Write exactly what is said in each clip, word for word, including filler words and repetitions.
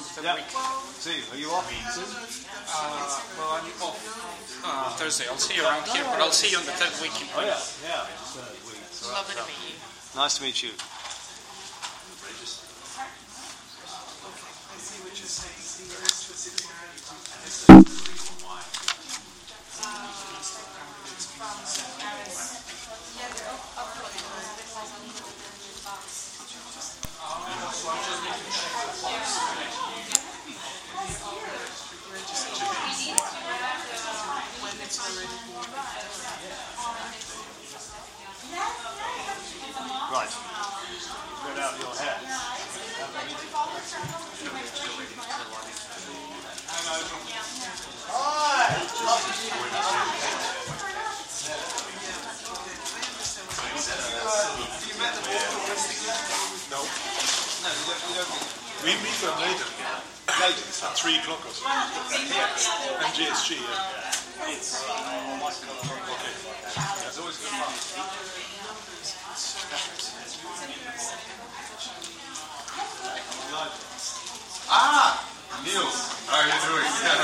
that Yeah. week. See, are you off soon? Uh, well, I'm off uh, Thursday. I'll see you around here, but I'll see you on the third week. Oh yeah, yeah. Third week. So Lovely to that's, meet you. uh, Nice to meet you. Right. Get out your hair. No. No, you don't, you don't mean We meet them later. later. At three o'clock or so. And G S G, yeah. It's always good fun. Ah, Neil, how are you doing?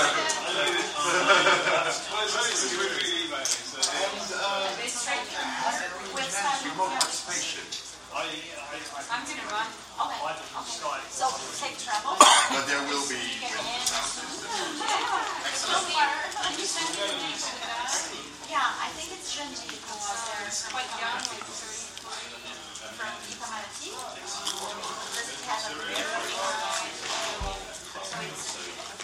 Remote participation. I'm going to run. Okay. Okay. So take travel. But there will be. Yeah, I think it's Genji because they're quite young, like from Itamaraty. Does it have a very so it's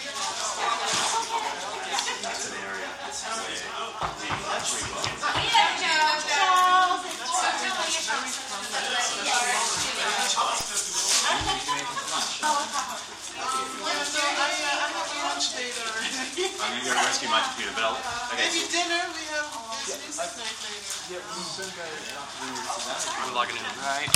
I'm going to go rescue my computer, but I'll. Okay. Maybe dinner, we have this night later. I'm logging in. Right.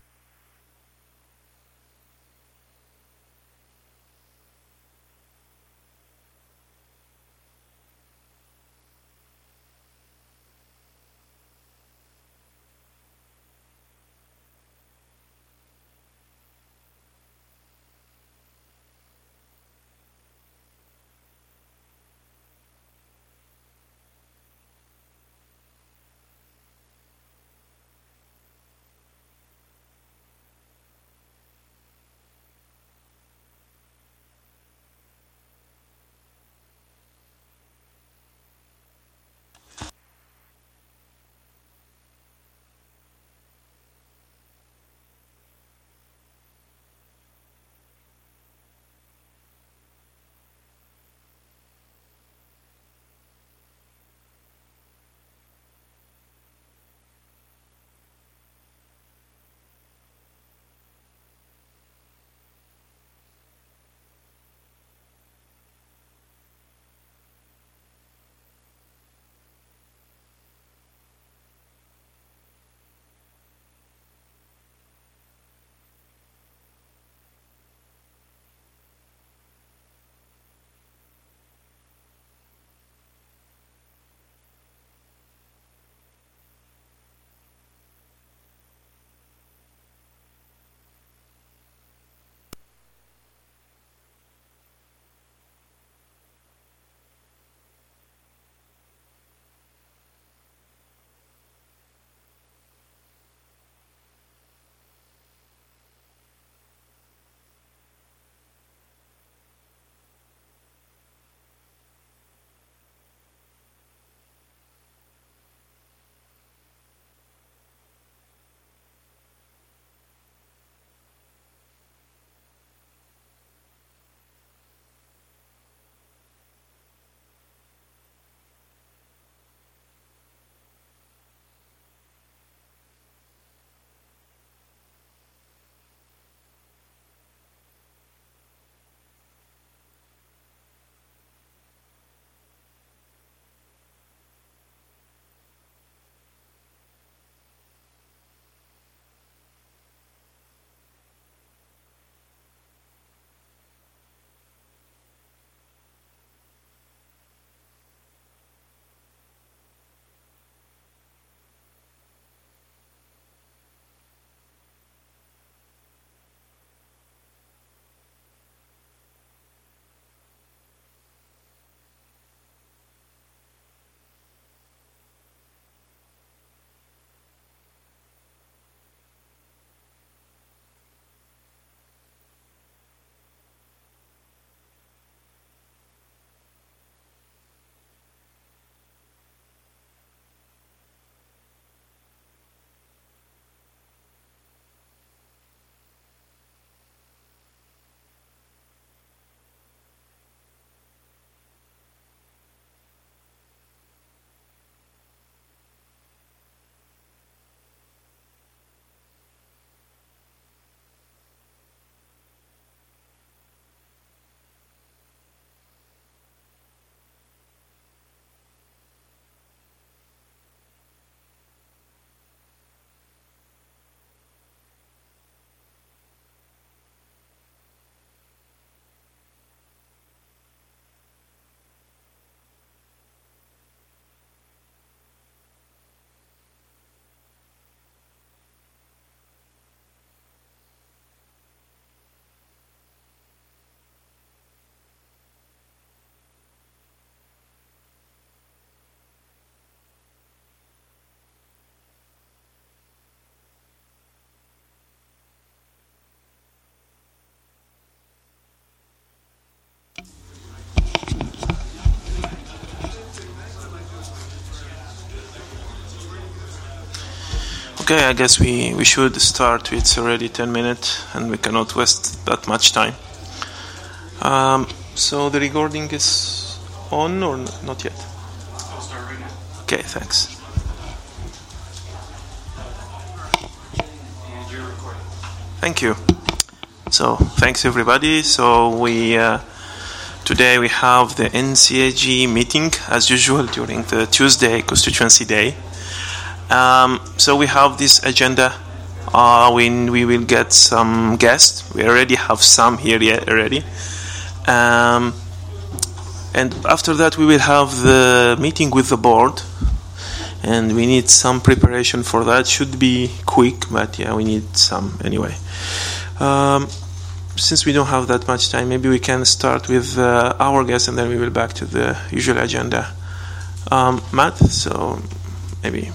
Okay, I guess we, we should start. It's already ten minutes and we cannot waste that much time. Um, so the recording is on or n- not yet? I'll start right now. Okay, thanks. And you're recording. Thank you. So, thanks everybody. So we uh, today we have the N C A G meeting as usual during the Tuesday Constituency Day. Um, so we have this agenda. Uh, we we will get some guests. We already have some here yet already. Um, and after that we will have the meeting with the board. And we need some preparation for that. Should be quick, but yeah, we need some anyway. Um, since we don't have that much time, maybe we can start with uh, our guests and then we will back to the usual agenda. Um, Matt, so maybe.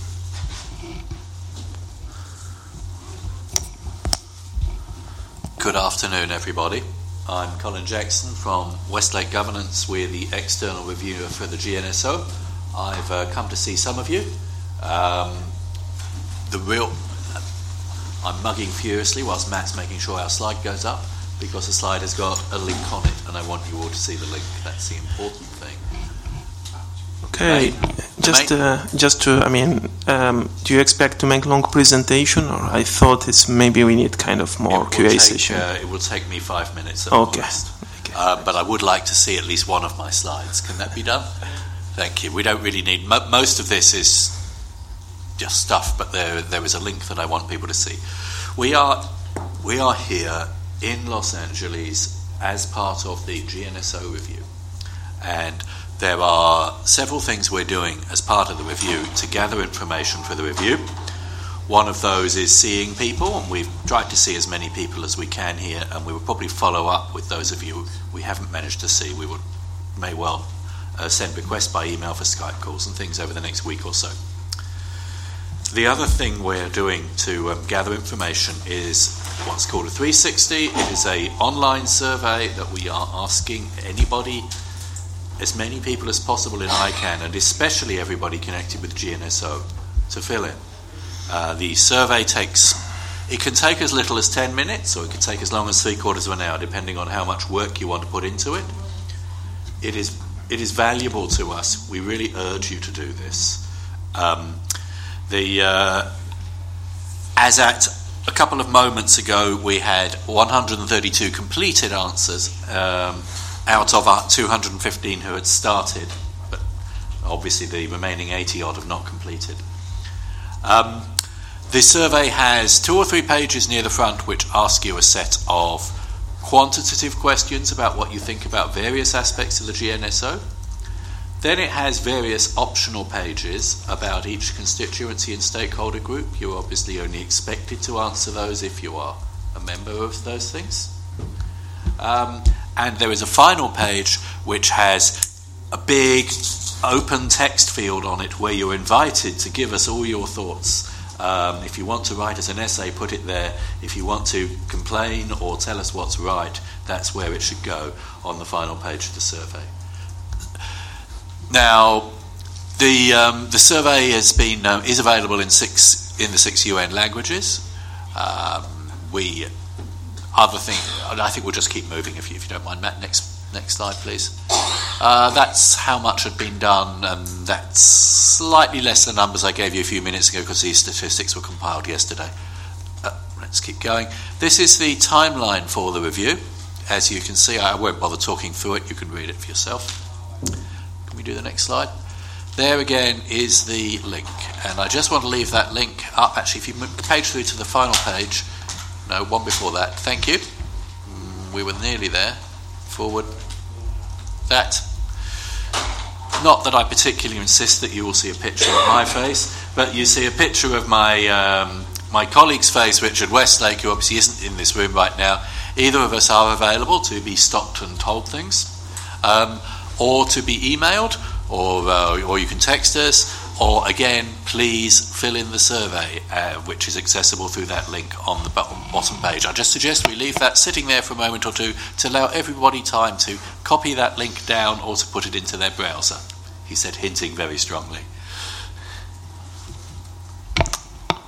Good afternoon, everybody. I'm Colin Jackson from Westlake Governance. We're the external reviewer for the G N S O. I've uh, come to see some of you. Um, the real... I'm mugging furiously whilst Matt's making sure our slide goes up, because the slide has got a link on it, and I want you all to see the link. That's the important thing. Okay, just uh, just to, I mean, um, do you expect to make long presentation, or I thought it's maybe we need kind of more It Q will A take, session? Uh, it will take me five minutes at Okay. most. Okay. Uh, but I would like to see at least one of my slides. Can that be done? Thank you. We don't really need... Mo- most of this is just stuff, but there there is a link that I want people to see. We are we are here in Los Angeles as part of the G N S O review. And there are several things we're doing as part of the review to gather information for the review. One of those is seeing people, and we've tried to see as many people as we can here, and we will probably follow up with those of you we haven't managed to see. We would may well uh, send requests by email for Skype calls and things over the next week or so. The other thing we're doing to um, gather information is what's called a three sixty. It is an online survey that we are asking anybody, as many people as possible in I CANN, and especially everybody connected with G N S O, to fill in. Uh, the survey takes, it can take as little as ten minutes, or it can take as long as three quarters of an hour, depending on how much work you want to put into it. It is it is valuable to us. We really urge you to do this. Um, the uh, as at a couple of moments ago, we had one hundred thirty-two completed answers um, out of our two hundred fifteen who had started, but obviously the remaining eighty odd have not completed. Um, the survey has two or three pages near the front which ask you a set of quantitative questions about what you think about various aspects of the G N S O. Then it has various optional pages about each constituency and stakeholder group. You're obviously only expected to answer those if you are a member of those things. Um, and there is a final page which has a big open text field on it where you're invited to give us all your thoughts. Um, if you want to write us an essay, put it there. If you want to complain or tell us what's right, that's where it should go on the final page of the survey. Now, the um, the survey has been uh, is available in six in the six U N languages. Um, we other thing, I think we'll just keep moving if you if you don't mind, Matt. Next next slide, please. Uh, that's how much had been done, and that's slightly less than the numbers I gave you a few minutes ago because these statistics were compiled yesterday. Uh, let's keep going. This is the timeline for the review. As you can see, I won't bother talking through it. You can read it for yourself. Can we do the next slide? There again is the link, and I just want to leave that link up. Actually, if you move the page through to the final page, no, one before that. Thank you. Mm, we were nearly there. Forward. That. Not that I particularly insist that you all see a picture of my face, but you see a picture of my um, my colleague's face, Richard Westlake, who obviously isn't in this room right now. Either of us are available to be stopped and told things, um, or to be emailed, or uh, or you can text us, or again, please fill in the survey, uh, which is accessible through that link on the bottom page. I just suggest we leave that sitting there for a moment or two to allow everybody time to copy that link down or to put it into their browser, he said, hinting very strongly.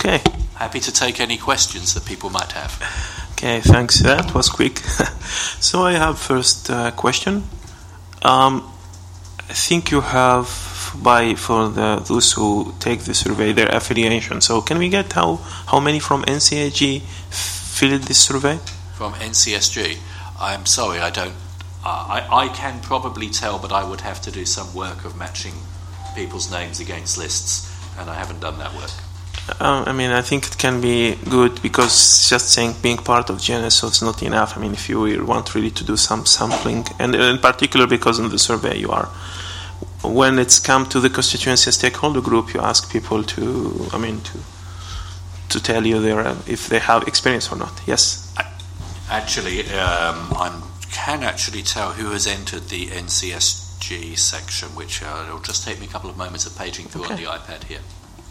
Okay. Happy to take any questions that people might have. Okay, thanks. That was quick. So I have first uh, question. Um, I think you have by for the those who take the survey their affiliation. So can we get how how many from N C A G filled this survey? From N C S G, I'm sorry, I don't. Uh, I I can probably tell, but I would have to do some work of matching people's names against lists, and I haven't done that work. Uh, I mean, I think it can be good because just saying being part of G N S O is not enough. I mean, if you want really to do some sampling, and in particular because in the survey you are, when it's come to the constituency stakeholder group, you ask people to, I mean, to to tell you their uh, if they have experience or not. Yes. Actually, um, I can actually tell who has entered the N C S G section, which uh, it'll just take me a couple of moments of paging through Okay. on the iPad here.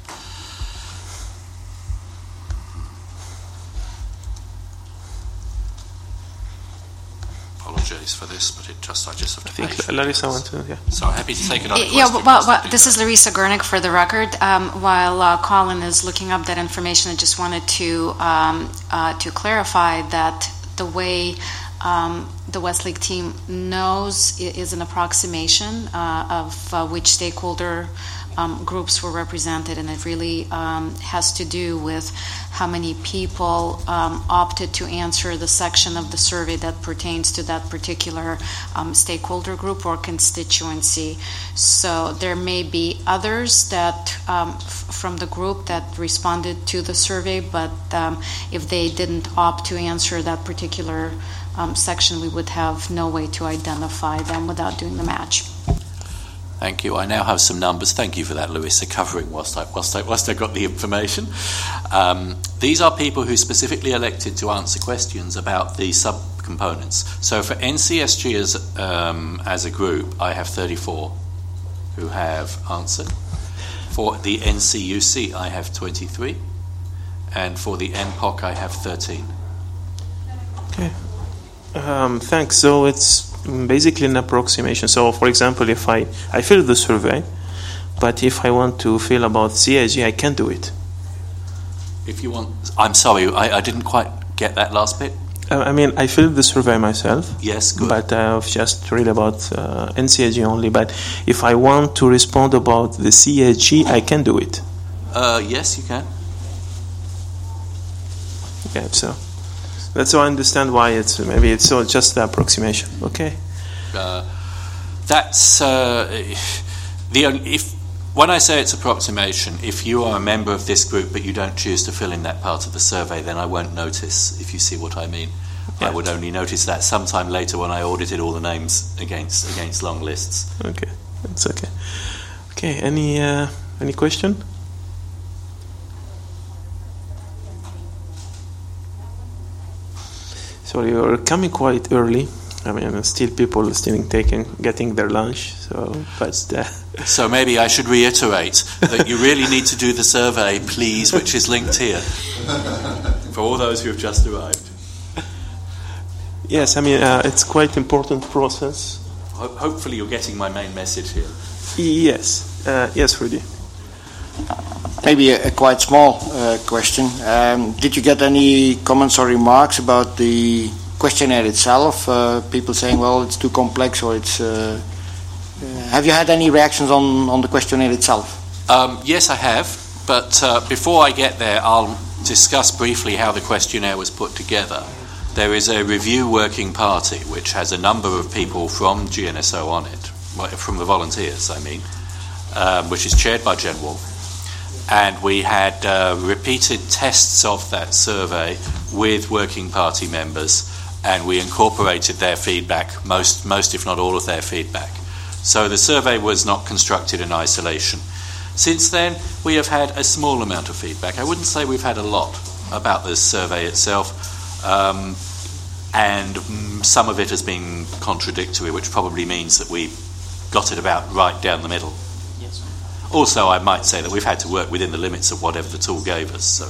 Apologies for this, but it just I just have to I think page Larissa through wants to. Yeah. So I'm happy to take another Yeah, question. well, well, this is Larissa Gurnik for the record. Um, while uh, Colin is looking up that information, I just wanted to um, uh, to clarify that the way um, the Westlake team knows i- is an approximation uh, of uh, which stakeholder um, groups were represented, and it really um, has to do with how many people um, opted to answer the section of the survey that pertains to that particular um, stakeholder group or constituency. So there may be others that um, f- from the group that responded to the survey, but um, if they didn't opt to answer that particular um, section, we would have no way to identify them without doing the match. Thank you. I now have some numbers. Thank you for that, Larissa, covering whilst I, whilst I, whilst I got the information. Um, these are people who specifically elected to answer questions about the subcomponents. So for N C S G as, um, as a group, I have thirty-four who have answered. For the N C U C, I have twenty-three. And for the N P O C, I have thirteen. Okay. Um, thanks. So it's basically an approximation. So, for example, if I, I fill the survey, but if I want to fill about C A G, I can't do it. If you want... I'm sorry, I, I didn't quite get that last bit. Uh, I mean, I filled the survey myself. Yes, good. But I've just read about uh, N C A G only. But if I want to respond about the C A G, I can do it. Uh, yes, you can. Okay, so that's how I understand why it's maybe it's so just the approximation. Okay. Uh, that's uh, the only, if when I say it's approximation, if you are a member of this group but you don't choose to fill in that part of the survey, then I won't notice. If you see what I mean, Yeah. I would only notice that sometime later when I audited all the names against against long lists. Okay, that's okay. Okay, any uh, any question? Sorry, you're coming quite early. I mean, still people still taking getting their lunch. So, but uh, So maybe I should reiterate that you really need to do the survey, please, which is linked here, for all those who have just arrived. yes, I mean uh, it's quite important process. Ho- hopefully you're getting my main message here. Yes, uh, yes, Rudy. Maybe a, a quite small uh, question. Um, did you get any comments or remarks about the questionnaire itself? Uh, people saying, well, it's too complex, or it's... Uh, uh, have you had any reactions on, on the questionnaire itself? Um, yes, I have, but uh, before I get there, I'll discuss briefly how the questionnaire was put together. There is a review working party which has a number of people from G N S O on it, well, from the volunteers, I mean, um, which is chaired by Jen Wolfe. And we had uh, repeated tests of that survey with working party members, and we incorporated their feedback, most, most if not all of their feedback. So the survey was not constructed in isolation. Since then, we have had a small amount of feedback. I wouldn't say we've had a lot about the survey itself, um, and mm, some of it has been contradictory, which probably means that we got it about right down the middle. Also, I might say that we've had to work within the limits of whatever the tool gave us. So.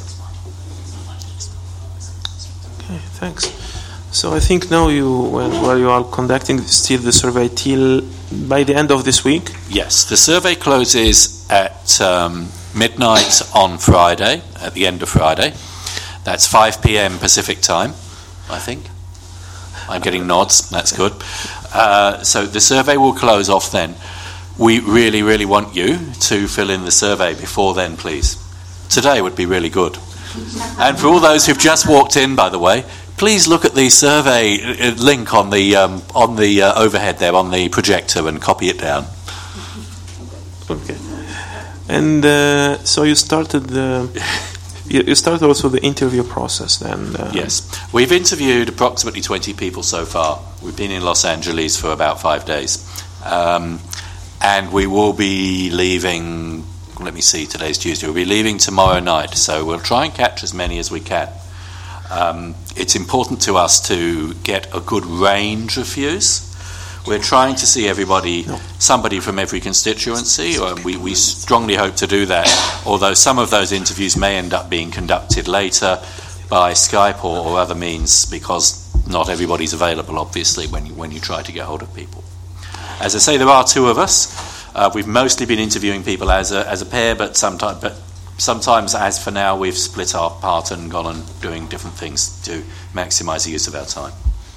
Okay, thanks. So I think now you, well, well, you are conducting still the survey till by the end of this week. Yes, the survey closes at um, midnight on Friday, at the end of Friday. That's five p.m. Pacific time, I think. I'm getting nods, that's good. Uh, so the survey will close off then. We really, really want you to fill in the survey before then, please. Today would be really good. And for all those who've just walked in, by the way, please look at the survey link on the um, on the uh, overhead there, on the projector, and copy it down. Okay. And uh, so you started the... You started also the interview process then? Uh, yes. We've interviewed approximately twenty people so far. We've been in Los Angeles for about five days. Um, and we will be leaving, let me see, today's Tuesday. We'll be leaving tomorrow night, so we'll try and catch as many as we can. Um, it's important to us to get a good range of views. We're trying to see everybody, somebody from every constituency, or we, we strongly hope to do that, although some of those interviews may end up being conducted later by Skype or, or other means, because not everybody's available, obviously, when you, when you try to get hold of people. As I say, there are two of us. Uh, we've mostly been interviewing people as a, as a pair, but sometimes, but sometimes, as for now, we've split our part and gone on doing different things to maximise the use of our time.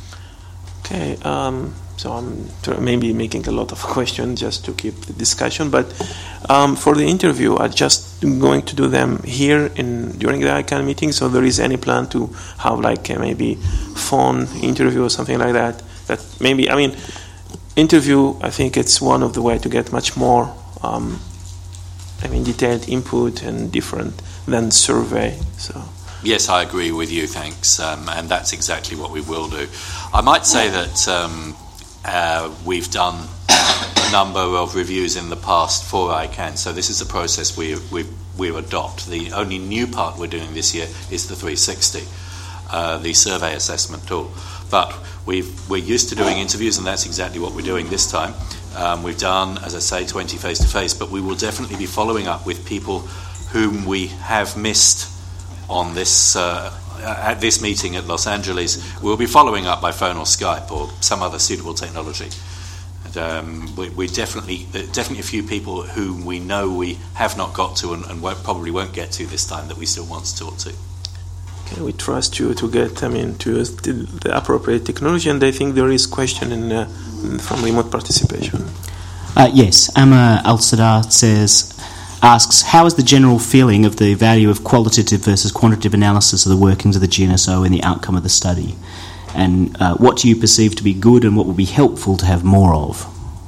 Okay, um, so I'm maybe making a lot of questions just to keep the discussion, but um, for the interview, I'm just going to do them here in during the I CANN meeting, so there is any plan to have like a maybe phone interview or something like that, that maybe, I mean, interview, I think it's one of the way to get much more, um, I mean, detailed input and different than survey, so... Yes, I agree with you, thanks, um, and that's exactly what we will do. I might say that um, uh, we've done a number of reviews in the past for I CANN, so this is a process we we we adopt. The only new part we're doing this year is the three sixty, uh, the survey assessment tool. But we've, we're used to doing interviews, and that's exactly what we're doing this time. Um, we've done, as I say, twenty face-to-face, but we will definitely be following up with people whom we have missed on this uh, at this meeting at Los Angeles. We'll be following up by phone or Skype or some other suitable technology. And, um, we, we definitely definitely a few people whom we know we have not got to and, and won't, probably won't get to this time that we still want to talk to. Okay, we trust you to get, I mean, to use the, the appropriate technology, and I think there is question in, uh, from remote participation. Uh, yes, Amma Al-Sadar says. Asks, how is the general feeling of the value of qualitative versus quantitative analysis of the workings of the G N S O and the outcome of the study? And uh, what do you perceive to be good and what would be helpful to have more of?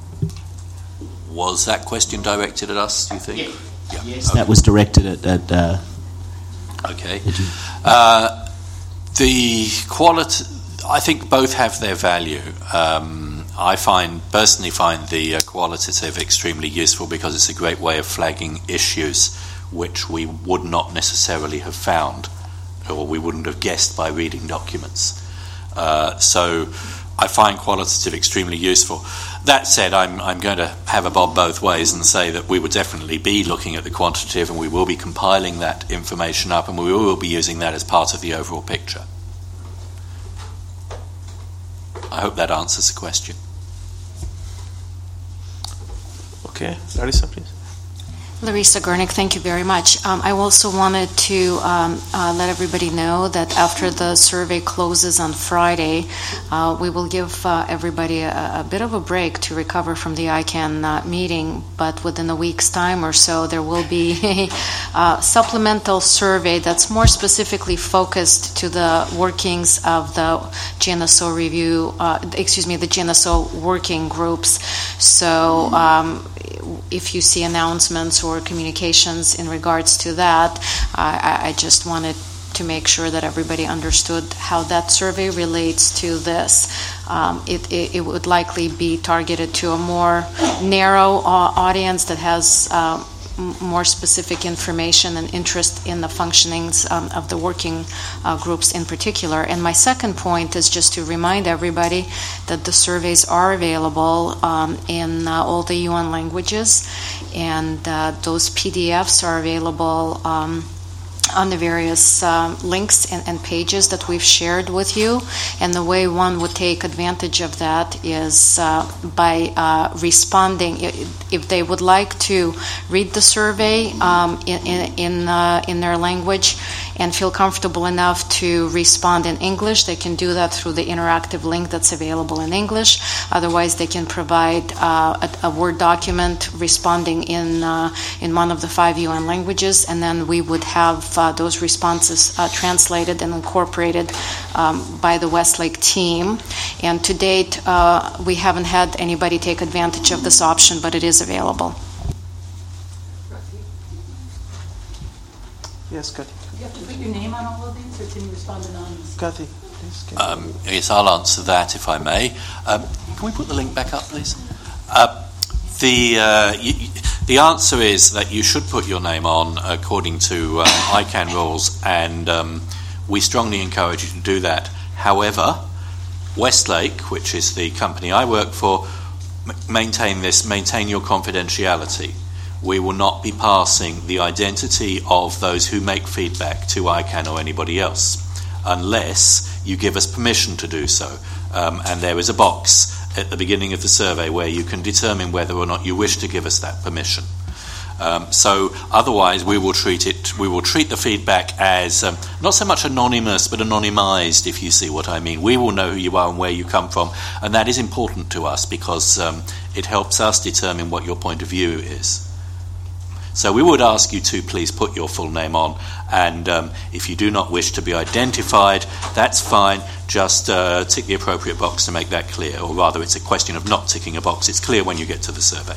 Was that question directed at us, do you think? Yeah. Yeah. Yes, okay. That was directed at... at uh, okay. Uh, the quality... I think both have their value. Um, I find personally find the uh, qualitative extremely useful because it's a great way of flagging issues which we would not necessarily have found or we wouldn't have guessed by reading documents. Uh, so I find qualitative extremely useful. That said, I'm, I'm going to have a bob both ways and say that we will definitely be looking at the quantitative and we will be compiling that information up and we will be using that as part of the overall picture. I hope that answers the question. Okay, Larissa, please. Larissa Gernick, thank you very much. Um, I also wanted to um, uh, let everybody know that after the survey closes on Friday, uh, we will give uh, everybody a, a bit of a break to recover from the I CANN uh, meeting, but within a week's time or so, there will be a uh, supplemental survey that's more specifically focused to the workings of the G N S O review, uh, excuse me, the G N S O working groups. So um, if you see announcements or communications in regards to that, I, I just wanted to make sure that everybody understood how that survey relates to this. Um, it, it, it would likely be targeted to a more narrow uh, audience that has uh, m- more specific information and interest in the functionings um, of the working uh, groups in particular. And my second point is just to remind everybody that the surveys are available um, in uh, all the U N languages, and uh, those P D Fs are available um, on the various um, links and, and pages that we've shared with you. And the way one would take advantage of that is uh, by uh, responding. If they would like to read the survey um, in in in, uh, in their language and feel comfortable enough to respond in English, they can do that through the interactive link that's available in English. Otherwise, they can provide uh, a, a Word document responding in uh, in one of the five U N languages, and then we would have uh, those responses uh, translated and incorporated um, by the Westlake team. And to date, uh, we haven't had anybody take advantage of this option, but it is available. Yes, Kathy. Do you have to put your name on all of these, or can you respond anonymously? Kathy, please. Can Um, yes, I'll answer that if I may. Um, can we put the link back up, please? Uh, the uh, y- the answer is that you should put your name on according to um, I CANN rules, and um, we strongly encourage you to do that. However, Westlake, which is the company I work for, m- maintain this, maintain your confidentiality. We will not be passing the identity of those who make feedback to I CANN or anybody else unless you give us permission to do so. Um, and there is a box at the beginning of the survey where you can determine whether or not you wish to give us that permission. Um, so otherwise we will treat it, we will treat the feedback as um, not so much anonymous but anonymized, if you see what I mean. We will know who you are and where you come from, and that is important to us because um, it helps us determine what your point of view is. So we would ask you to please put your full name on, and um, if you do not wish to be identified, that's fine. Just uh, tick the appropriate box to make that clear, or rather it's a question of not ticking a box. It's clear when you get to the survey.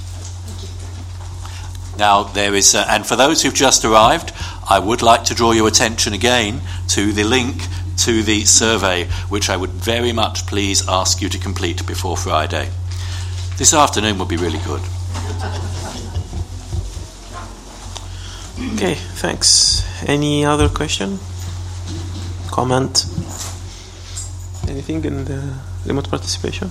Now there is, uh, and for those who've just arrived, I would like to draw your attention again to the link to the survey, which I would very much please ask you to complete before Friday. This afternoon would be really good. Okay, thanks. Any other question? Comment? Anything in the remote participation?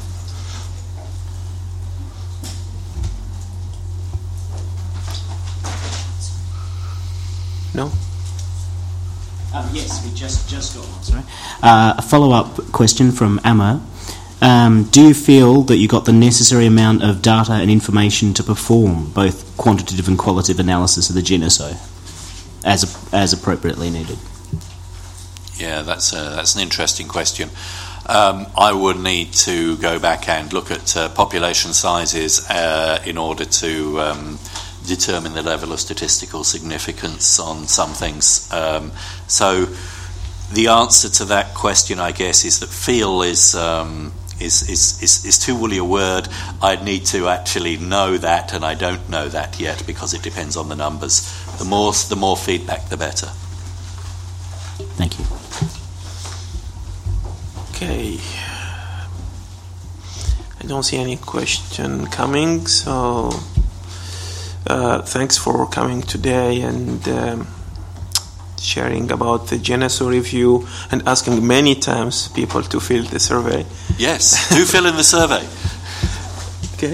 No? Um, yes, we just, just got one, sorry. Uh, a follow-up question from Amma. Um, do you feel that you got the necessary amount of data and information to perform both quantitative and qualitative analysis of the GeneSO as as appropriately needed? Yeah, that's a, that's an interesting question. Um, I would need to go back and look at uh, population sizes uh, in order to um, determine the level of statistical significance on some things. Um, so the answer to that question, I guess, is that feel is... Um, Is, is, is, is too woolly a word. I need to actually know that, and I don't know that yet because it depends on the numbers. The more the more feedback, the better. Thank you. Okay. I don't see any question coming, so uh, thanks for coming today and um, sharing about the GeneSO review and asking many times people to fill the survey. Yes, do fill in the survey. Okay.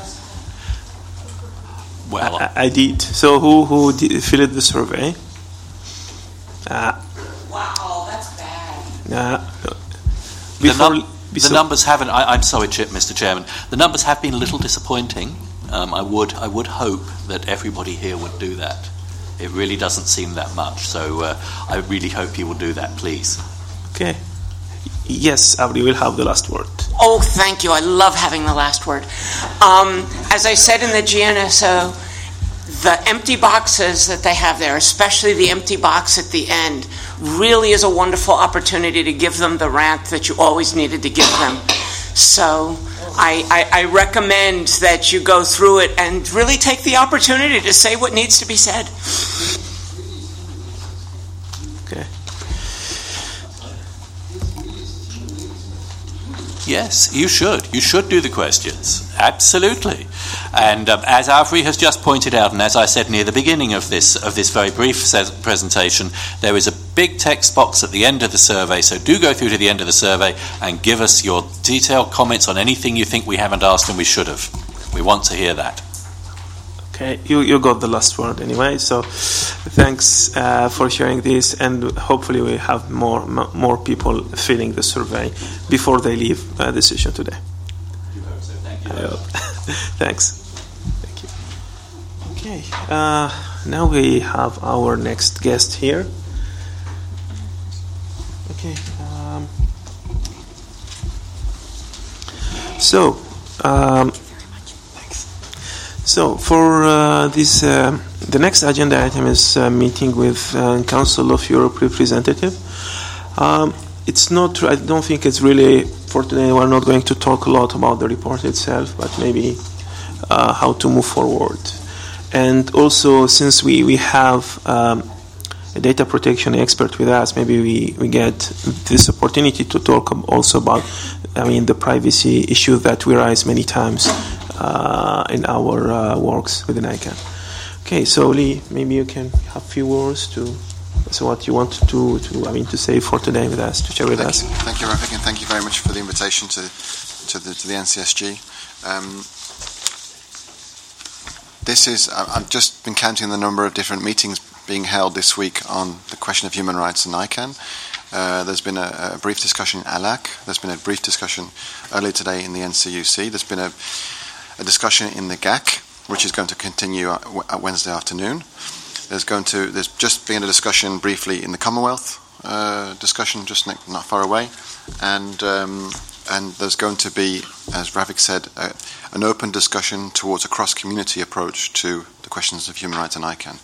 Well, I, I did. So who who did, filled the survey? Uh, Wow, that's bad. uh, the, before, num- the numbers haven't. I, I'm sorry, Chip, Mister Chairman. The numbers have been a little disappointing. Um, I would I would hope that everybody here would do that. It really doesn't seem that much, so uh, I really hope you will do that, please. Okay. Yes, Abri will have the last word. Oh, thank you. I love having the last word. Um, as I said in the GeneSO, the empty boxes that they have there, especially the empty box at the end, really is a wonderful opportunity to give them the rant that you always needed to give them. So I, I, I recommend that you go through it and really take the opportunity to say what needs to be said. Okay. Yes, you should. You should do the questions. Absolutely. And um, as Avri has just pointed out, and as I said near the beginning of this of this very brief ses- presentation, there is a big text box at the end of the survey, so do go through to the end of the survey and give us your detailed comments on anything you think we haven't asked and we should have. We want to hear that. Okay, you, you got the last word anyway. So, thanks uh, for sharing this, and hopefully we have more m- more people filling the survey before they leave uh, the session today. Thank you. Uh, thanks. Thank you. Okay, uh, now we have our next guest here. Okay. Um, so. Um, So for uh, this, uh, the next agenda item is uh, meeting with uh, Council of Europe representative. Um, it's not. I don't think it's really for today. We're not going to talk a lot about the report itself, but maybe uh, how to move forward. And also, since we we have um, a data protection expert with us, maybe we, we get this opportunity to talk also about, I mean, the privacy issue that we raise many times. Uh, in our uh, works within ICANN. Okay, so Lee, maybe you can have a few words to so what you want to, to I mean to say for today with us, to share with thank us. You, thank you, Rafik, and thank you very much for the invitation to to the, to the N C S G. Um, this is I've just been counting the number of different meetings being held this week on the question of human rights in ICANN. Uh, there's been a, a brief discussion in A L A C. There's been a brief discussion earlier today in the N C U C. There's been a a discussion in the G A C, which is going to continue at Wednesday afternoon. There's going to there's just been a discussion briefly in the Commonwealth uh, discussion just ne- not far away, and um, and there's going to be, as Rafik said, uh, an open discussion towards a cross-community approach to the questions of human rights in ICANN.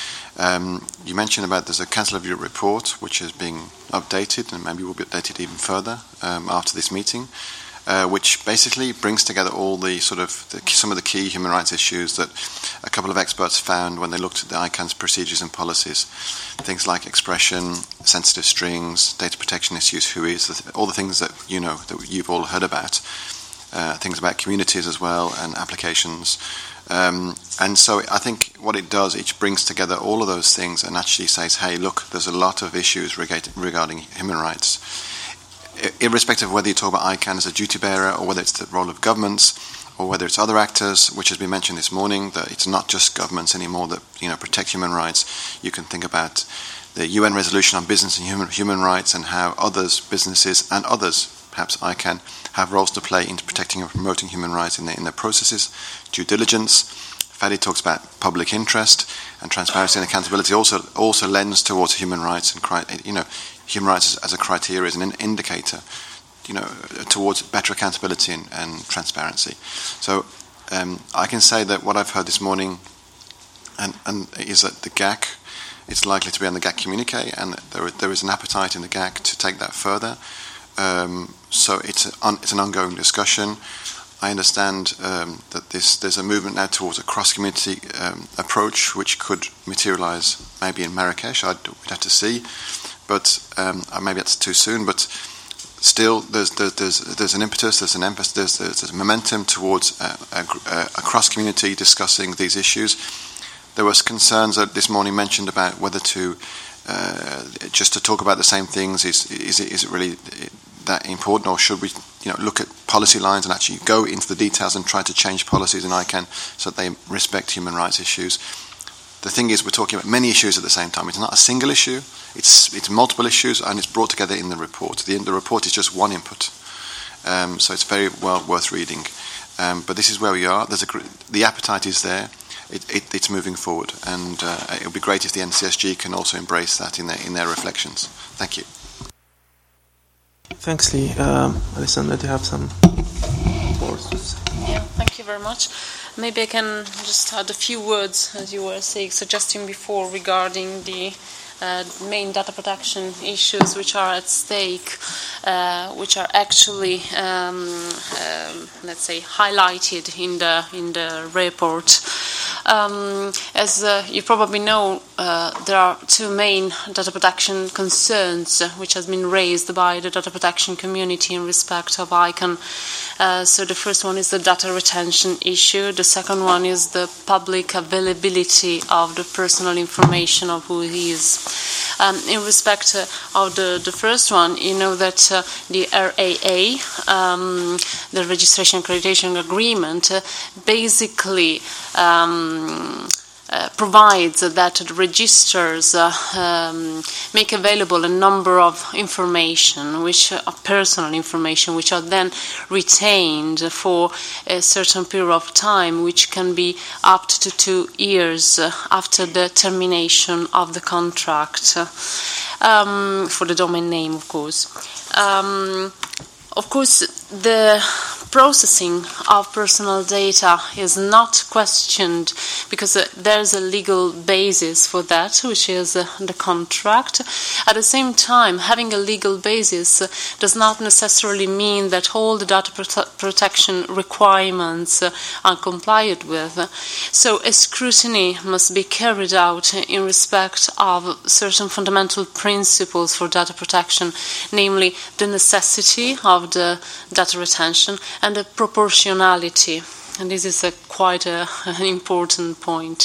Um, you mentioned about there's a Council of Europe report which is being updated, and maybe will be updated even further um, after this meeting. Uh, which basically brings together all the sort of the, some of the key human rights issues that a couple of experts found when they looked at the ICANN's procedures and policies. Things like expression, sensitive strings, data protection issues, who is, all the things that you know, that you've all heard about. Uh, things about communities as well and applications. Um, and so I think what it does, it brings together all of those things and actually says, hey, look, there's a lot of issues regarding, regarding human rights. Irrespective of whether you talk about ICANN as a duty bearer or whether it's the role of governments or whether it's other actors, which has been mentioned this morning, that it's not just governments anymore that you know protect human rights. You can think about the U N resolution on business and human human rights and how others, businesses and others, perhaps ICANN, have roles to play in protecting and promoting human rights in their, in their processes. Due diligence. Fadi talks about public interest, and transparency and accountability also also lends towards human rights and you know. Human rights as a criteria, as an indicator, you know, towards better accountability and, and transparency. So um, I can say that what I've heard this morning, and, and is that the G A C, it's likely to be on the G A C communique, and there there is an appetite in the G A C to take that further. Um, so it's a, un, it's an ongoing discussion. I understand um, that this there's a movement now towards a cross-community um, approach, which could materialise maybe in Marrakesh. I'd, we'd have to see. But um, maybe that's too soon. But still, there's there's there's, there's an impetus, there's an emphasis, there's, there's, there's a momentum towards a, a, a cross community discussing these issues. There was concerns that this morning mentioned about whether to uh, just to talk about the same things is is it is it really that important, or should we you know look at policy lines and actually go into the details and try to change policies in ICANN so that they respect human rights issues. The thing is, we're talking about many issues at the same time. It's not a single issue. It's it's multiple issues, and it's brought together in the report. The, the report is just one input. Um, so it's very well worth reading. Um, but this is where we are. There's a, the appetite is there. It, it, it's moving forward. And uh, it would be great if the N C S G can also embrace that in their, in their reflections. Thank you. Thanks, Lee. Um, Alessandra, do you have some words to say? Yeah, thank you very much. Maybe I can just add a few words, as you were saying, suggesting before, regarding the uh, main data protection issues which are at stake, uh, which are actually, um, um, let's say, highlighted in the in the report. Um, as uh, you probably know, uh, there are two main data protection concerns uh, which has been raised by the data protection community in respect of ICANN. Uh, so the first one is the data retention issue. The second one is the public availability of the personal information of who he is. Um, in respect uh, of the, the first one, you know that uh, the R A A, um, the Registration Accreditation Agreement, uh, basically um, Uh, provides that the registers uh, um, make available a number of information, which are personal information, which are then retained for a certain period of time, which can be up to two years uh, after the termination of the contract, um, for the domain name, of course. Um, of course, the processing of personal data is not questioned because uh, there's a legal basis for that, which is uh, the contract. At the same time, having a legal basis uh, does not necessarily mean that all the data prote- protection requirements uh, are complied with. So a scrutiny must be carried out in respect of certain fundamental principles for data protection, namely the necessity of the data retention and the proportionality, and this is a quite a, an important point.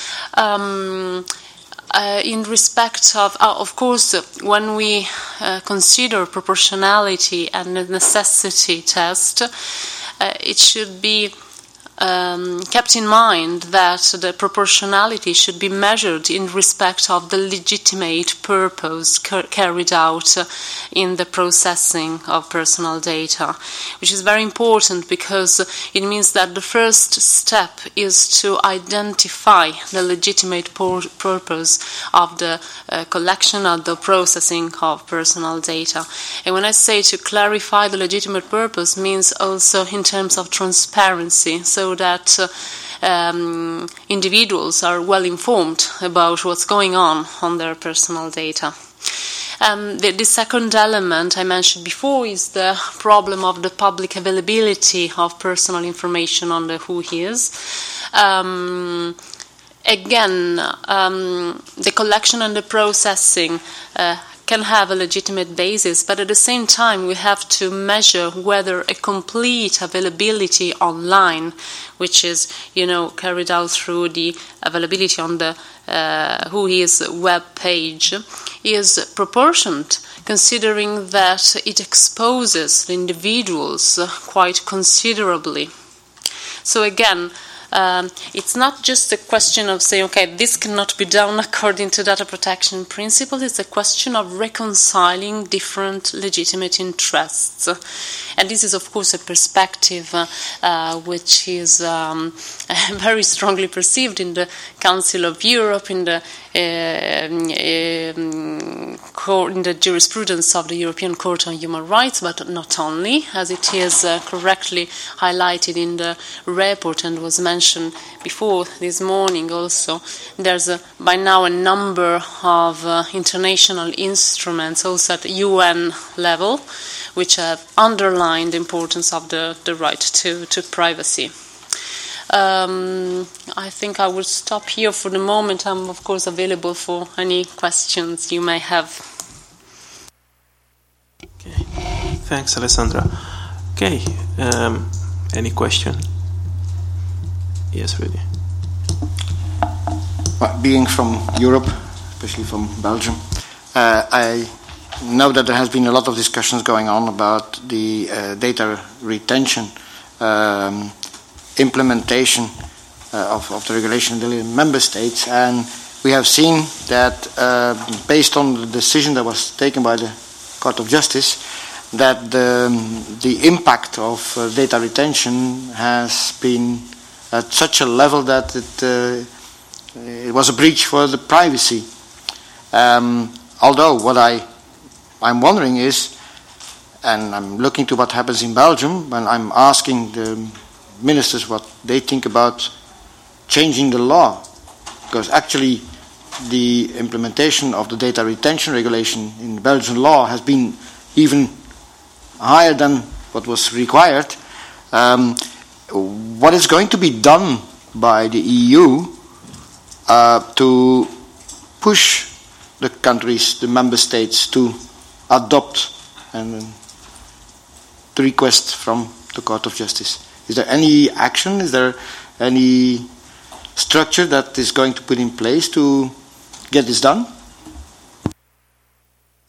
Um, uh, in respect of, uh, of course, when we uh, consider proportionality and the necessity test, uh, it should be Um, kept in mind that the proportionality should be measured in respect of the legitimate purpose car- carried out uh, in the processing of personal data, which is very important because it means that the first step is to identify the legitimate por- purpose of the uh, collection or the processing of personal data. And when I say to clarify the legitimate purpose, means also in terms of transparency, so that uh, um, individuals are well informed about what's going on on their personal data. Um, the, the second element I mentioned before is the problem of the public availability of personal information on the who he is. Um, again, um, the collection and the processing uh, can have a legitimate basis, but at the same time we have to measure whether a complete availability online, which is, you know, carried out through the availability on the uh, who is web page, is proportionate, considering that it exposes the individuals quite considerably. So again, Um, it's not just a question of saying, okay, this cannot be done according to data protection principles. It's a question of reconciling different legitimate interests. And this is, of course, a perspective uh, uh, which is um, very strongly perceived in the Council of Europe, in the uh, um, in the jurisprudence of the European Court on Human Rights, but not only, as it is uh, correctly highlighted in the report and was mentioned before this morning also. There's a, by now a number of uh, international instruments also at U N level which have underlined the importance of the, the right to, to privacy. Um, I think I will stop here for the moment. I'm, of course, available for any questions you may have. Okay. Thanks, Alessandra. Okay. Um, any question? Yes, really. Well, being from Europe, especially from Belgium, uh, I know that there has been a lot of discussions going on about the uh, data retention um, implementation uh, of, of the regulation in the member states, and we have seen that uh, based on the decision that was taken by the Court of Justice, that the, the impact of uh, data retention has been at such a level that it, uh, it was a breach for the privacy. Um, although what I, I'm wondering is, and I'm looking to what happens in Belgium, when I'm asking the ministers what they think about changing the law, because actually the implementation of the data retention regulation in Belgian law has been even higher than what was required. Um, what is going to be done by the E U uh, to push the countries, the member states, to adopt and the request from the Court of Justice? Is there any action? Is there any structure that is going to put in place to get this done?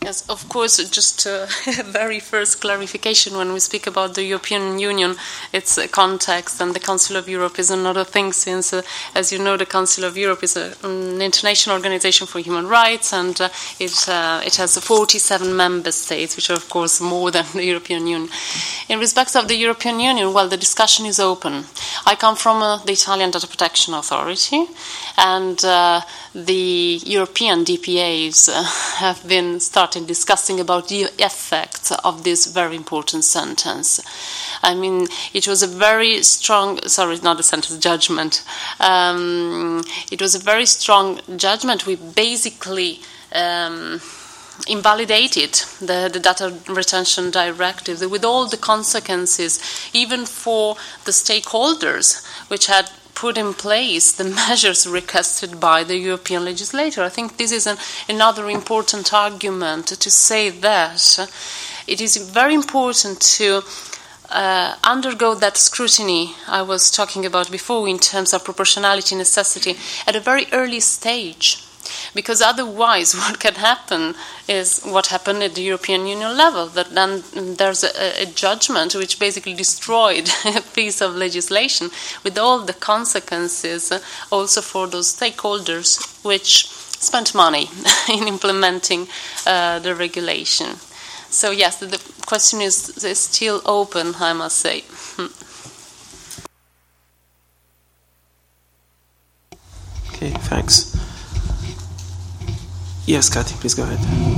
Yes, of course, just a very first clarification when we speak about the European Union, its a context, and the Council of Europe is another thing since, uh, as you know, the Council of Europe is a, an international organization for human rights, and uh, it, uh, it has forty-seven member states, which are, of course, more than the European Union. In respect of the European Union, well, the discussion is open. I come from uh, the Italian Data Protection Authority, and uh, the European D P As uh, have been started discussing about the effects of this very important sentence. I mean, it was a very strong, sorry, not a sentence, judgment. Um, it was a very strong judgment. We basically um, invalidated the, the data retention directive with all the consequences, even for the stakeholders, which had put in place the measures requested by the European legislator. I think this is an, another important argument to say that it is very important to uh, undergo that scrutiny I was talking about before in terms of proportionality, necessity, at a very early stage. Because otherwise what can happen is what happened at the European Union level, that then there's a, a judgment which basically destroyed a piece of legislation with all the consequences also for those stakeholders which spent money in implementing uh, the regulation. So yes, the, the question is, is still open, I must say. Okay, thanks. Yes, Kathy, please go ahead.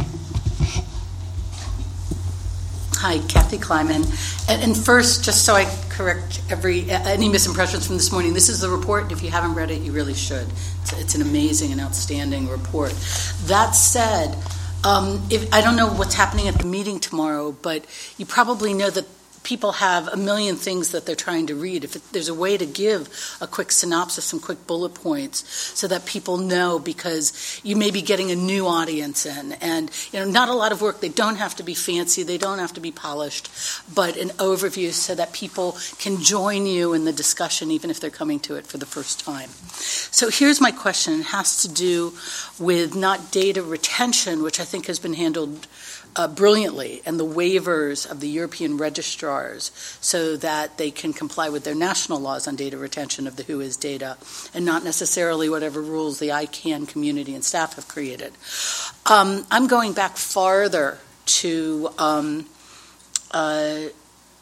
Hi, Kathy Kleiman. And, and first, just so I correct every any misimpressions from this morning, this is the report, and if you haven't read it, you really should. It's, it's an amazing and outstanding report. That said, um, if, I don't know what's happening at the meeting tomorrow, but you probably know that people have a million things that they're trying to read. If it, there's a way to give a quick synopsis, some quick bullet points, so that people know, because you may be getting a new audience in, and you know, not a lot of work. They don't have to be fancy, they don't have to be polished, but an overview so that people can join you in the discussion, even if they're coming to it for the first time. So here's my question. It has to do with not data retention, which I think has been handled Uh, brilliantly, and the waivers of the European registrars so that they can comply with their national laws on data retention of the W H O is data, and not necessarily whatever rules the I CANN community and staff have created. Um, I'm going back farther to um, uh,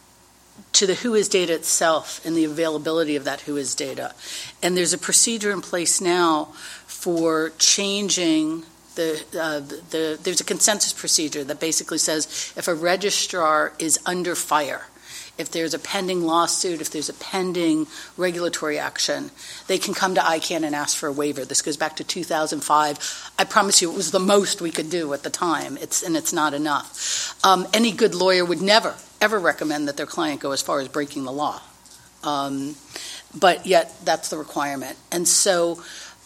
to the W H O is data itself and the availability of that W H O is data. And there's a procedure in place now for changing The, uh, the, there's a consensus procedure that basically says if a registrar is under fire, if there's a pending lawsuit, if there's a pending regulatory action, they can come to I CANN and ask for a waiver. This goes back to two thousand five. I promise you it was the most we could do at the time, it's, and it's not enough. Um, any good lawyer would never, ever recommend that their client go as far as breaking the law. Um, but yet that's the requirement. And so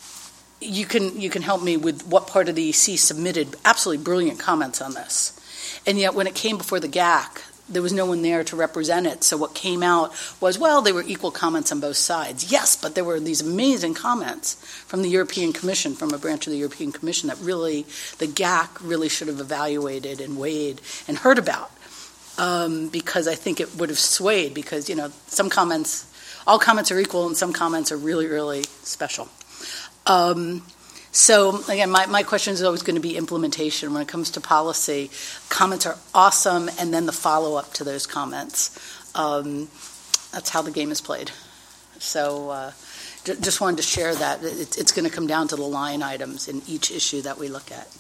You can you can help me with what part of the E C submitted absolutely brilliant comments on this. And yet when it came before the G A C, there was no one there to represent it. So what came out was, well, there were equal comments on both sides. Yes, but there were these amazing comments from the European Commission, from a branch of the European Commission, that really the G A C really should have evaluated and weighed and heard about. Um, because I think it would have swayed, because, you know, some comments, all comments are equal and some comments are really, really special. Um, so, again, my, my question is always going to be implementation. When it comes to policy, comments are awesome, and then the follow-up to those comments. Um, that's how the game is played. So uh, j- just wanted to share that. It, it's going to come down to the line items in each issue that we look at.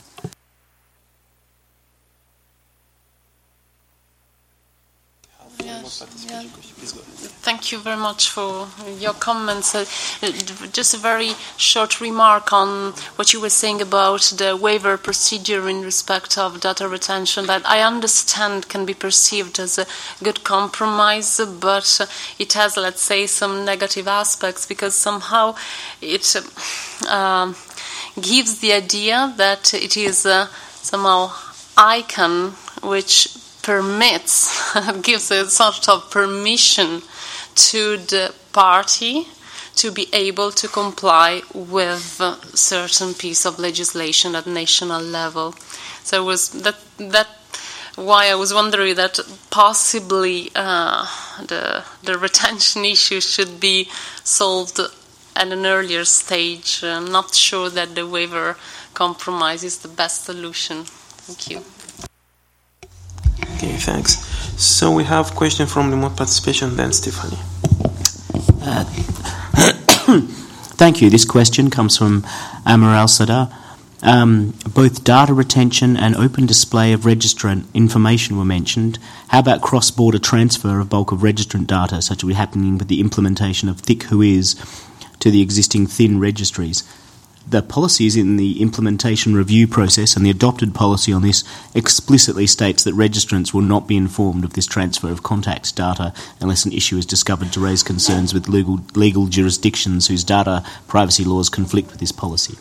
Yes, yeah. Thank you very much for your comments. Uh, just a very short remark on what you were saying about the waiver procedure in respect of data retention, that I understand can be perceived as a good compromise, but it has, let's say, some negative aspects, because somehow it uh, gives the idea that it is uh, somehow I CANN which permits, gives a sort of permission to the party to be able to comply with a certain piece of legislation at national level. So it was that that why I was wondering that possibly uh, the the retention issue should be solved at an earlier stage. I'm not sure that the waiver compromise is the best solution. Thank you. Okay, thanks. So we have question from remote participation, then Stephanie. Uh, thank you. This question comes from Amar Al-Sadar. Um, both data retention and open display of registrant information were mentioned. How about cross-border transfer of bulk of registrant data, such as happening with the implementation of thick whois to the existing thin registries? The policies in the implementation review process and the adopted policy on this explicitly states that registrants will not be informed of this transfer of contact data unless an issue is discovered to raise concerns with legal, legal jurisdictions whose data privacy laws conflict with this policy.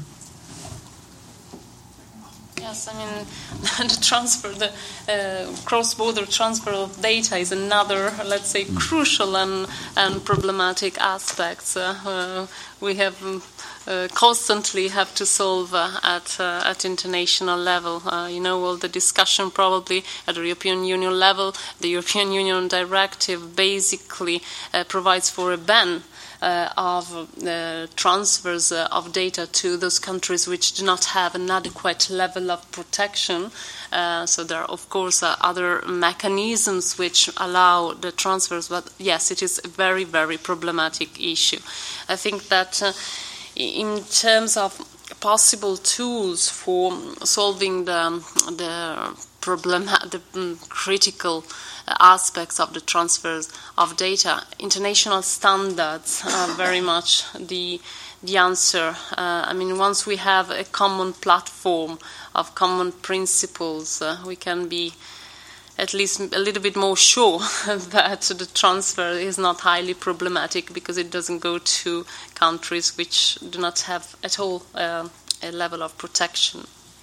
Yes, I mean, the transfer, the uh, cross-border transfer of data is another, let's say, crucial and, and problematic aspect. Uh, uh, we have um, uh, constantly have to solve uh, at uh, at international level. Uh, you know, all the discussion probably at the European Union level. The European Union directive basically uh, provides for a ban Uh, of uh, transfers uh, of data to those countries which do not have an adequate level of protection. Uh, so there are, of course, uh, other mechanisms which allow the transfers, but yes, it is a very, very problematic issue. I think that uh, in terms of possible tools for solving the, the problem, the um, critical aspects of the transfers of data, international standards are very much the the answer. Uh, I mean, once we have a common platform of common principles, uh, we can be at least a little bit more sure that the transfer is not highly problematic because it doesn't go to countries which do not have at all uh, a level of protection.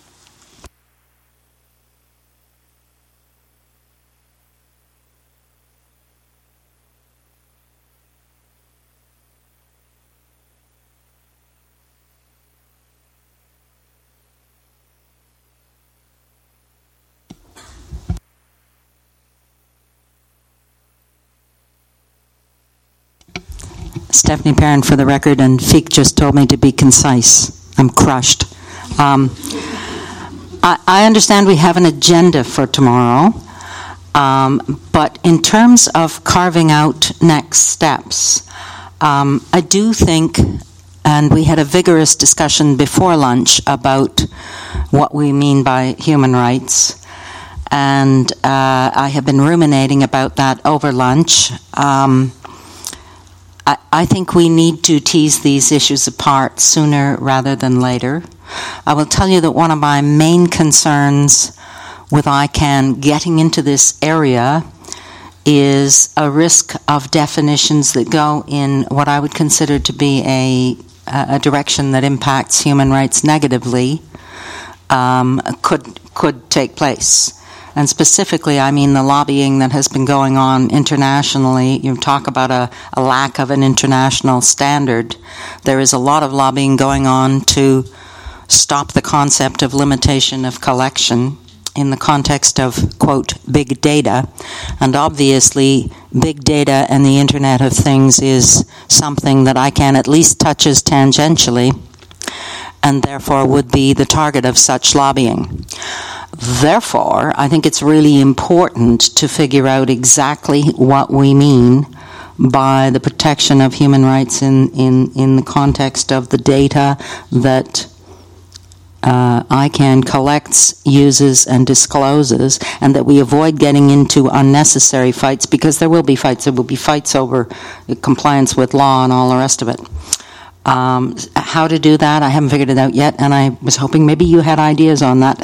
Stephanie Perrin for the record, and Fiek just told me to be concise. I'm crushed. Um, I, I understand we have an agenda for tomorrow, um, but in terms of carving out next steps, um, I do think, and we had a vigorous discussion before lunch about what we mean by human rights, and uh, I have been ruminating about that over lunch. Um, I, I think we need to tease these issues apart sooner rather than later. I will tell you that one of my main concerns with I CANN getting into this area is a risk of definitions that go in what I would consider to be a, a direction that impacts human rights negatively um, could could take place. And specifically, I mean the lobbying that has been going on internationally. You talk about a, a lack of an international standard. There is a lot of lobbying going on to stop the concept of limitation of collection in the context of, quote, big data. And obviously, big data and the Internet of Things is something that I CANN at least touches tangentially, and therefore would be the target of such lobbying. Therefore, I think it's really important to figure out exactly what we mean by the protection of human rights in, in, in the context of the data that uh, I CANN collects, uses, and discloses, and that we avoid getting into unnecessary fights, because there will be fights. There will be fights over compliance with law and all the rest of it. Um, how to do that, I haven't figured it out yet, and I was hoping maybe you had ideas on that.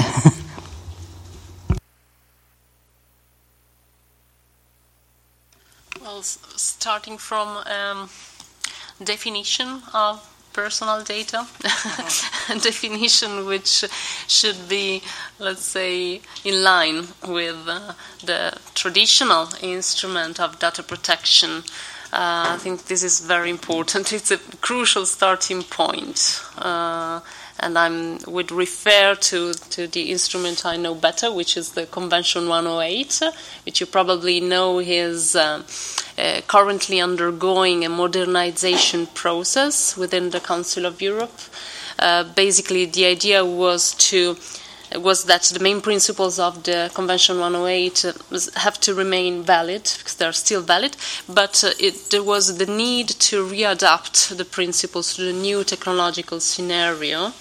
Well, starting from um, definition of personal data, a definition which should be, let's say, in line with uh, the traditional instrument of data protection. Uh, I think this is very important. It's a crucial starting point. Uh, and I would refer to, to the instrument I know better, which is the Convention one oh eight, which you probably know is um, uh, currently undergoing a modernization process within the Council of Europe. Uh, basically, the idea was to was that the main principles of the Convention one oh eight have to remain valid, because they're still valid, but uh, it, there was the need to readapt the principles to the new technological scenario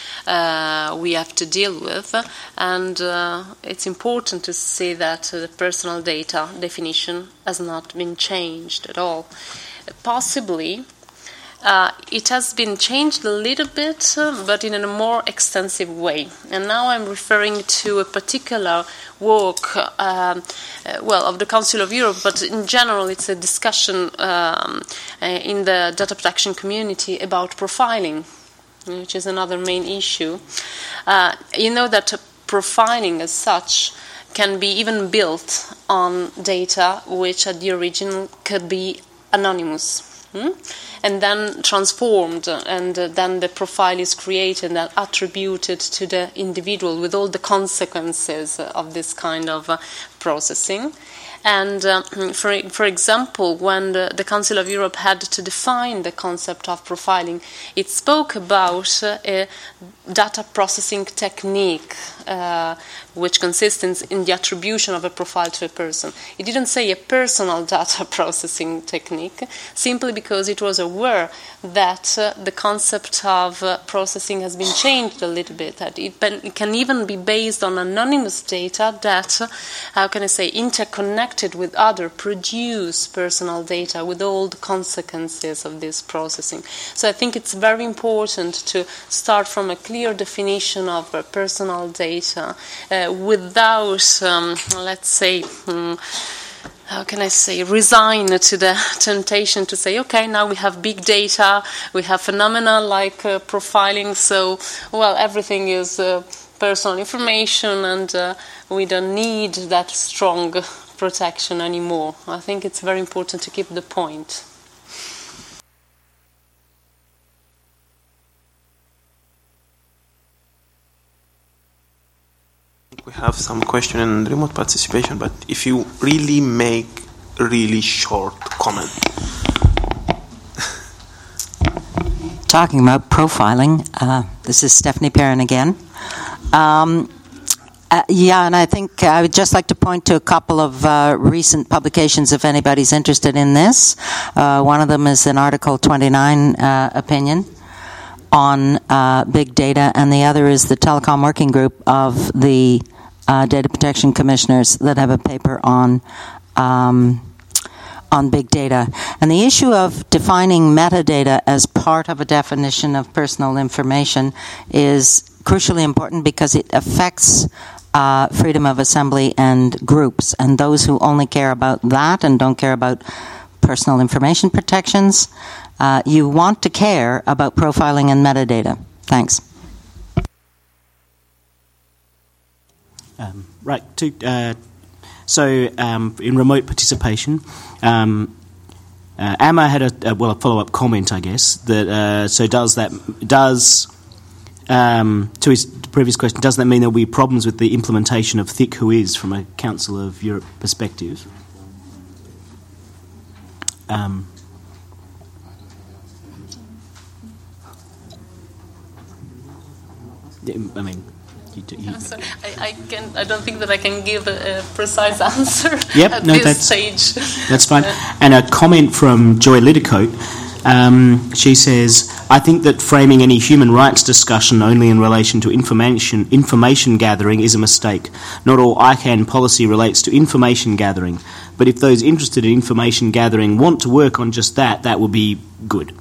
uh, we have to deal with, and uh, it's important to say that uh, the personal data definition has not been changed at all. Possibly, Uh, it has been changed a little bit, uh, but in a more extensive way. And now I'm referring to a particular work, um, uh, well, of the Council of Europe, but in general it's a discussion um, uh, in the data protection community about profiling, which is another main issue. Uh, you know that profiling as such can be even built on data which at the origin could be anonymous. Hmm? And then transformed, and uh, then the profile is created and attributed to the individual with all the consequences of this kind of uh, processing. And uh, for, for example, when the, the Council of Europe had to define the concept of profiling, it spoke about uh, a data processing technique uh, which consists in, in the attribution of a profile to a person. It didn't say a personal data processing technique, simply because it was aware that uh, the concept of uh, processing has been changed a little bit, that it, ben, it can even be based on anonymous data that, uh, how can I say, interconnected with other, produce personal data with all the consequences of this processing. So I think it's very important to start from a clear definition of uh, personal data uh, without, um, let's say, um, how can I say, resign to the temptation to say, okay, now we have big data, we have phenomena like uh, profiling, so, well, everything is uh, personal information, and uh, we don't need that strong protection anymore. I think it's very important to keep the point. We have some question in remote participation, but if you really make a really short comment. Talking about profiling, uh, this is Stephanie Perrin again. Um, uh, yeah, and I think I would just like to point to a couple of uh, recent publications if anybody's interested in this. Uh, one of them is an Article twenty-nine uh, opinion on uh, big data, and the other is the Telecom Working Group of the uh, Data Protection Commissioners that have a paper on um, on big data. And the issue of defining metadata as part of a definition of personal information is crucially important because it affects uh, freedom of assembly and groups, and those who only care about that and don't care about personal information protections, Uh, you want to care about profiling and metadata. Thanks. Um, right. To, uh, so, um, in remote participation, um, uh, Amma had a, a well a follow-up comment, I guess. That uh, so does that does um, to his previous question? Does that mean there will be problems with the implementation of thick whois from a Council of Europe perspective? Um, I mean, you, you, so I, I can. I don't think that I can give a, a precise answer yep, at no, this that's, stage. That's fine. And a comment from Joy Lidicote. Um, she says, "I think that framing any human rights discussion only in relation to information information gathering is a mistake. Not all I CANN policy relates to information gathering, but if those interested in information gathering want to work on just that, that would be good."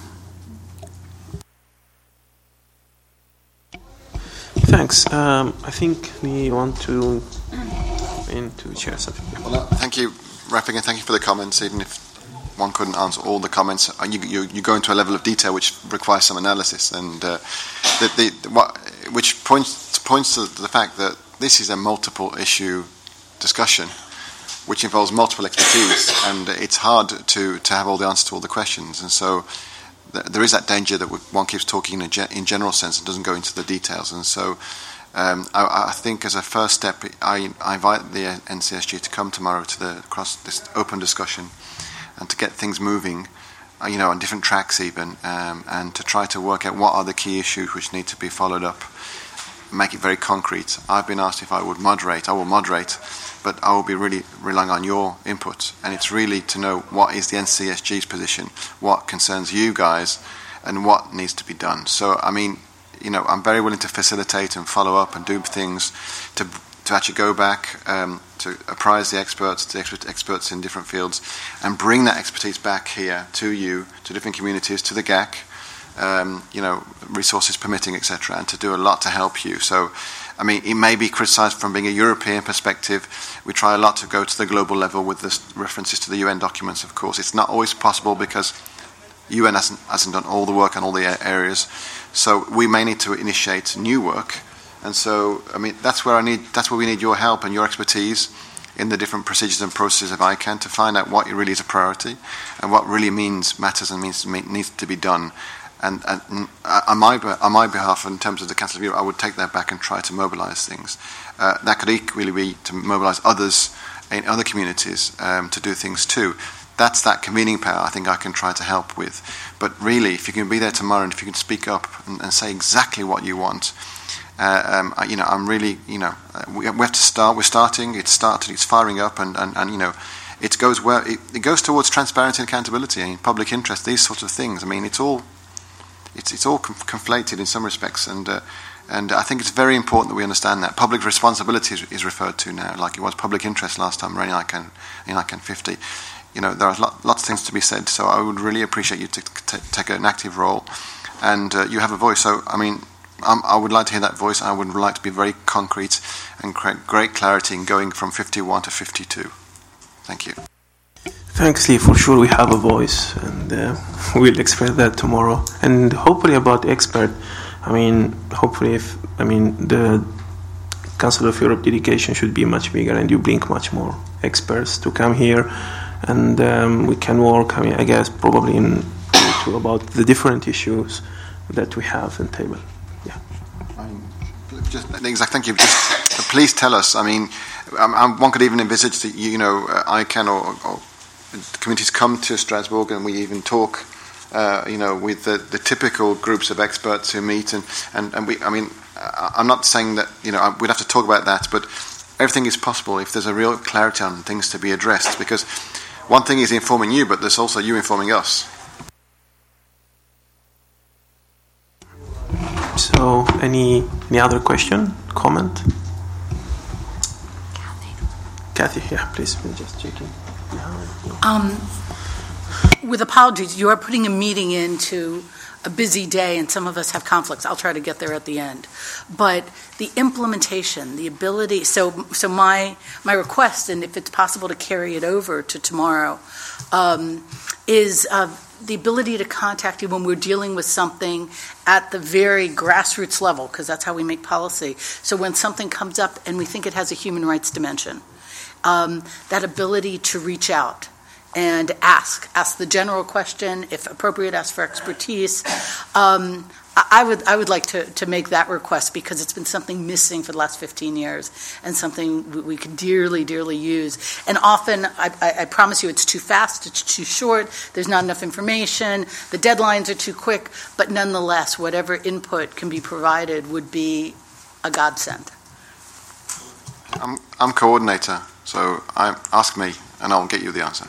Thanks. Um, I think we want to into chair something. Well, thank you, Wrapping, and thank you for the comments. Even if one couldn't answer all the comments, you, you, you go into a level of detail which requires some analysis, and uh, the, the, what, which points points to the fact that this is a multiple issue discussion, which involves multiple expertise, and it's hard to to have all the answers to all the questions, and so. th- there is that danger that one keeps talking in a ge- in general sense and doesn't go into the details. And so um, I, I think as a first step, I, I invite the N C S G to come tomorrow to the across this open discussion and to get things moving, uh, you know, on different tracks even, um, and to try to work out what are the key issues which need to be followed up, make it very concrete. I've been asked if I would moderate. I will moderate, but I will be really relying on your input, and it's really to know what is the N C S G's position, what concerns you guys, and what needs to be done. So, I mean, you know, I'm very willing to facilitate and follow up and do things to to actually go back um, to apprise the experts, the expert, experts in different fields, and bring that expertise back here to you, to different communities, to the G A C, um, you know, resources permitting, et cetera, and to do a lot to help you. So, I mean, it may be criticised from being a European perspective. We try a lot to go to the global level with the references to the U N documents, of course. It's not always possible because U N hasn't, hasn't done all the work on all the areas. So we may need to initiate new work. And so, I mean, that's where I need, that's where we need your help and your expertise in the different procedures and processes of I CAN to find out what really is a priority and what really means, matters and means needs to be done. And, and on, my, on my behalf, in terms of the Council of Europe, I would take that back and try to mobilise things. Uh, that could equally be to mobilise others in other communities um, to do things too. That's that convening power I think I can try to help with. But really, if you can be there tomorrow and if you can speak up and, and say exactly what you want, uh, um, you know, I'm really, you know, we, we have to start. We're starting. It's started. It's firing up, and, and, and you know, it goes well. It, it goes towards transparency and accountability and public interest. These sorts of things. I mean, it's all. It's it's all conflated in some respects, and uh, and I think it's very important that we understand that public responsibility is, is referred to now, like it was public interest last time in I CAN in I CAN fifty. You know, there are lot, lots of things to be said. So I would really appreciate you to t- take an active role, and uh, you have a voice. So I mean, I'm, I would like to hear that voice. I would like to be very concrete and create great clarity in going from fifty-one to fifty-two. Thank you. Thanks, Lee. For sure, we have a voice, and uh, we'll express that tomorrow. And hopefully, about expert, I mean, hopefully, if I mean the Council of Europe dedication should be much bigger, and you bring much more experts to come here, and um, we can work. I mean, I guess probably in to about the different issues that we have on table. Yeah. I mean, just exactly. Thank you. Just please tell us. I mean, um, one could even envisage that you know uh, I CAN or, or communities come to Strasbourg, and we even talk, uh, you know, with the, the typical groups of experts who meet, and, and, and we. I mean, I'm not saying that you know we'd have to talk about that, but everything is possible if there's a real clarity on things to be addressed. Because one thing is informing you, but there's also you informing us. So, any any other question, comment? Kathy, Kathy, yeah, please, we're just checking. Um, with apologies, you are putting a meeting into a busy day, and some of us have conflicts. I'll try to get there at the end. But the implementation, the ability, so so my my request, and if it's possible to carry it over to tomorrow, um, is uh, the ability to contact you when we're dealing with something at the very grassroots level, because that's how we make policy. So when something comes up and we think it has a human rights dimension, um, that ability to reach out and ask, ask the general question, if appropriate, ask for expertise. Um, I would I would like to, to make that request, because it's been something missing for the last fifteen years and something we, we could dearly, dearly use. And often, I, I, I promise you, it's too fast, it's too short, there's not enough information, the deadlines are too quick, but nonetheless, whatever input can be provided would be a godsend. I'm, I'm coordinator, so I, ask me and I'll get you the answer.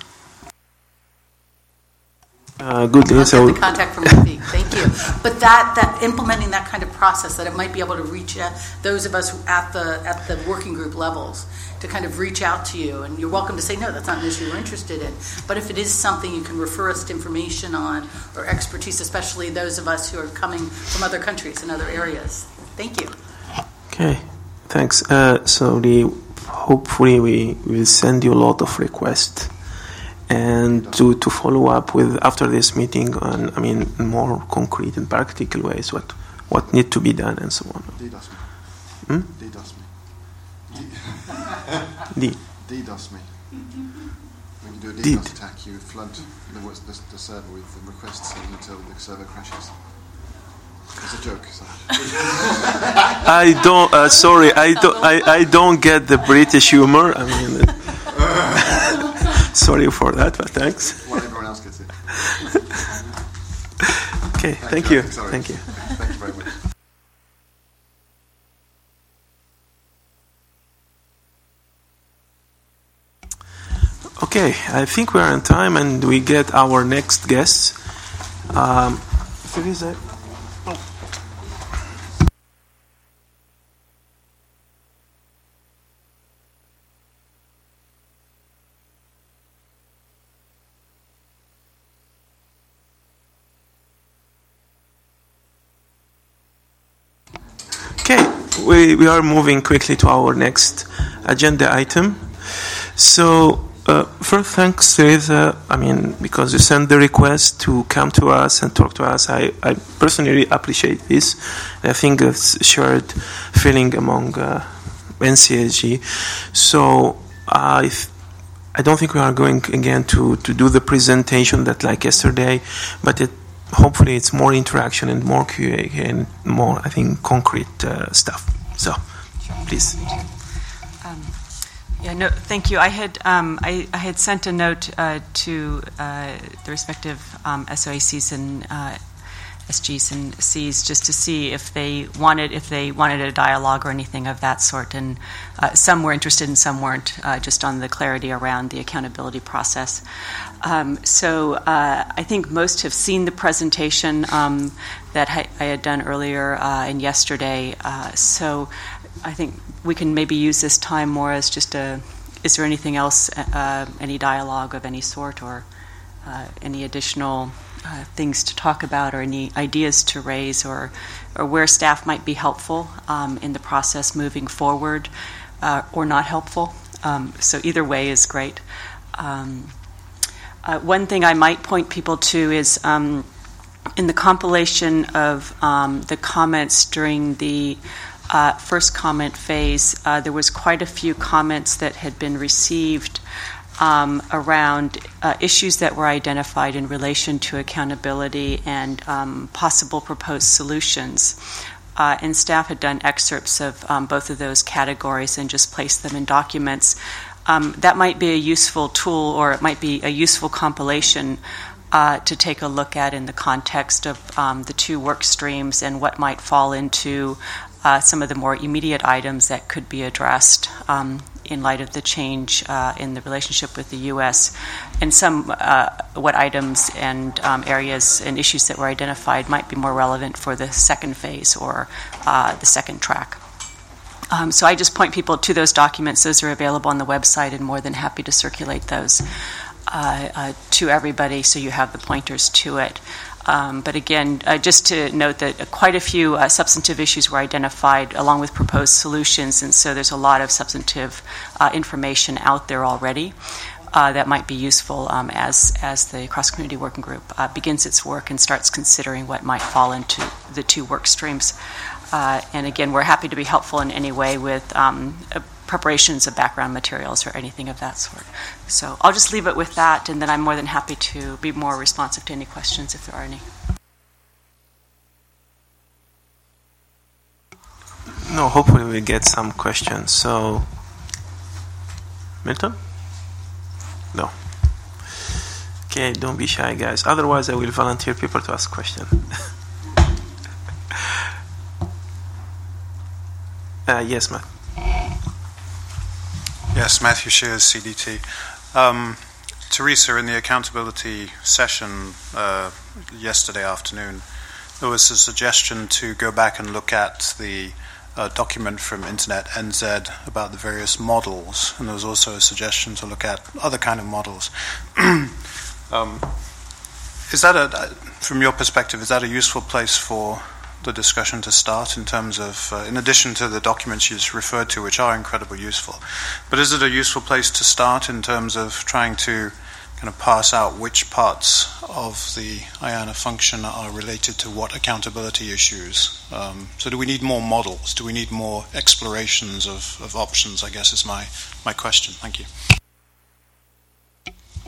Uh, good I'll so get the contact from Rafiq. Thank you. But that, that implementing that kind of process, that it might be able to reach out, those of us at the at the working group levels, to kind of reach out to you. And you're welcome to say, no, that's not an issue we're interested in. But if it is something you can refer us to information on, or expertise, especially those of us who are coming from other countries and other areas. Thank you. Okay, thanks. Uh, so the hopefully we will send you a lot of requests. And to, to follow up with after this meeting on, I mean, more concrete and practical ways, what what need to be done and so on. DDoS me. Hmm? DDoS me. D. DDoS me. When you do a did. DDoS attack, you flood the, the, the server with the requests until the server crashes. It's a joke. So. I don't. Uh, sorry, I don't. I, I don't get the British humor. I mean, sorry for that, but thanks. Well, everyone else gets it. Okay, thank you. Thank you. Thank you very much. Okay, I think we are on time, and we get our next guest. Um, there is a. Oh. Okay, we, we are moving quickly to our next agenda item. So, uh, first, thanks, Teresa. I mean, because you sent the request to come to us and talk to us. I, I personally appreciate this. I think it's a shared feeling among uh, N C A G. So, I th- I don't think we are going again to, to do the presentation that like yesterday, but it hopefully it's more interaction and more Q A and more, I think, concrete uh, stuff. So, please. Um, yeah, no, thank you. I had um, I, I had sent a note uh, to uh, the respective um, S O A Cs and uh, S Gs and Cs just to see if they wanted if they wanted a dialogue or anything of that sort. And uh, some were interested and some weren't, uh, just on the clarity around the accountability process. Um, so uh, I think most have seen the presentation um, that I, I had done earlier uh, and yesterday. Uh, so I think we can maybe use this time more as just a, is there anything else, uh, any dialogue of any sort, or uh, any additional uh, things to talk about, or any ideas to raise, or, or where staff might be helpful um, in the process moving forward, uh, or not helpful. Um, so either way is great. Um, Uh, one thing I might point people to is um, in the compilation of um, the comments during the uh, first comment phase, uh, there was quite a few comments that had been received um, around uh, issues that were identified in relation to accountability and um, possible proposed solutions. Uh, and staff had done excerpts of um, both of those categories and just placed them in documents. Um, that might be a useful tool, or it might be a useful compilation uh, to take a look at in the context of um, the two work streams and what might fall into uh, some of the more immediate items that could be addressed um, in light of the change uh, in the relationship with the U S, and some uh, what items and um, areas and issues that were identified might be more relevant for the second phase or uh, the second track. Um, so I just point people to those documents. Those are available on the website, and more than happy to circulate those uh, uh, to everybody so you have the pointers to it. Um, but again, uh, just to note that quite a few uh, substantive issues were identified along with proposed solutions, and so there's a lot of substantive uh, information out there already uh, that might be useful um, as, as the cross-community working group uh, begins its work and starts considering what might fall into the two work streams. Uh, and again, we're happy to be helpful in any way with um, uh, preparations of background materials or anything of that sort. So I'll just leave it with that, and then I'm more than happy to be more responsive to any questions if there are any. No, hopefully we get some questions. So, Milton? No. Okay, don't be shy, guys. Otherwise, I will volunteer people to ask questions. Uh, yes, Matt. Yes, Matthew Shears, C D T. Um, Teresa, in the accountability session uh, yesterday afternoon, there was a suggestion to go back and look at the uh, document from Internet N Z about the various models, and there was also a suggestion to look at other kind of models. um, is that, a, from your perspective, is that a useful place for the discussion to start in terms of, uh, in addition to the documents you just referred to, which are incredibly useful, but is it a useful place to start in terms of trying to kind of parse out which parts of the I A N A function are related to what accountability issues? Um, so do we need more models? Do we need more explorations of, of options, I guess is my, my question. Thank you.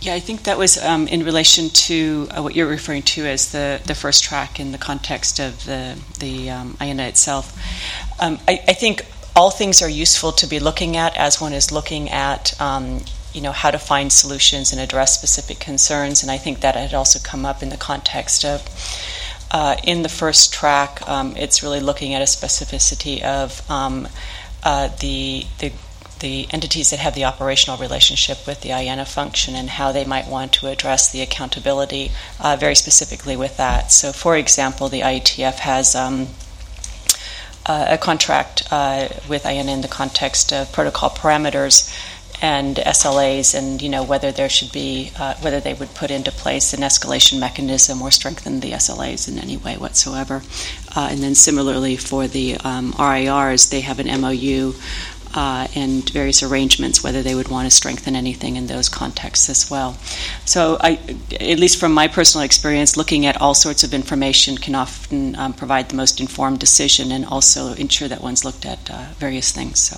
Yeah, I think that was um, in relation to uh, what you're referring to as the, the first track in the context of the, the um, I N A itself. Um, I, I think all things are useful to be looking at as one is looking at um, you know, how to find solutions and address specific concerns, and I think that had also come up in the context of uh, in the first track, um, it's really looking at a specificity of um, uh, the the the entities that have the operational relationship with the I A N A function and how they might want to address the accountability uh, very specifically with that. So, for example, the I E T F has um, uh, a contract uh, with I A N A in the context of protocol parameters and S L As, and you know whether there should be uh, whether they would put into place an escalation mechanism or strengthen the S L As in any way whatsoever. Uh, and then similarly for the um, R I Rs, they have an M O U uh, and various arrangements whether they would want to strengthen anything in those contexts as well. So, I, at least from my personal experience, looking at all sorts of information can often um, provide the most informed decision and also ensure that one's looked at uh, various things. So.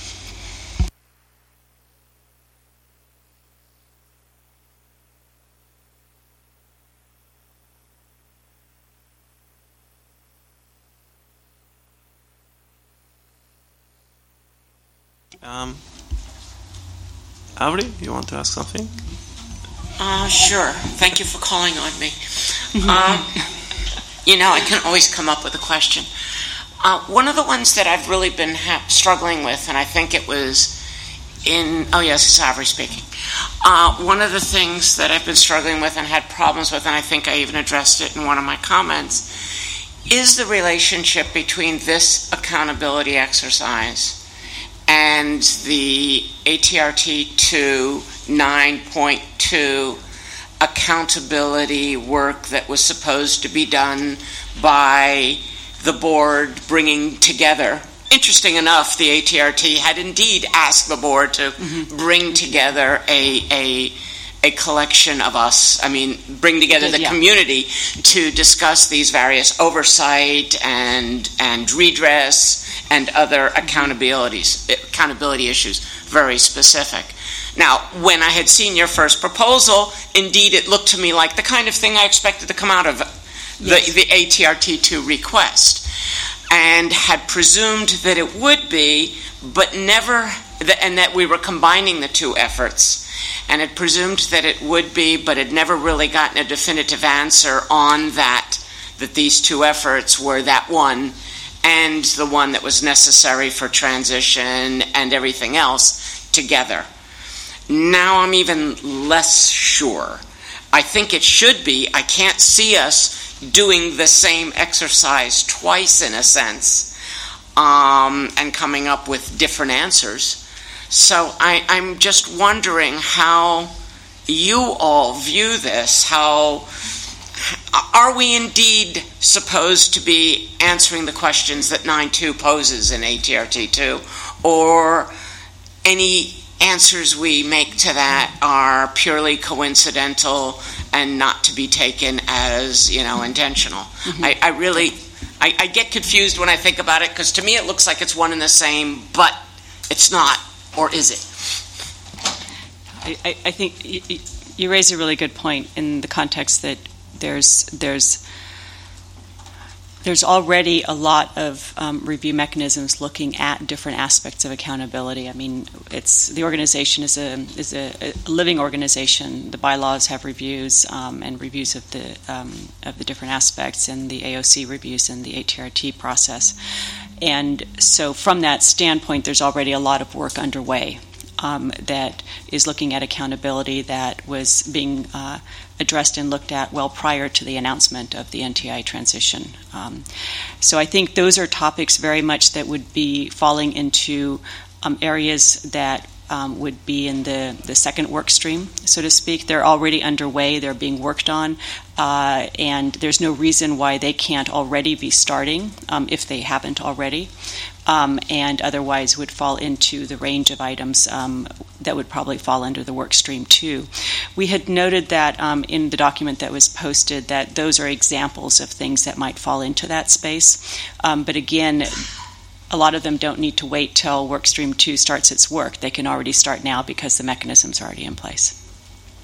Um, Avri, you want to ask something? Uh, sure. Thank you for calling on me. um, you know, I can always come up with a question. Uh, one of the ones that I've really been ha- struggling with, and I think it was in, oh yes, it's Avri speaking. Uh, one of the things that I've been struggling with and had problems with, and I think I even addressed it in one of my comments, is the relationship between this accountability exercise and the A T R T two nine point two accountability work that was supposed to be done by the board bringing together. Interesting enough, the A T R T had indeed asked the board to mm-hmm. bring together a, a a collection of us, I mean, bring together the yeah. community to discuss these various oversight and and redress and other accountabilities, accountability issues, very specific. Now, when I had seen your first proposal, indeed it looked to me like the kind of thing I expected to come out of yes. the, the A T R T two request, and had presumed that it would be, but never, and that we were combining the two efforts, and had presumed that it would be, but had never really gotten a definitive answer on that, that these two efforts were that one, and the one that was necessary for transition and everything else together. Now I'm even less sure. I think it should be. I can't see us doing the same exercise twice, in a sense, um, and coming up with different answers. So I, I'm just wondering how you all view this. How are we indeed supposed to be answering the questions that nine point two poses in A T R T two, or any answers we make to that are purely coincidental and not to be taken as, you know, intentional? Mm-hmm. I, I really, I, I get confused when I think about it, because to me it looks like it's one and the same, but it's not, or is it? I, I think you, you raise a really good point in the context that there's there's there's already a lot of um, review mechanisms looking at different aspects of accountability. I mean, it's the organization is a is a, a living organization. The bylaws have reviews um, and reviews of the um, of the different aspects, and the A O C reviews and the A T R T process. And so, from that standpoint, there's already a lot of work underway um, that is looking at accountability that was being uh, addressed and looked at well prior to the announcement of the N T I transition. Um, so I think those are topics very much that would be falling into um, areas that um, would be in the, the second work stream, so to speak. They're already underway, they're being worked on, uh, and there's no reason why they can't already be starting um, if they haven't already. Um, and otherwise would fall into the range of items um, that would probably fall under the work stream too. We had noted that um, in the document that was posted that those are examples of things that might fall into that space. Um, but again, a lot of them don't need to wait till work stream two starts its work. They can already start now because the mechanism's are already in place.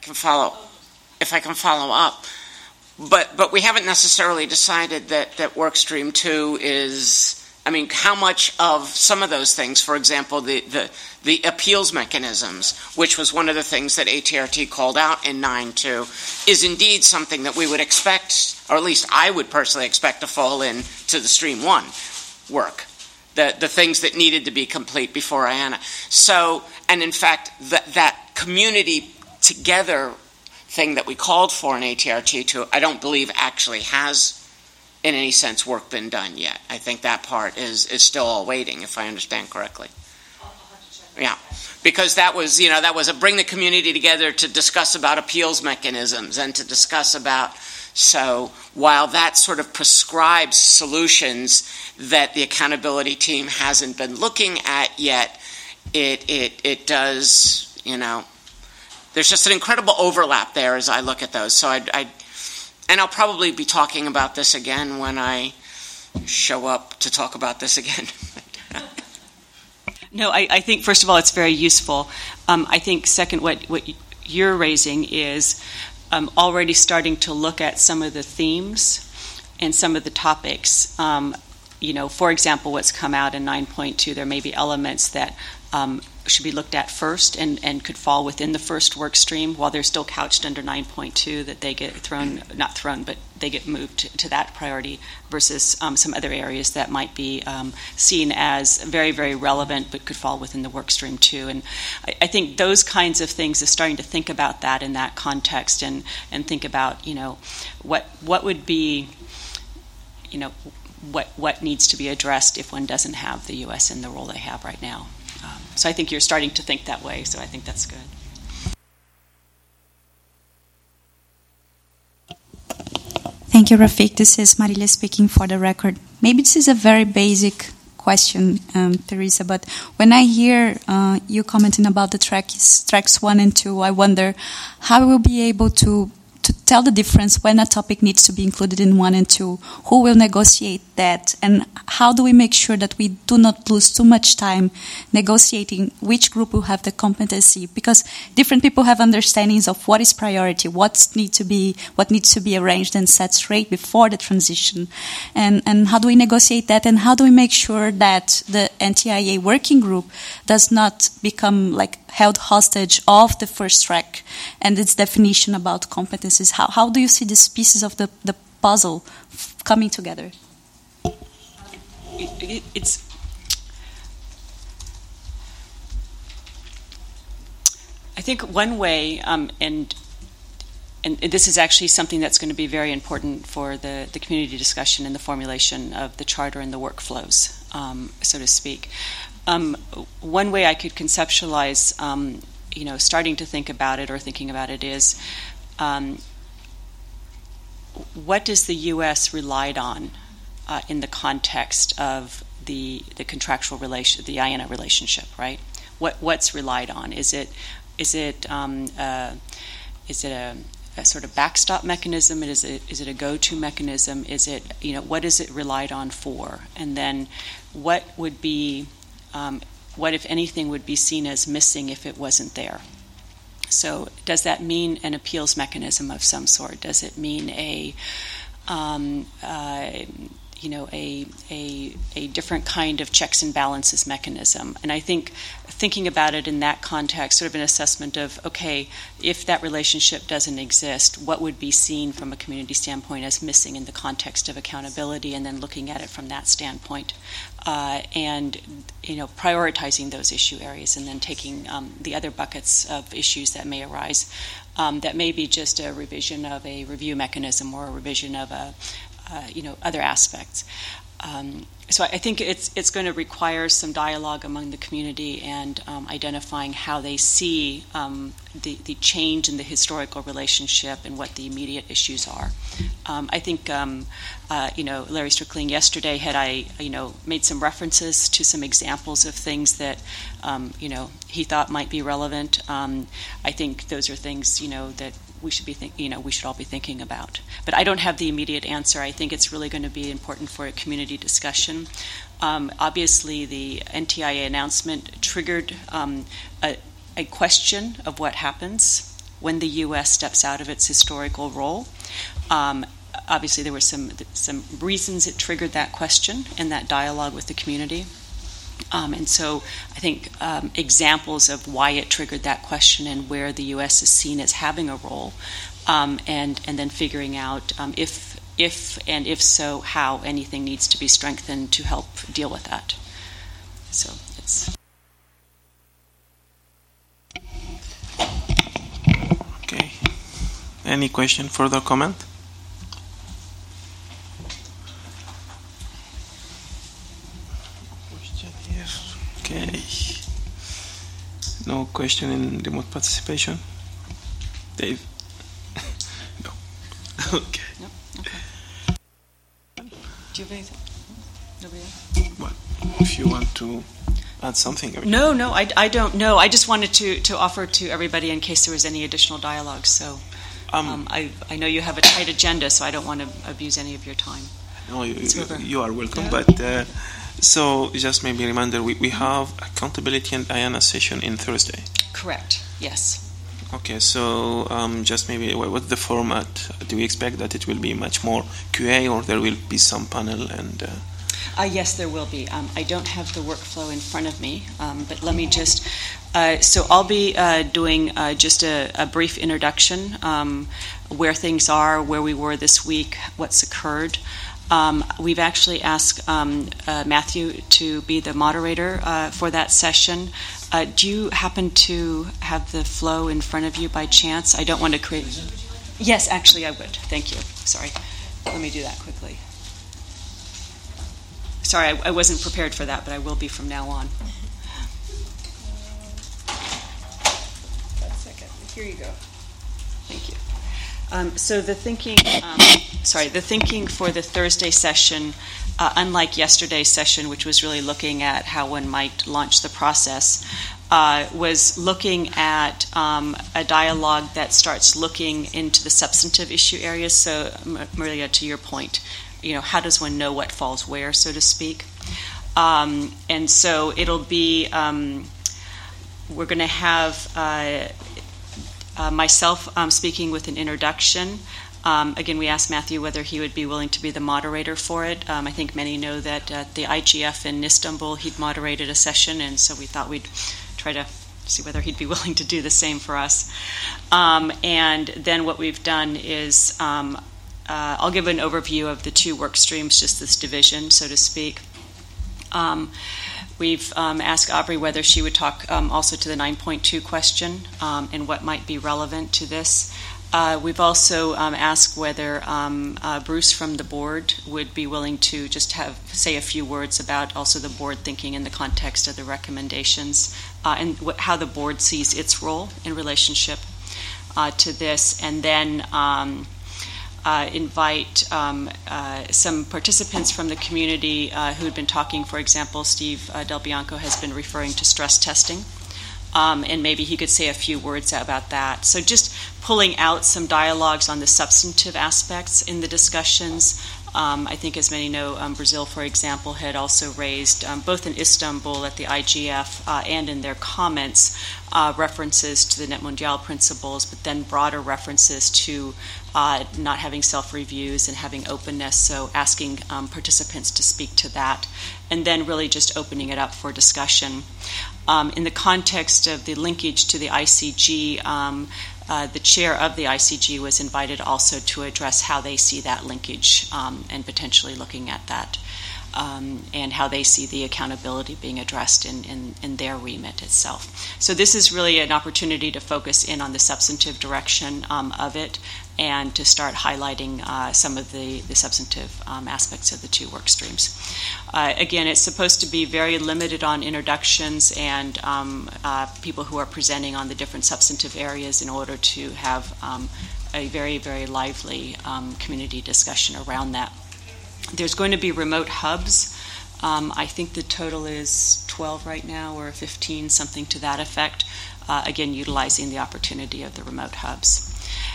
can follow, if I can follow up. But but we haven't necessarily decided that, that work stream two is, I mean, how much of some of those things, for example, the, the, the appeals mechanisms, which was one of the things that A T R T called out in nine two, is indeed something that we would expect, or at least I would personally expect to fall into the stream one work, the, the things that needed to be complete before I A N A. So, and in fact, that, that community together thing that we called for in A T R T two, I don't believe actually has, in any sense, work been done yet. I think that part is, is still all waiting, if I understand correctly. Yeah, because that was, you know, that was a bring the community together to discuss about appeals mechanisms and to discuss about, so while that sort of prescribes solutions that the accountability team hasn't been looking at yet, it it it does, you know, there's just an incredible overlap there as I look at those. So I, I, and I'll probably be talking about this again when I show up to talk about this again. No, I, I think, first of all, it's very useful. Um, I think, second, what, what you're raising is um, already starting to look at some of the themes and some of the topics. Um, you know, for example, what's come out in nine point two, there may be elements that um, should be looked at first and, and could fall within the first work stream while they're still couched under nine point two, that they get thrown, not thrown, but they get moved to, to that priority versus um, some other areas that might be um, seen as very, very relevant but could fall within the work stream too. And I, I think those kinds of things is starting to think about that in that context and, and think about, you know, what what would be, you know, what what needs to be addressed if one doesn't have the U S in the role they have right now. Um, so I think you're starting to think that way, so I think that's good. Thank you, Rafik. This is Marilia speaking for the record. Maybe this is a very basic question, um, Teresa, but when I hear uh, you commenting about the tracks, tracks one and two, I wonder how we'll be able to to tell the difference when a topic needs to be included in one and two, who will negotiate that, and how do we make sure that we do not lose too much time negotiating which group will have the competency, because different people have understandings of what is priority, what needs to be, what needs to be arranged and set straight before the transition, and, and how do we negotiate that, and how do we make sure that the N T I A working group does not become like held hostage of the first track and its definition about competencies? How, how do you see these pieces of the, the puzzle f- coming together? It, it, it's I think one way, um, and and this is actually something that's going to be very important for the, the community discussion and the formulation of the charter and the workflows, um, so to speak. Um, one way I could conceptualize, um, you know, starting to think about it or thinking about it is, um, what does the U S relied on uh, in the context of the the contractual relation, the I A N A relationship, right? What what's relied on? Is it is it um, uh, is it a, a sort of backstop mechanism? Is it is it a go-to mechanism? Is it, you know, what is it relied on for? And then what would be Um, what, if anything, would be seen as missing if it wasn't there? So does that mean an appeals mechanism of some sort? Does it mean a, um, uh, you know, a, a, a different kind of checks and balances mechanism? And I think thinking about it in that context, sort of an assessment of, okay, if that relationship doesn't exist, what would be seen from a community standpoint as missing in the context of accountability, and then looking at it from that standpoint. Uh, and, you know, prioritizing those issue areas, and then taking um, the other buckets of issues that may arise, um, that may be just a revision of a review mechanism or a revision of a, uh, you know, other aspects. Um, so I think it's it's going to require some dialogue among the community and um, identifying how they see um, the, the change in the historical relationship and what the immediate issues are. Um, I think, um, uh, you know, Larry Strickling yesterday had I, you know, made some references to some examples of things that, um, you know, he thought might be relevant. Um, I think those are things, you know, that we should be think, you know, we should all be thinking about. But I don't have the immediate answer. I think it's really going to be important for a community discussion. Um, obviously, the N T I A announcement triggered um, a, a question of what happens when the U S steps out of its historical role. Um, obviously, there were some some reasons it triggered that question and that dialogue with the community. Um, and so I think um, examples of why it triggered that question and where the U S is seen as having a role, um, and, and then figuring out um, if, if and if so, how anything needs to be strengthened to help deal with that. So it's... Okay. Any question, further comment? Okay. No question in remote participation? Dave? No. Okay. No? Okay. Do you have anything? Nobody else? Well, if you want to add something. No, no, I, I don't know. I just wanted to, to offer to everybody in case there was any additional dialogue. So um, um, I, I know you have a tight agenda, so I don't want to abuse any of your time. No, you, you, you are welcome. Yeah. But uh, so just maybe a reminder, we, we have accountability and I A N A session in Thursday. Correct. Yes. Okay, so um, just maybe what's the format? Do we expect that it will be much more Q A, or there will be some panel and? Uh... Uh, yes, there will be. Um, I don't have the workflow in front of me, um, but let me just. Uh, so I'll be uh, doing uh, just a, a brief introduction, um, where things are, where we were this week, what's occurred. Um, we've actually asked um, uh, Matthew to be the moderator uh, for that session. Uh, do you happen to have the flow in front of you by chance? I don't want to create... Yes, actually I would. Thank you. Sorry. Let me do that quickly. Sorry, I, I wasn't prepared for that, but I will be from now on. One second. Here you go. Thank you. Um, so the thinking, um, sorry, the thinking for the Thursday session, uh, unlike yesterday's session, which was really looking at how one might launch the process, uh, was looking at um, a dialogue that starts looking into the substantive issue areas. So, Maria, to your point, you know, how does one know what falls where, so to speak? Um, and so it'll be, um, we're going to have uh, uh, myself um, speaking with an introduction. Um, again, we asked Matthew whether he would be willing to be the moderator for it. Um, I think many know that at the I G F in Istanbul, he'd moderated a session, and so we thought we'd try to see whether he'd be willing to do the same for us. Um, and then what we've done is um, uh, I'll give an overview of the two work streams, just this division, so to speak. Um, we've um, asked Aubrey whether she would talk um, also to the nine point two question um, and what might be relevant to this. Uh, we've also um, asked whether um, uh, Bruce from the board would be willing to just have say a few words about also the board thinking in the context of the recommendations uh, and wh- how the board sees its role in relationship uh, to this, and then um, uh, invite um, uh, some participants from the community uh, who had been talking. For example, Steve uh, Del Bianco has been referring to stress testing. Um, and maybe he could say a few words about that. So just pulling out some dialogues on the substantive aspects in the discussions. Um, I think, as many know, um, Brazil, for example, had also raised, um, both in Istanbul at the I G F uh, and in their comments, uh, references to the Net Mundial principles, but then broader references to uh, not having self-reviews and having openness, so asking um, participants to speak to that, and then really just opening it up for discussion. Um, in the context of the linkage to the I C G, um, uh, the chair of the I C G was invited also to address how they see that linkage um, and potentially looking at that um, and how they see the accountability being addressed in, in, in their remit itself. So this is really an opportunity to focus in on the substantive direction um, of it and to start highlighting uh, some of the, the substantive um, aspects of the two work streams. Uh, again, it's supposed to be very limited on introductions and um, uh, people who are presenting on the different substantive areas in order to have um, a very, very lively um, community discussion around that. There's going to be remote hubs. Um, I think the total is twelve right now or fifteen, something to that effect, uh, again, utilizing the opportunity of the remote hubs.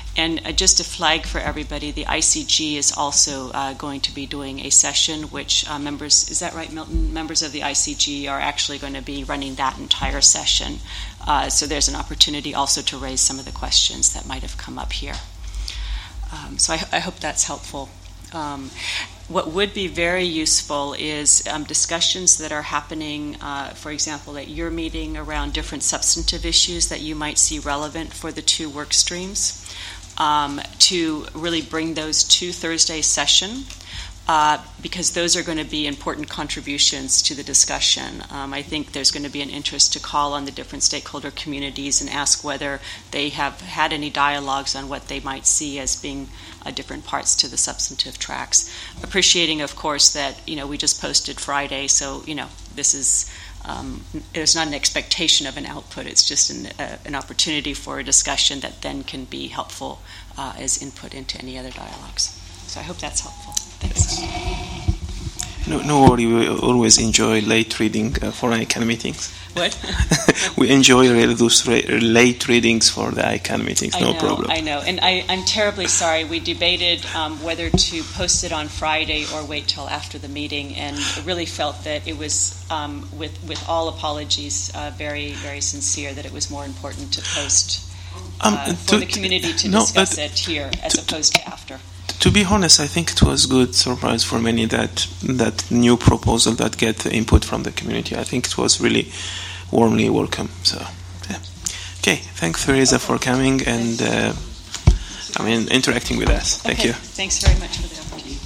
And uh, just to flag for everybody, the I C G is also uh, going to be doing a session, which uh, members, is that right, Milton? Members of the I C G are actually going to be running that entire session. Uh, so there's an opportunity also to raise some of the questions that might have come up here. Um, so I, I hope that's helpful. Um, what would be very useful is um, discussions that are happening, uh, for example, at your meeting around different substantive issues that you might see relevant for the two work streams. Um, to really bring those to Thursday's session, uh, because those are going to be important contributions to the discussion. Um, I think there's going to be an interest to call on the different stakeholder communities and ask whether they have had any dialogues on what they might see as being uh, different parts to the substantive tracks. Appreciating, of course, that you know we just posted Friday, so you know this is. Um, there's not an expectation of an output. It's just an, uh, an opportunity for a discussion that then can be helpful uh, as input into any other dialogues. So I hope that's helpful. Thanks. No, no worry. We always enjoy late reading uh, for I CANN meetings. What? We enjoy really those ra- late readings for the I CANN meetings. I No know, problem. I know, and I, I'm terribly sorry. We debated um, whether to post it on Friday or wait till after the meeting, and really felt that it was, um, with with all apologies, uh, very very sincere that it was more important to post uh, Um, for to- the community to no, discuss but it here as opposed to after. To be honest, I think it was good surprise for many that that new proposal that get the input from the community. I think it was really warmly welcome. So, yeah. Okay, thanks Teresa for coming and uh, I mean interacting with us. Thank Okay, you. Thanks very much for the opportunity.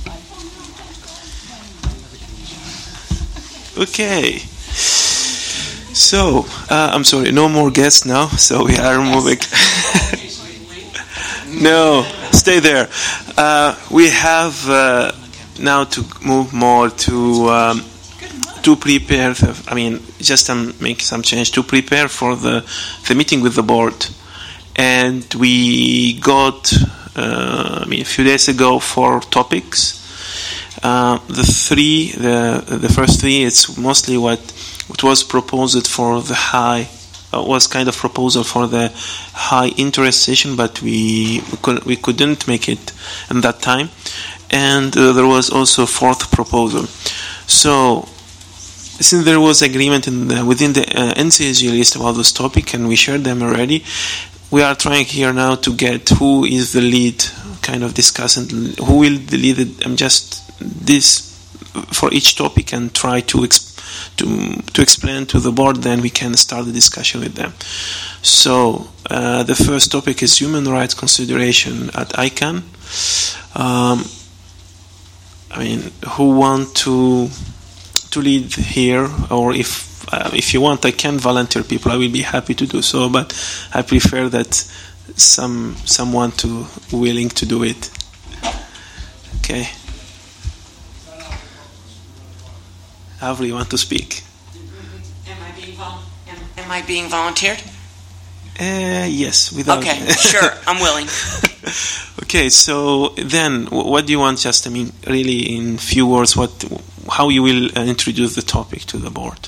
Bye. Okay. So, uh, I'm sorry, no more guests now. So we are moving. No, stay there. Uh, we have uh, now to move more to um, to prepare. The, I mean, just um, make some change to prepare for the the meeting with the board. And we got, uh, I mean, a few days ago, four topics. Uh, the three, the the first three, it's mostly what what was proposed for the high. Uh, was kind of proposal for the high interest session, but we we, could, we couldn't make it in that time. And uh, there was also a fourth proposal. So since there was agreement in the, within the uh, N C S G list about this topic, and we shared them already, we are trying here now to get who is the lead kind of discussant, who will lead it, um, just this for each topic, and try to explain To, to explain to the board, then we can start the discussion with them. So uh, the first topic is human rights consideration at I CANN. Um, I mean, who want to to lead here, or if uh, if you want, I can volunteer people. I will be happy to do so, but I prefer that some someone to willing to do it. Okay. However you want to speak. Am I being, vol- am, am I being volunteered? Uh, yes, without. Okay, sure, I'm willing. Okay, so then, what do you want? Just, I mean, really, in few words, what, how you will uh, introduce the topic to the board?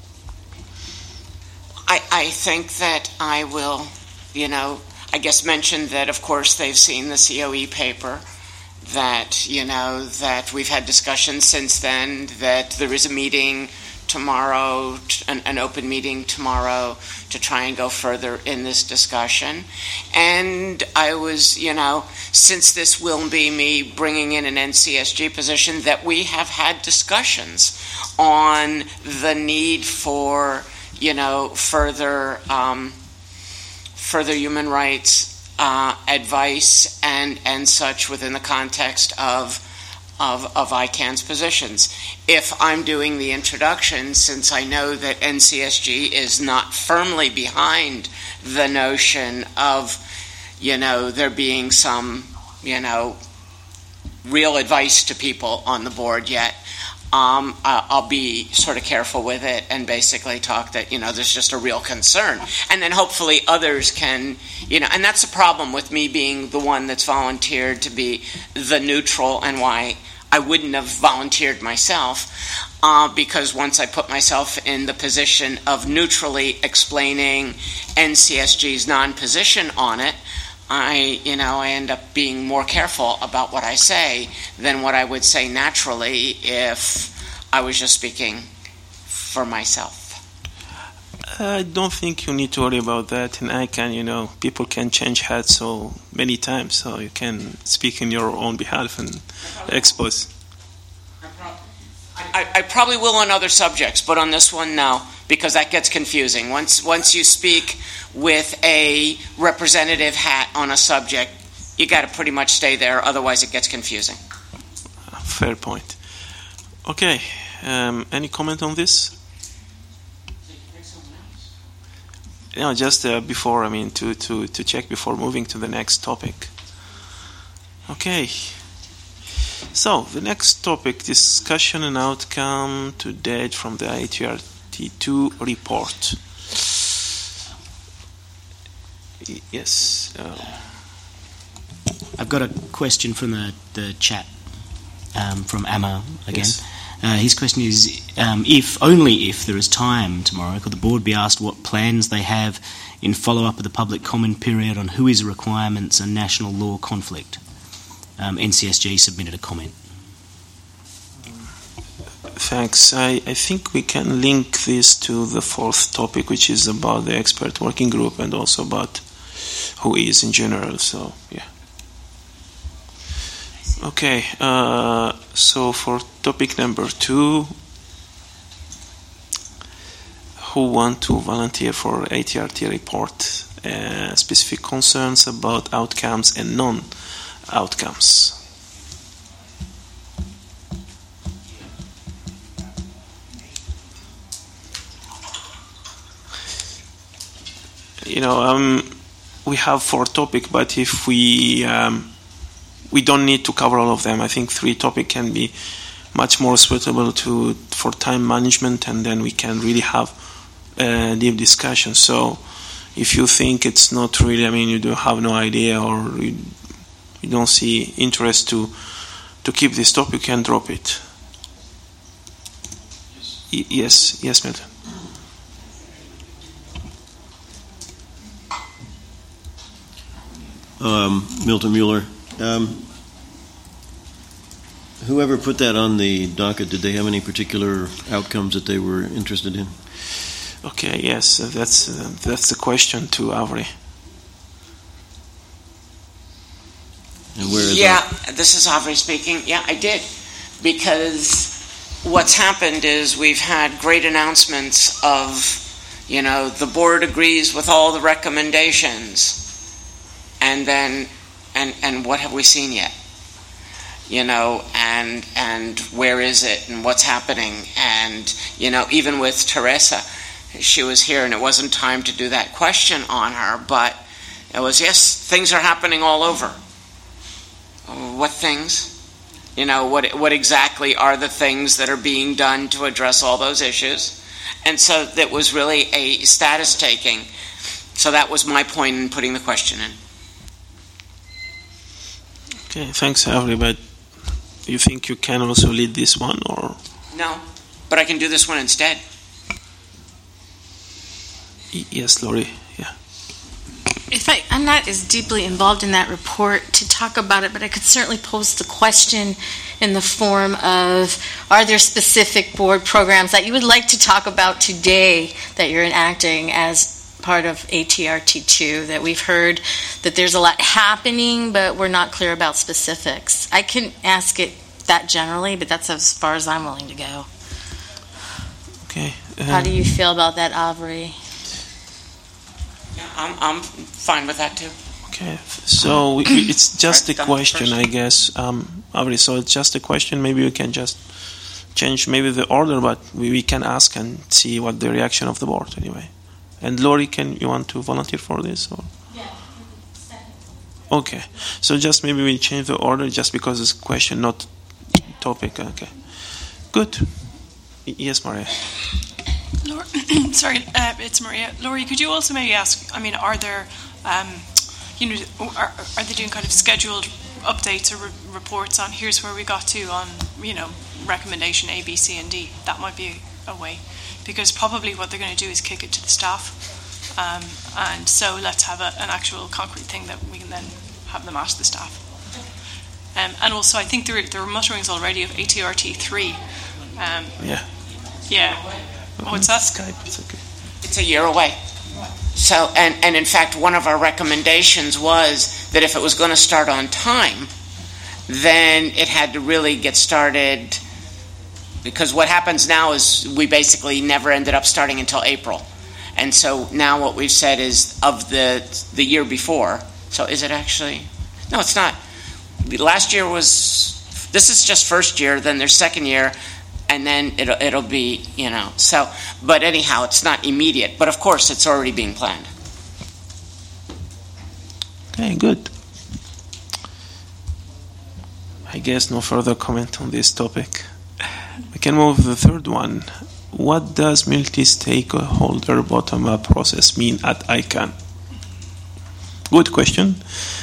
I, I think that I will, you know, I guess mention that, of course, they've seen the C O E paper. That, you know, that we've had discussions since then, that there is a meeting tomorrow, an, an open meeting tomorrow to try and go further in this discussion. And I was, you know, since this will be me bringing in an N C S G position, that we have had discussions on the need for, you know, further, um, further human rights Uh, advice and and such within the context of of of I CANN's positions. If I'm doing the introduction, since I know that N C S G is not firmly behind the notion of, you know, there being some, you know, real advice to people on the board yet, Um, I'll be sort of careful with it and basically talk that, you know, there's just a real concern. And then hopefully others can, you know, and that's the problem with me being the one that's volunteered to be the neutral, and why I wouldn't have volunteered myself, uh, because once I put myself in the position of neutrally explaining N C S G's non-position on it, I, you know, I end up being more careful about what I say than what I would say naturally if I was just speaking for myself. I don't think you need to worry about that. In I CAN, you know, people can change hats so many times, so you can speak in your own behalf and expose. I, I probably will on other subjects, but on this one, no, because that gets confusing. Once once you speak with a representative hat on a subject, you got to pretty much stay there, otherwise it gets confusing. Fair point. Okay, um, any comment on this? No, just uh, before, I mean, to, to, to check before moving to the next topic. Okay. So, the next topic, discussion and outcome to date from the I T R T two report. Yes. Uh, I've got a question from the, the chat um, from Amma again. Yes. Uh, his question is, um, if, only if there is time tomorrow, could the board be asked what plans they have in follow-up of the public comment period on W H O I S requirements and national law conflict? Um, N C S G submitted a comment. Thanks. I, I think we can link this to the fourth topic, which is about the expert working group and also about W H O I S in general. So, yeah. Okay. Uh, so for topic number two, who want to volunteer for A T R T report? Uh, specific concerns about outcomes and non-outcomes. You know, um, we have four topics, but if we um, we don't need to cover all of them. I think three topics can be much more suitable to for time management, and then we can really have a deep discussion. So, if you think it's not really, I mean, you do have no idea or you, you don't see interest to to keep this topic, you can drop it. Y- yes, yes, Milton. Um, Milton Mueller. Um, whoever put that on the docket, did they have any particular outcomes that they were interested in? Okay, yes, uh, that's uh, that's the question to Avri. And where is yeah, that? This is Avri speaking. Yeah, I did. Because what's happened is we've had great announcements of, you know, the board agrees with all the recommendations. And then, and and what have we seen yet? You know, and and where is it, and what's happening? And you know, even with Teresa, she was here, and it wasn't time to do that question on her, but it was, yes, things are happening all over. What things? You know, what what exactly are the things that are being done to address all those issues? And so that was really a status taking. So that was my point in putting the question in. Okay, thanks, Avri, but you think you can also lead this one, or? No, but I can do this one instead. Y- yes, Lori, yeah. If I, I'm not as deeply involved in that report to talk about it, but I could certainly pose the question in the form of, are there specific board programs that you would like to talk about today that you're enacting as part of A T R T two, that we've heard that there's a lot happening, but we're not clear about specifics? I can ask it that generally, but that's as far as I'm willing to go. Okay. Um, How do you feel about that, Avri? Yeah, I'm I'm fine with that too. Okay, so we, we- it's just a Right, done question, first. I guess. Um, Avri, so it's just a question. Maybe we can just change maybe the order, but we, we can ask and see what the reaction of the board anyway. And Lori, can you want to volunteer for this? Or? Yeah. Okay, so just maybe we change the order just because it's question, not topic. Okay, good. Y- Yes, Maria. Laura, sorry, uh, it's Maria. Laurie, could you also maybe ask, I mean, are there, um, you know, are, are they doing kind of scheduled updates or re- reports on here's where we got to on, you know, recommendation A, B, C, and D? That might be a way. Because probably what they're going to do is kick it to the staff Um, and so let's have a, an actual concrete thing that we can then have them ask the staff. Um, and also, I think there, there are mutterings already of A T R T three. Um, yeah. Yeah. Oh, what's that? Skype, it's okay. It's a year away. So, and, and in fact, one of our recommendations was that if it was going to start on time, then it had to really get started, because what happens now is we basically never ended up starting until April. And so now what we've said is of the the year before. So is it actually? No, it's not. Last year was, this is just first year, then there's second year, and then it'll, it'll be, you know, so, but anyhow, it's not immediate. But of course, it's already being planned. Okay, good. I guess no further comment on this topic. We can move to the third one. What does multi-stakeholder bottom-up process mean at I CANN? Good question.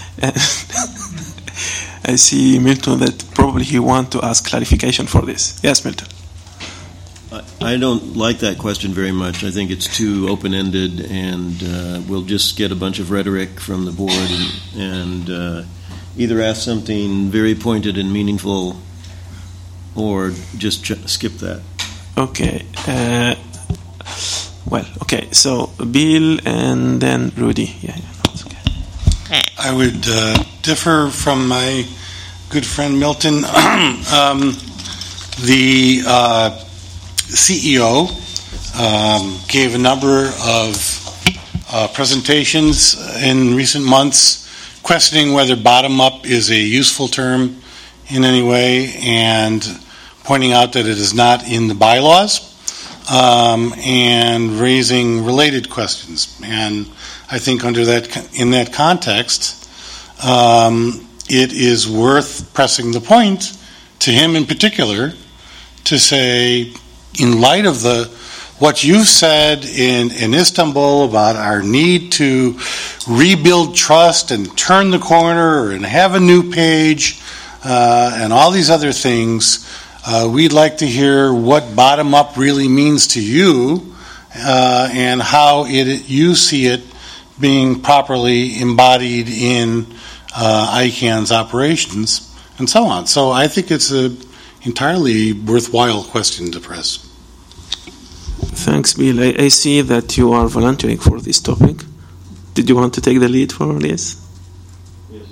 I see, Milton, that probably he wants to ask clarification for this. Yes, Milton. I don't like that question very much. I think it's too open-ended, and uh, we'll just get a bunch of rhetoric from the board and, and uh, either ask something very pointed and meaningful or just ch- skip that. Okay. Uh, well, okay. So Bill and then Rudy. Yeah, yeah, that's okay. I would uh, differ from my good friend Milton. um, the uh, C E O um, gave a number of uh, presentations in recent months questioning whether bottom-up is a useful term in any way, and pointing out that it is not in the bylaws, um, and raising related questions. And I think under that, in that context, um, it is worth pressing the point to him in particular to say, in light of the what you've said in, in Istanbul about our need to rebuild trust and turn the corner and have a new page uh, and all these other things, uh, we'd like to hear what bottom-up really means to you uh, and how it you see it being properly embodied in uh, I CANN's operations and so on. So I think it's an entirely worthwhile question to press. Thanks, Bill. I, I see that you are volunteering for this topic. Did you want to take the lead for this? Yes.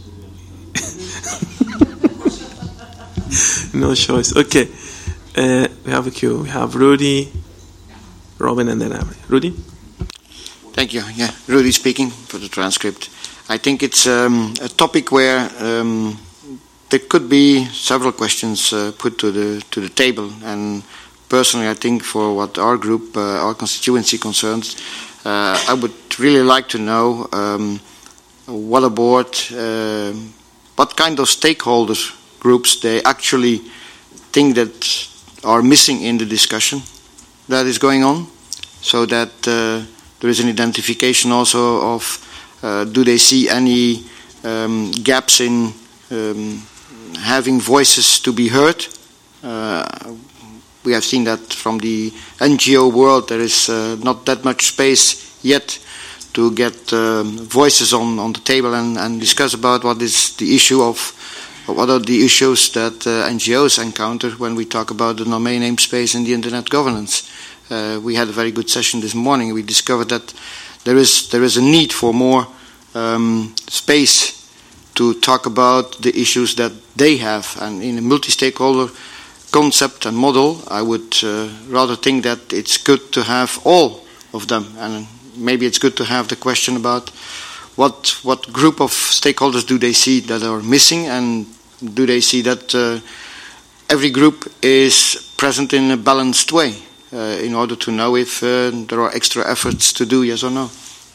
No choice. Okay. Uh, we have a queue. We have Rudy, Robin, and then Avery. Rudy? Thank you. Yeah, Rudy speaking for the transcript. I think it's um, a topic where um, there could be several questions uh, put to the to the table, and personally, I think for what our group, uh, our constituency concerns, uh, I would really like to know um, what a board, uh, what kind of stakeholders groups they actually think that are missing in the discussion that is going on, so that uh, there is an identification also of uh, do they see any um, gaps in um, having voices to be heard. Uh, We have seen that from the N G O world, there is uh, not that much space yet to get um, voices on, on the table and, and discuss about what is the issue of, what are the issues that uh, N G Os encounter when we talk about the domain name space in the internet governance. Uh, we had a very good session this morning. We discovered that there is there is a need for more um, space to talk about the issues that they have, and in a multi-stakeholder concept and model, I would uh, rather think that it's good to have all of them, and maybe it's good to have the question about what what group of stakeholders do they see that are missing, and do they see that uh, every group is present in a balanced way uh, in order to know if uh, there are extra efforts to do yes or no.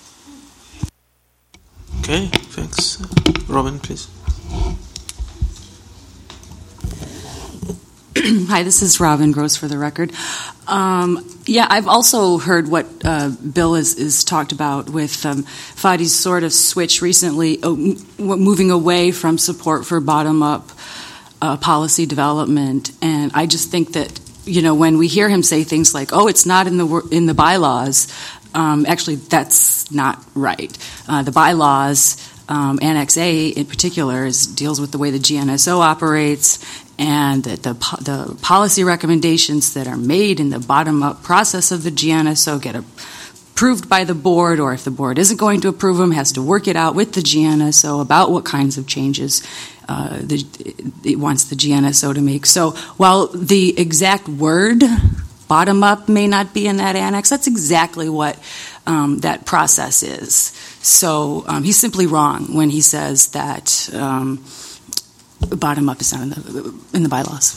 Okay, thanks. Robin, please. Hi, this is Robin Gross for the record. Um, yeah, I've also heard what uh, Bill has, is talked about with um, Fadi's sort of switch recently, uh, m- moving away from support for bottom-up uh, policy development. And I just think that, you know, when we hear him say things like, "Oh, it's not in the in the bylaws," Um, actually, that's not right. Uh, the bylaws, um, Annex A in particular, is, deals with the way the G N S O operates, and that the, the policy recommendations that are made in the bottom-up process of the G N S O get approved by the board, or if the board isn't going to approve them, has to work it out with the G N S O about what kinds of changes uh, the, it wants the G N S O to make. So while the exact word bottom-up may not be in that annex, that's exactly what um, that process is. So um, he's simply wrong when he says that um, bottom-up is not in the, in the bylaws.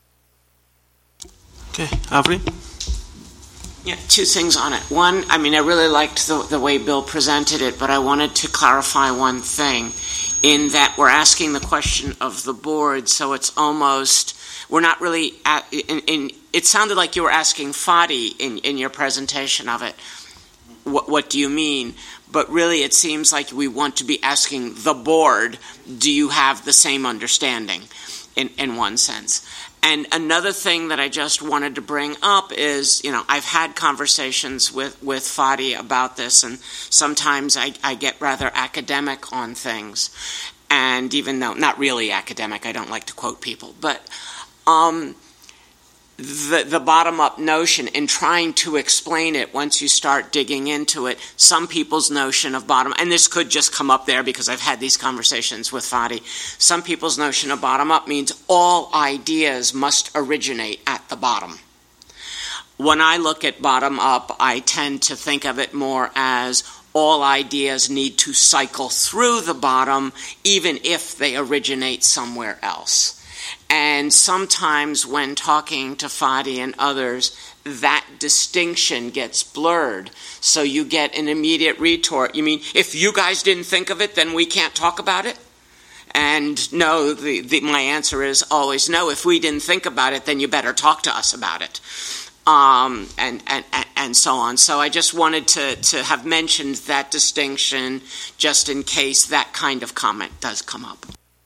Okay, Avery? Yeah, two things on it. One, I mean, I really liked the, the way Bill presented it, but I wanted to clarify one thing, in that we're asking the question of the board, so it's almost, we're not really, at, in, in, it sounded like you were asking Fadi in, in your presentation of it, what, what do you mean? But really it seems like we want to be asking the board, do you have the same understanding, in, in one sense? And another thing that I just wanted to bring up is, you know, I've had conversations with, with Fadi about this, and sometimes I, I get rather academic on things. And even though, not really academic, I don't like to quote people, but um, the, the bottom-up notion, in trying to explain it, once you start digging into it, some people's notion of bottom, and this could just come up there because I've had these conversations with Fadi, some people's notion of bottom-up means all ideas must originate at the bottom. When I look at bottom-up, I tend to think of it more as all ideas need to cycle through the bottom, even if they originate somewhere else. And sometimes when talking to Fadi and others, that distinction gets blurred. So you get an immediate retort. You mean, if you guys didn't think of it, then we can't talk about it? And no, the, the, my answer is always no. If we didn't think about it, then you better talk to us about it. Um, and, and, and so on. So I just wanted to, to have mentioned that distinction just in case that kind of comment does come up.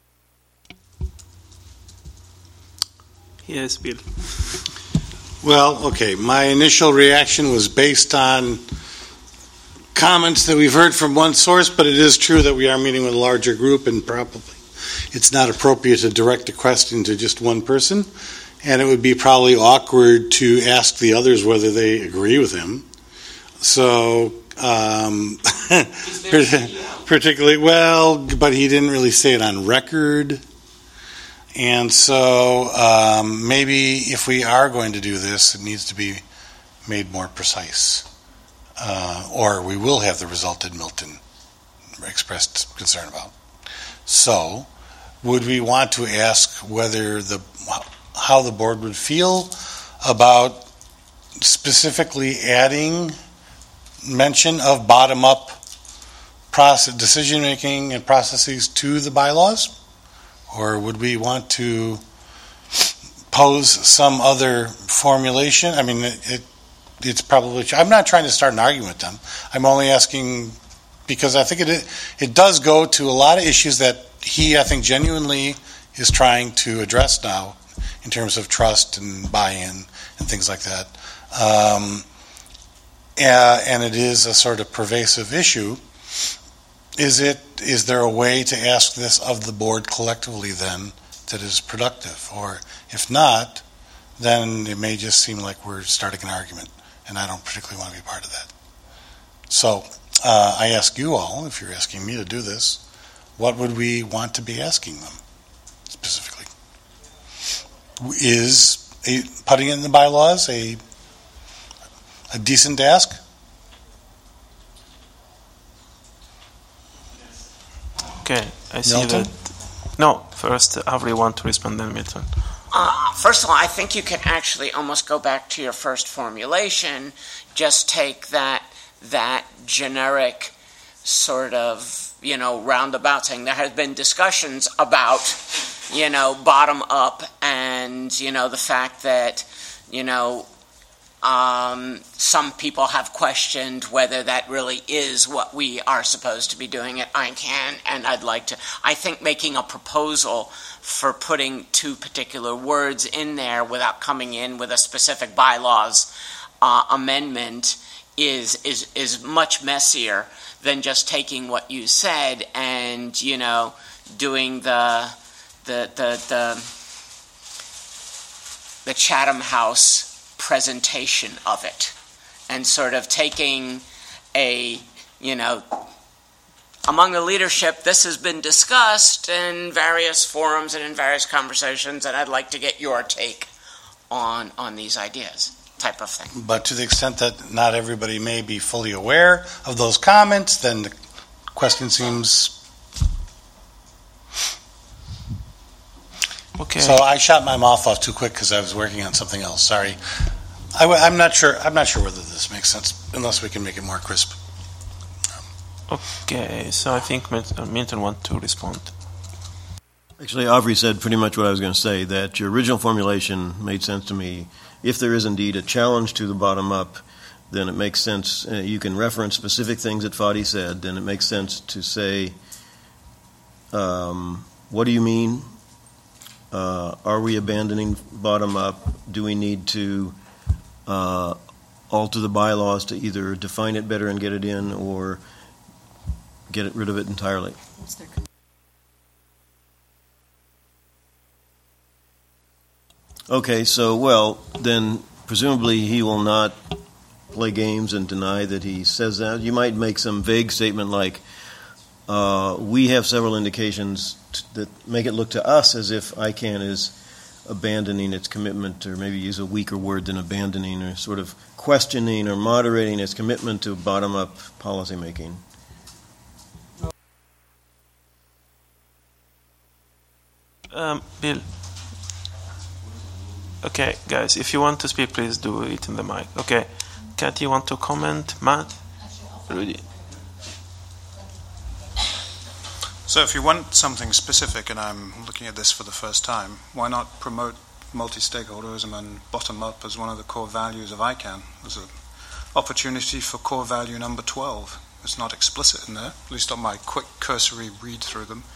Yes, Bill. Well, okay, my initial reaction was based on comments that we've heard from one source, but it is true that we are meeting with a larger group, and probably it's not appropriate to direct a question to just one person, and it would be probably awkward to ask the others whether they agree with him. So, um, particularly, well, but he didn't really say it on record. And so um, maybe if we are going to do this, it needs to be made more precise. Uh, or we will have the result that Milton expressed concern about. So would we want to ask whether the how the board would feel about specifically adding mention of bottom-up process, decision-making and processes to the bylaws? Or would we want to pose some other formulation? I mean, it, it, it's probably, I'm not trying to start an argument with them. I'm only asking because I think it it does go to a lot of issues that he, I think, genuinely is trying to address now in terms of trust and buy-in and things like that. Um, and it is a sort of pervasive issue. Is it? Is there a way to ask this of the board collectively then that is productive? Or if not, then it may just seem like we're starting an argument, and I don't particularly want to be part of that. So uh, I ask you all, if you're asking me to do this, what would we want to be asking them specifically? Is a, putting it in the bylaws a a decent ask? Okay, I see Milton? that. No, first Avery want to respond, then Milton. Uh, first of all, I think you can actually almost go back to your first formulation. Just take that that generic sort of, you know, roundabout saying there has been discussions about, you know, bottom up and, you know, the fact that, you know, Um, some people have questioned whether that really is what we are supposed to be doing at I CANN, and I'd like to, I think making a proposal for putting two particular words in there without coming in with a specific bylaws uh, amendment is is is much messier than just taking what you said and, you know, doing the the the the, the Chatham House presentation of it, and sort of taking a, you know, among the leadership, this has been discussed in various forums and in various conversations, and I'd like to get your take on on these ideas, type of thing. But to the extent that not everybody may be fully aware of those comments, then the question seems... Okay. So I shot my mouth off too quick because I was working on something else. Sorry. I, am not sure. I'm not sure whether this makes sense unless we can make it more crisp. Okay, so I think Milton wants to respond. Actually, Aubrey said pretty much what I was going to say, that your original formulation made sense to me. If there is indeed a challenge to the bottom-up, then it makes sense. Uh, you can reference specific things that Fadi said, then it makes sense to say, um, what do you mean? Uh, are we abandoning bottom-up? Do we need to uh, alter the bylaws to either define it better and get it in, or get rid of it entirely? Okay, so, well, then presumably he will not play games and deny that he says that. You might make some vague statement like, uh, we have several indications t- that make it look to us as if I CAN is abandoning its commitment, or maybe use a weaker word than abandoning, or sort of questioning or moderating its commitment to bottom-up policymaking. Um, Bill. Okay, guys, if you want to speak, please do it in the mic. Okay, Kathy, you want to comment? Matt? Rudy? So if you want something specific, and I'm looking at this for the first time, why not promote multi-stakeholderism and bottom-up as one of the core values of I CAN? There's an opportunity for core value number twelve. It's not explicit in there, at least on my quick cursory read through them.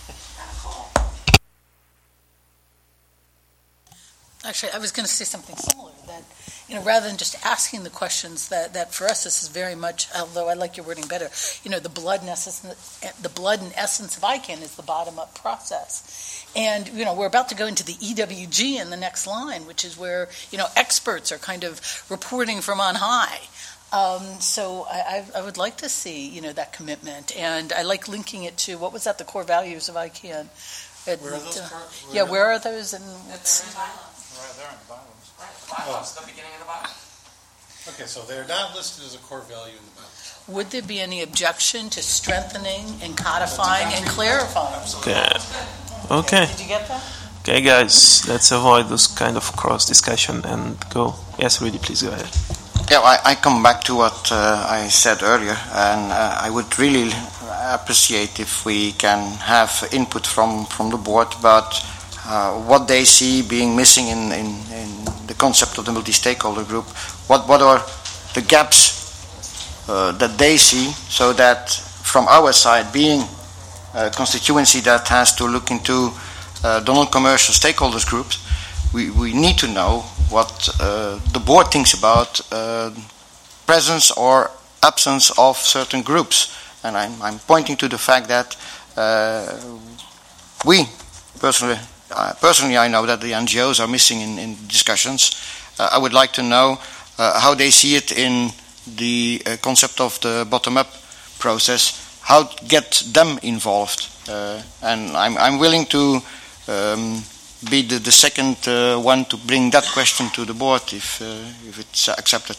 Actually, I was going to say something similar, that, you know, rather than just asking the questions, that, that for us this is very much, although I like your wording better, you know, the blood and essence, the blood and essence of I CAN is the bottom-up process. And, you know, we're about to go into the E W G in the next line, which is where, you know, experts are kind of reporting from on high. Um, so I, I would like to see, you know, that commitment. And I like linking it to, what was that, the core values of I CAN? Where are those? Uh, core, where yeah, where are those? And it's, Right there in the bylaws. Right, the bylaws, the beginning of the bylaws. Okay, so they're not listed as a core value in the bylaws. Would there be any objection to strengthening and codifying and clarifying? Okay. Okay. Did you get that? Okay, guys, let's avoid this kind of cross discussion and go. Yes, Rudy, please go ahead. Yeah, I, I come back to what uh, I said earlier, and uh, I would really appreciate if we can have input from, from the board about Uh, what they see being missing in, in, in the concept of the multi-stakeholder group. What what are the gaps uh, that they see, so that from our side, being a constituency that has to look into uh, the non-commercial stakeholders groups, we, we need to know what uh, the board thinks about uh, presence or absence of certain groups. And I'm, I'm pointing to the fact that uh, we personally Uh, personally, I know that the N G Os are missing in, in discussions. Uh, I would like to know uh, how they see it in the uh, concept of the bottom-up process, how to get them involved. Uh, and I'm, I'm willing to um, be the, the second uh, one to bring that question to the board if, uh, if it's accepted.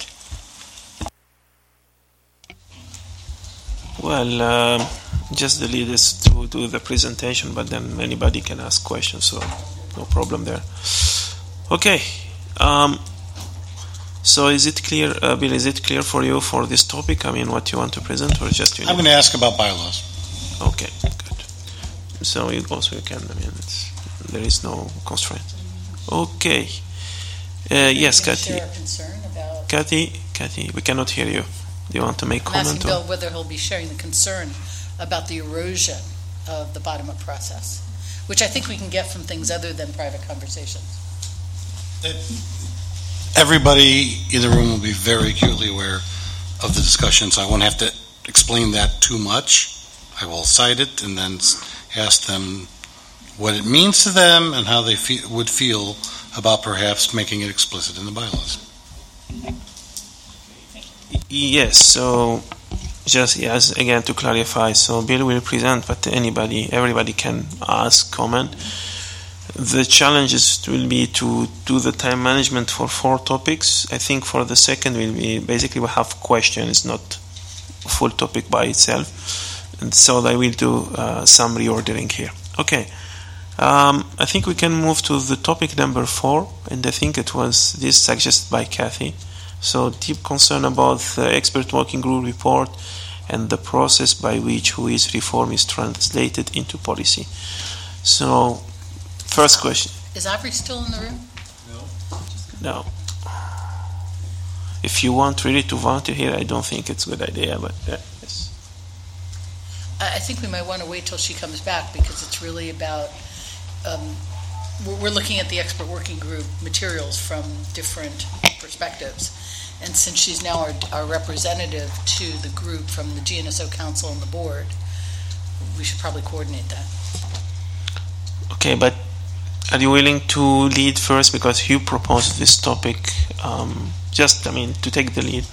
Well, um, just the leaders to do the presentation, but then anybody can ask questions, so no problem there. Okay. Um, so is it clear, uh, Bill, is it clear for you for this topic? I mean, what you want to present, or just you I'm going to ask about bylaws. Okay, good. So you also you can, I mean, it's, there is no constraint. Okay. Uh, yes, Kathy. Share a concern about Kathy, Kathy, we cannot hear you. Do you want to make I'm comment? asking Or? Bill whether he'll be sharing the concern about the erosion of the bottom-up process, which I think we can get from things other than private conversations. Everybody in the room will be very acutely aware of the discussion, so I won't have to explain that too much. I will cite it and then ask them what it means to them and how they fe- would feel about perhaps making it explicit in the bylaws. Yes, so just yes, again to clarify, so Bill will present, but anybody, everybody can ask, comment. The challenges will be to do the time management for four topics. I think for the second will be basically we have questions, not a full topic by itself. And so I will do uh, some reordering here. Okay. Um, I think we can move to the topic number four, and I think it was this suggested by Kathy. So deep concern about the expert working group report and the process by which W I S reform is translated into policy. So, first question. Is Avery still in the room? No. If you want really to volunteer here, I don't think it's a good idea, but uh, yes. I think we might want to wait till she comes back because it's really about, um, we're, we're looking at the expert working group materials from different perspectives. And since she's now our, our representative to the group from the G N S O Council and the board, we should probably coordinate that. Okay, but are you willing to lead first because you proposed this topic? Um, just, I mean, to take the lead.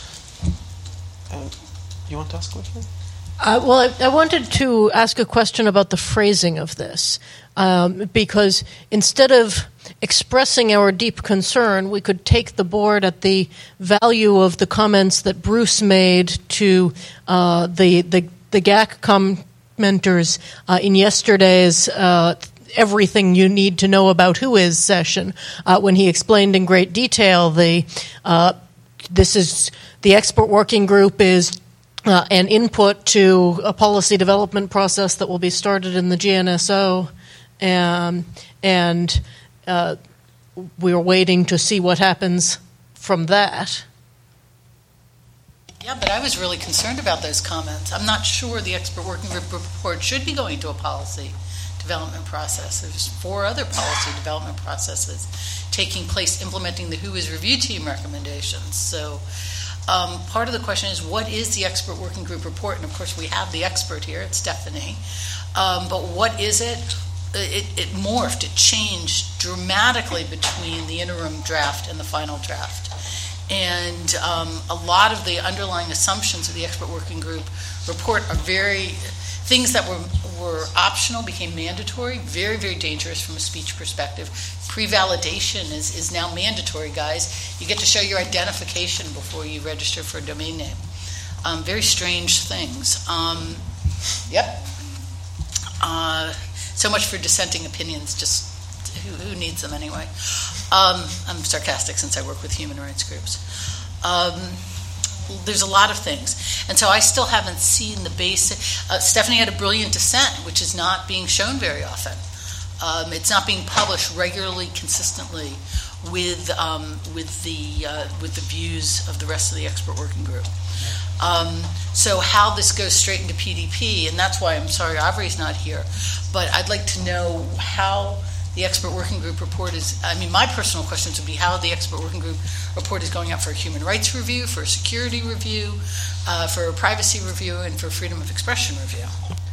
And you want to ask a question? Uh, well, I, I wanted to ask a question about the phrasing of this, um, because instead of expressing our deep concern, we could take the board at the value of the comments that Bruce made to uh, the, the the G A C commenters uh, in yesterday's uh, Everything You Need to Know About Who Is session, uh, when he explained in great detail the uh, this is the expert working group is Uh, an input to a policy development process that will be started in the G N S O, and, and uh, we're waiting to see what happens from that. Yeah, but I was really concerned about those comments. I'm not sure the expert working group report should be going to a policy development process. There's four other policy development processes taking place implementing the W H O review team recommendations. So Um, part of the question is, what is the expert working group report? And of course, we have the expert here, it's Stephanie. Um, but what is it? it? It morphed, it changed dramatically between the interim draft and the final draft. And um, a lot of the underlying assumptions of the expert working group report are very, things that were, were optional became mandatory, very, very dangerous from a speech perspective. Pre-validation is, is now mandatory, guys. You get to show your identification before you register for a domain name. Um, very strange things. Um, yep. Uh, so much for dissenting opinions. Just who, who needs them anyway? Um, I'm sarcastic since I work with human rights groups. Um, there's a lot of things. And so I still haven't seen the basic. Uh, Stephanie had a brilliant dissent, which is not being shown very often. Um, it's not being published regularly, consistently, with um, with the uh, with the views of the rest of the expert working group. Um, so how this goes straight into P D P, and that's why I'm sorry Avery's not here. But I'd like to know how the expert working group report is. I mean, my personal questions would be how the expert working group report is going out for a human rights review, for a security review, uh, for a privacy review, and for freedom of expression review.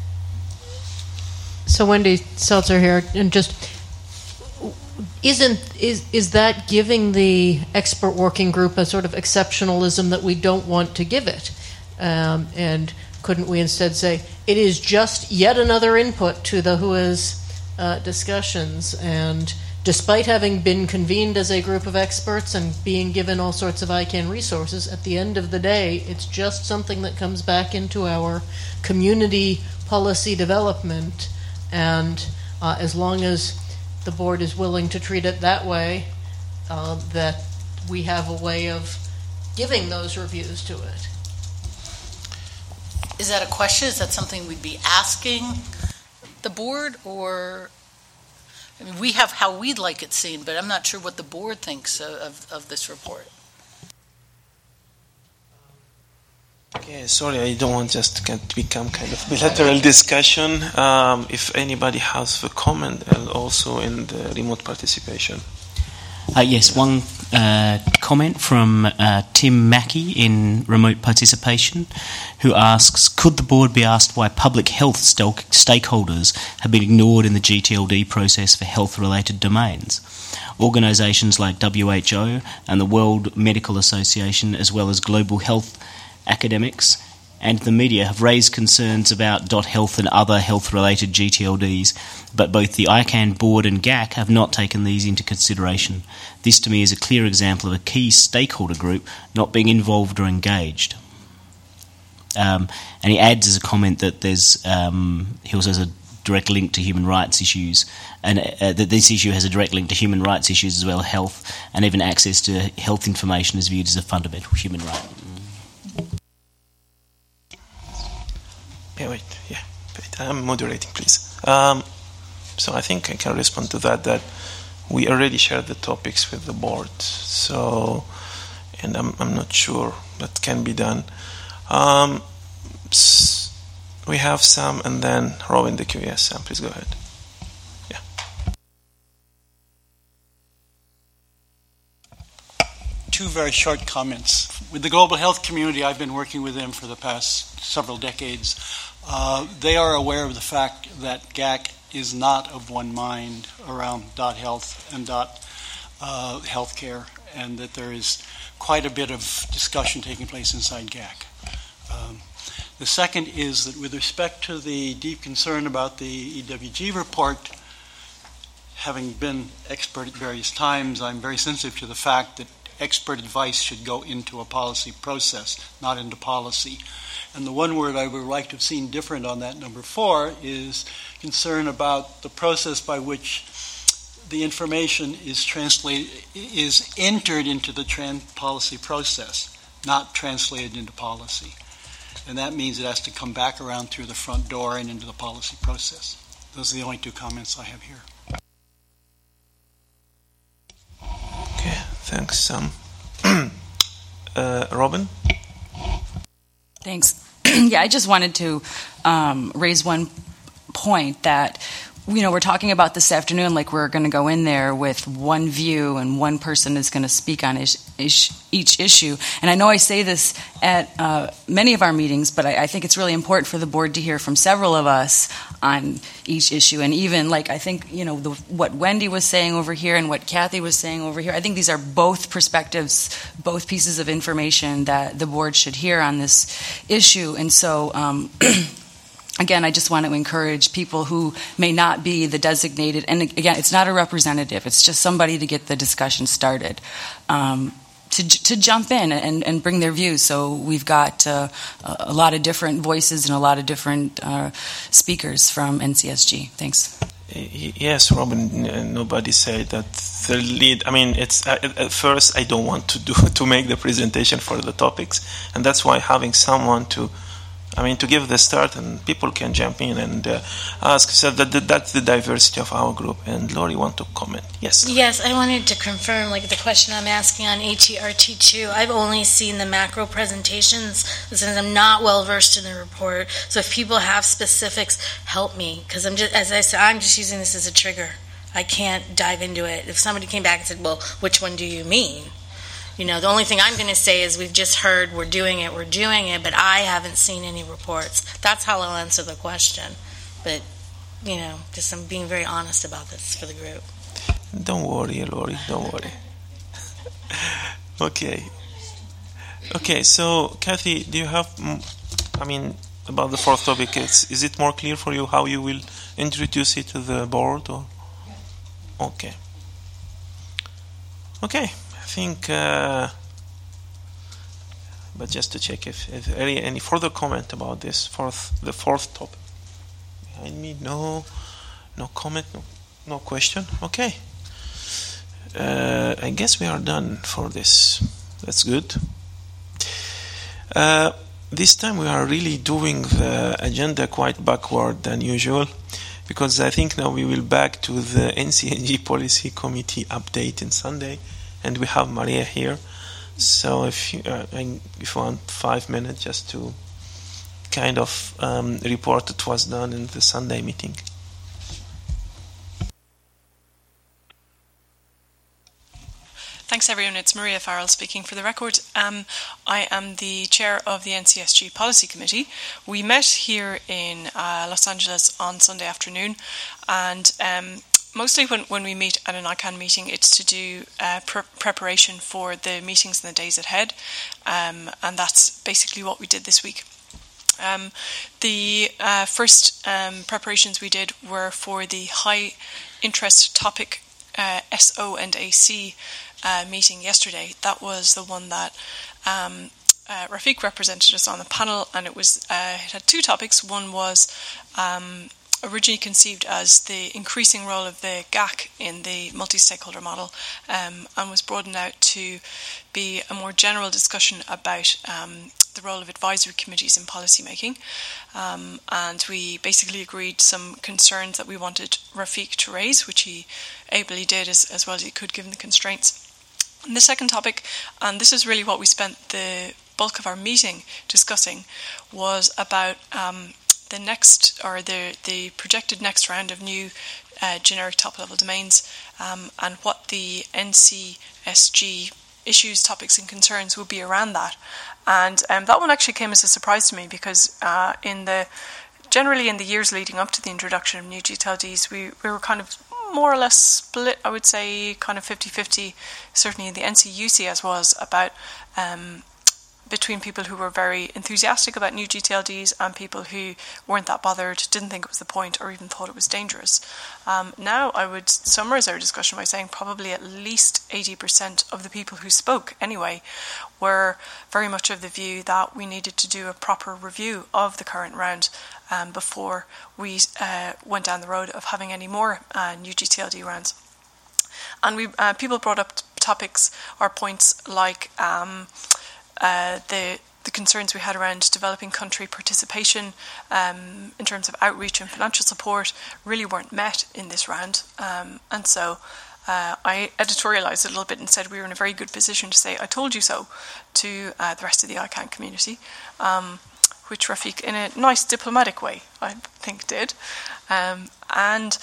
So Wendy Seltzer here, and just isn't is is that giving the expert working group a sort of exceptionalism that we don't want to give it? Um, and couldn't we instead say it is just yet another input to the W H O is uh, discussions, and despite having been convened as a group of experts and being given all sorts of I CANN resources, at the end of the day, it's just something that comes back into our community policy development. And uh, as long as the board is willing to treat it that way, uh, that we have a way of giving those reviews to it. Is that a question? Is that something we'd be asking the board? Or, I mean, we have how we'd like it seen, but I'm not sure what the board thinks of, of, of this report. Okay, sorry, I don't want just to become kind of bilateral discussion. Um, if anybody has a comment, and also in the remote participation. Uh, yes, one a comment from uh, Tim Mackey in remote participation, who asks, could the board be asked why public health st- stakeholders have been ignored in the G T L D process for health-related domains? Organisations like W H O and the World Medical Association, as well as global health academics and the media, have raised concerns about .health and other health-related G T L Ds, but both the I CANN board and G A C have not taken these into consideration. This, to me, is a clear example of a key stakeholder group not being involved or engaged. Um, and he adds as a comment that there's, um, he also has a direct link to human rights issues, and uh, that this issue has a direct link to human rights issues as well, health, and even access to health information is viewed as a fundamental human right. Yeah, wait, yeah, wait, I'm moderating, please. Um, so I think I can respond to that, that we already shared the topics with the board, so, and I'm, I'm not sure that can be done. Um, we have Sam, and then Robin the Q. Yes, Sam, please go ahead. Yeah. Two very short comments. With the global health community, I've been working with them for the past several decades. Uh, they are aware of the fact that G A C is not of one mind around .health and uh, healthcare, and that there is quite a bit of discussion taking place inside G A C. Um, the second is that with respect to the deep concern about the E W G report, having been expert at various times, I'm very sensitive to the fact that expert advice should go into a policy process, not into policy. And the one word I would like to have seen different on that number four is concern about the process by which the information is translated, is entered into the trans- policy process, not translated into policy. And that means it has to come back around through the front door and into the policy process. Those are the only two comments I have here. Okay, thanks, Sam. uh, Robin? Thanks. Yeah, I just wanted to um, raise one point that, you know, we're talking about this afternoon like we're going to go in there with one view and one person is going to speak on ish, ish, each issue. And I know I say this at uh, many of our meetings, but I, I think it's really important for the board to hear from several of us on each issue. And even, like, I think, you know, the, what Wendy was saying over here and what Kathy was saying over here, I think these are both perspectives, both pieces of information that the board should hear on this issue. And so... Um, Again, I just want to encourage people who may not be the designated, and again, it's not a representative, it's just somebody to get the discussion started, um, to to jump in and, and bring their views. So we've got uh, a lot of different voices and a lot of different uh, speakers from N C S G. Thanks. Yes, Robin, nobody said that the lead, I mean, it's at first I don't want to do to make the presentation for the topics, and that's why having someone to I mean, to give the start, and people can jump in and uh, ask. So that, that that's the diversity of our group. And Lori, want to comment? Yes. Yes, I wanted to confirm, like the question I'm asking on A T R T two. I've only seen the macro presentations since I'm not well versed in the report. So if people have specifics, help me, because I'm just, as I said, I'm just using this as a trigger. I can't dive into it. If somebody came back and said, "Well, which one do you mean?" You know, the only thing I'm going to say is we've just heard we're doing it, we're doing it, but I haven't seen any reports. That's how I'll answer the question. But, you know, just I'm being very honest about this for the group. Don't worry, Lori, don't worry. Okay. Okay, so, Kathy, do you have, I mean, about the fourth topic, is, is it more clear for you how you will introduce it to the board? Or? Okay. Okay. I think, uh, but just to check if, if any, any further comment about this fourth, the fourth topic. Behind me, no, no comment, no, no question. Okay, uh, I guess we are done for this. That's good. Uh, this time we are really doing the agenda quite backward than usual, because I think now we will back to the N C N G Policy Committee update on Sunday. And we have Maria here, so if you, uh, if you want five minutes just to kind of um, report what was done in the Sunday meeting. Thanks, everyone, it's Maria Farrell speaking for the record. Um, I am the chair of the N C S G Policy Committee. We met here in uh, Los Angeles on Sunday afternoon, and um, mostly when, when we meet at an I CANN meeting, it's to do uh, pre- preparation for the meetings in the days ahead, um, and that's basically what we did this week. Um, the uh, first um, preparations we did were for the high interest topic uh, S O and A C uh, meeting yesterday. That was the one that um, uh, Rafiq represented us on the panel, and it was uh, it had two topics. One was um, originally conceived as the increasing role of the G A C in the multi-stakeholder model, um, and was broadened out to be a more general discussion about um, the role of advisory committees in policy making. Um, and we basically agreed some concerns that we wanted Rafiq to raise, which he ably did as, as well as he could given the constraints. And the second topic, and this is really what we spent the bulk of our meeting discussing, was about um, the next, or the, the projected next round of new uh, generic top-level domains, um, and what the N C S G issues, topics and concerns would be around that. And um, that one actually came as a surprise to me, because uh, in the generally in the years leading up to the introduction of new G T L Ds, we, we were kind of more or less split, I would say, kind of fifty-fifty, certainly the N C U C as was, about um, between people who were very enthusiastic about new G T L Ds and people who weren't that bothered, didn't think it was the point, or even thought it was dangerous. Um, now I would summarise our discussion by saying probably at least eighty percent of the people who spoke anyway were very much of the view that we needed to do a proper review of the current round um, before we uh, went down the road of having any more uh, new G T L D rounds. And we uh, people brought up topics or points like um, Uh, the the concerns we had around developing country participation um, in terms of outreach and financial support really weren't met in this round. Um, and so uh, I editorialised a little bit and said we were in a very good position to say, I told you so, to uh, the rest of the I CANN community, um, which Rafiq, in a nice diplomatic way, I think did. Um, and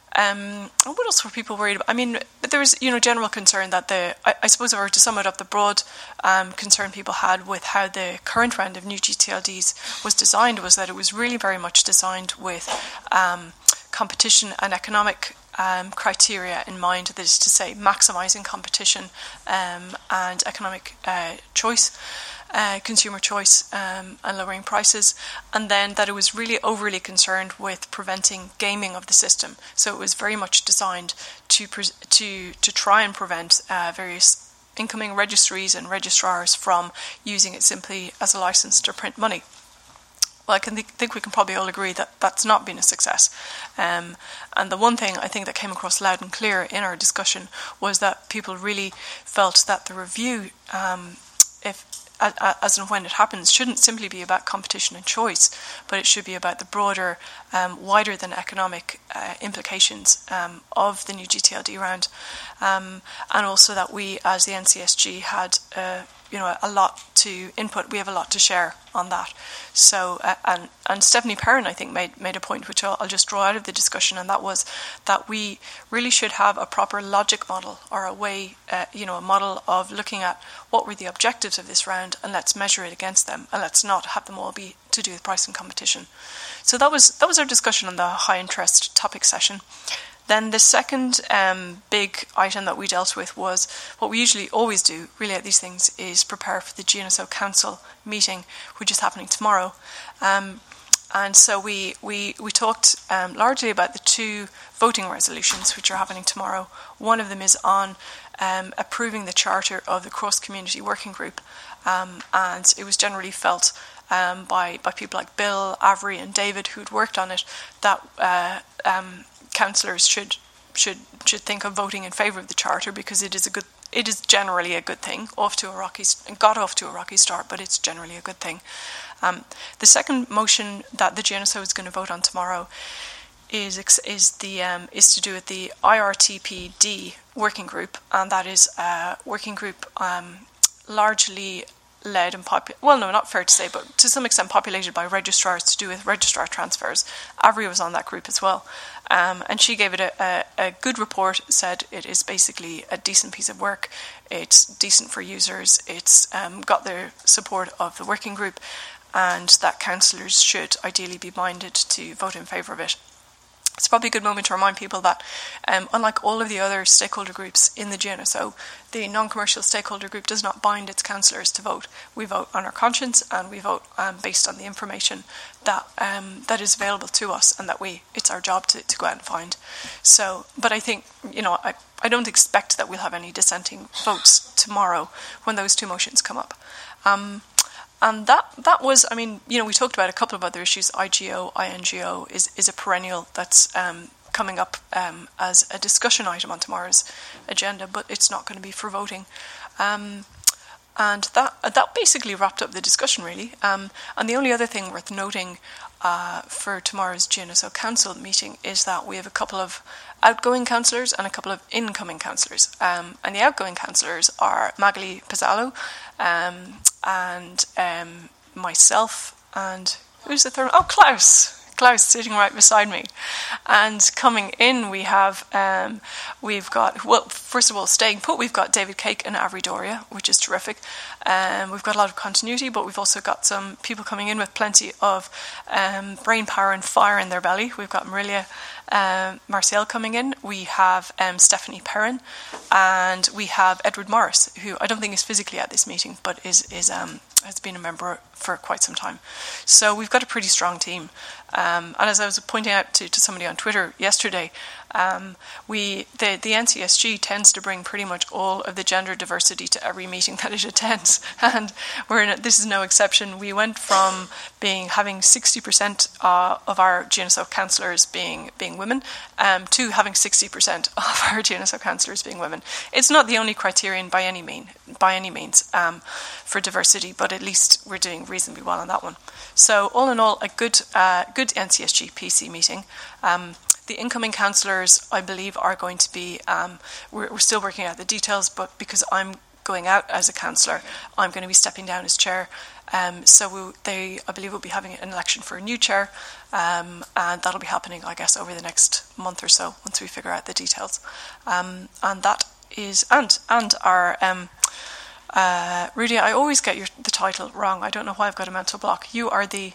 Um, what else were people worried about? I mean, there was, you know, general concern that the, I, I suppose if I were to sum it up, the broad um, concern people had with how the current round of new G T L Ds was designed was that it was really very much designed with um, competition and economic um, criteria in mind. That is to say, maximising competition um, and economic uh, choice. Uh, consumer choice um, and lowering prices, and then that it was really overly concerned with preventing gaming of the system. So it was very much designed to pre- to to try and prevent uh, various incoming registries and registrars from using it simply as a license to print money. Well, I can th- think we can probably all agree that that's not been a success. Um, and the one thing I think that came across loud and clear in our discussion was that people really felt that the review, um, if as and when it happens, shouldn't simply be about competition and choice, but it should be about the broader, um, wider than economic uh, implications um, of the new G T L D round, um, and also that we, as the N C S G, had uh, you know a lot to input. We have a lot to share on that. So, uh, and and Stephanie Perrin, I think, made made a point which I'll, I'll just draw out of the discussion, and that was that we really should have a proper logic model, or a way, uh, you know, a model of looking at what were the objectives of this round, and let's measure it against them, and let's not have them all be to do with price and competition. So that was that was our discussion on the high interest topic session. Then the second um, big item that we dealt with was what we usually always do, really, at these things, is prepare for the G N S O Council meeting, which is happening tomorrow. Um, and so we we, we talked um, largely about the two voting resolutions, which are happening tomorrow. One of them is on um, approving the charter of the cross-community working group, um, and it was generally felt um, by, by people like Bill, Avery and David, who'd worked on it, that uh, um, councillors should should should think of voting in favour of the charter, because it is a good it is generally a good thing. Off to a rocky got off to a rocky start, but it's generally a good thing. Um, the second motion that the G N S O is going to vote on tomorrow is is the um, is to do with the I R T P D working group, and that is a working group um, largely led and popu- well, no, not fair to say, but to some extent populated by registrars to do with registrar transfers. Avri was on that group as well. Um, and she gave it a, a, a good report, said it is basically a decent piece of work. It's decent for users. It's um, got the support of the working group, and that councillors should ideally be minded to vote in favour of it. It's probably a good moment to remind people that, um, unlike all of the other stakeholder groups in the G N S O, the non-commercial stakeholder group does not bind its councillors to vote. We vote on our conscience, and we vote um, based on the information that um, that is available to us, and that we it's our job to, to go out and find. So, but I think, you know, I, I don't expect that we'll have any dissenting votes tomorrow when those two motions come up. Um, And that that was, I mean, you know, we talked about a couple of other issues. I G O, I N G O is, is a perennial that's um, coming up um, as a discussion item on tomorrow's agenda, but it's not going to be for voting. Um, and that that basically wrapped up the discussion, really. Um, and the only other thing worth noting uh, for tomorrow's G N S O Council meeting is that we have a couple of outgoing councillors and a couple of incoming councillors. Um, and the outgoing councillors are Magali Pizzalo, um, and um, myself, and who's the third? Oh, Klaus. Klaus sitting right beside me. And coming in, we have, um, we've got, well, first of all, staying put, we've got David Cake and Avri Doria, which is terrific. Um, we've got a lot of continuity, but we've also got some people coming in with plenty of um, brain power and fire in their belly. We've got Marilia um, Marcel coming in. We have um, Stephanie Perrin, and we have Edward Morris, who I don't think is physically at this meeting, but is is um, has been a member for quite some time. So we've got a pretty strong team. Um, and as I was pointing out to, to somebody on Twitter yesterday, um, we the, the N C S G tends to bring pretty much all of the gender diversity to every meeting that it attends, and we're in a, this is no exception. We went from being having sixty percent uh, of our G N S O councillors being being women um, to having sixty percent of our G N S O councillors being women. It's not the only criterion by any mean by any means um, for diversity, but at least we're doing reasonably well on that one. So all in all, a good uh, good N C S G P C meeting. Um, the incoming councillors, I believe, are going to be, um, we're, we're still working out the details, but because I'm going out as a councillor, I'm going to be stepping down as chair. Um, so we, they, I believe, will be having an election for a new chair, um, and that'll be happening, I guess, over the next month or so once we figure out the details. Um, and that is, and and our um, uh, Rudy, I always get your the title wrong. I don't know why I've got a mental block. You are the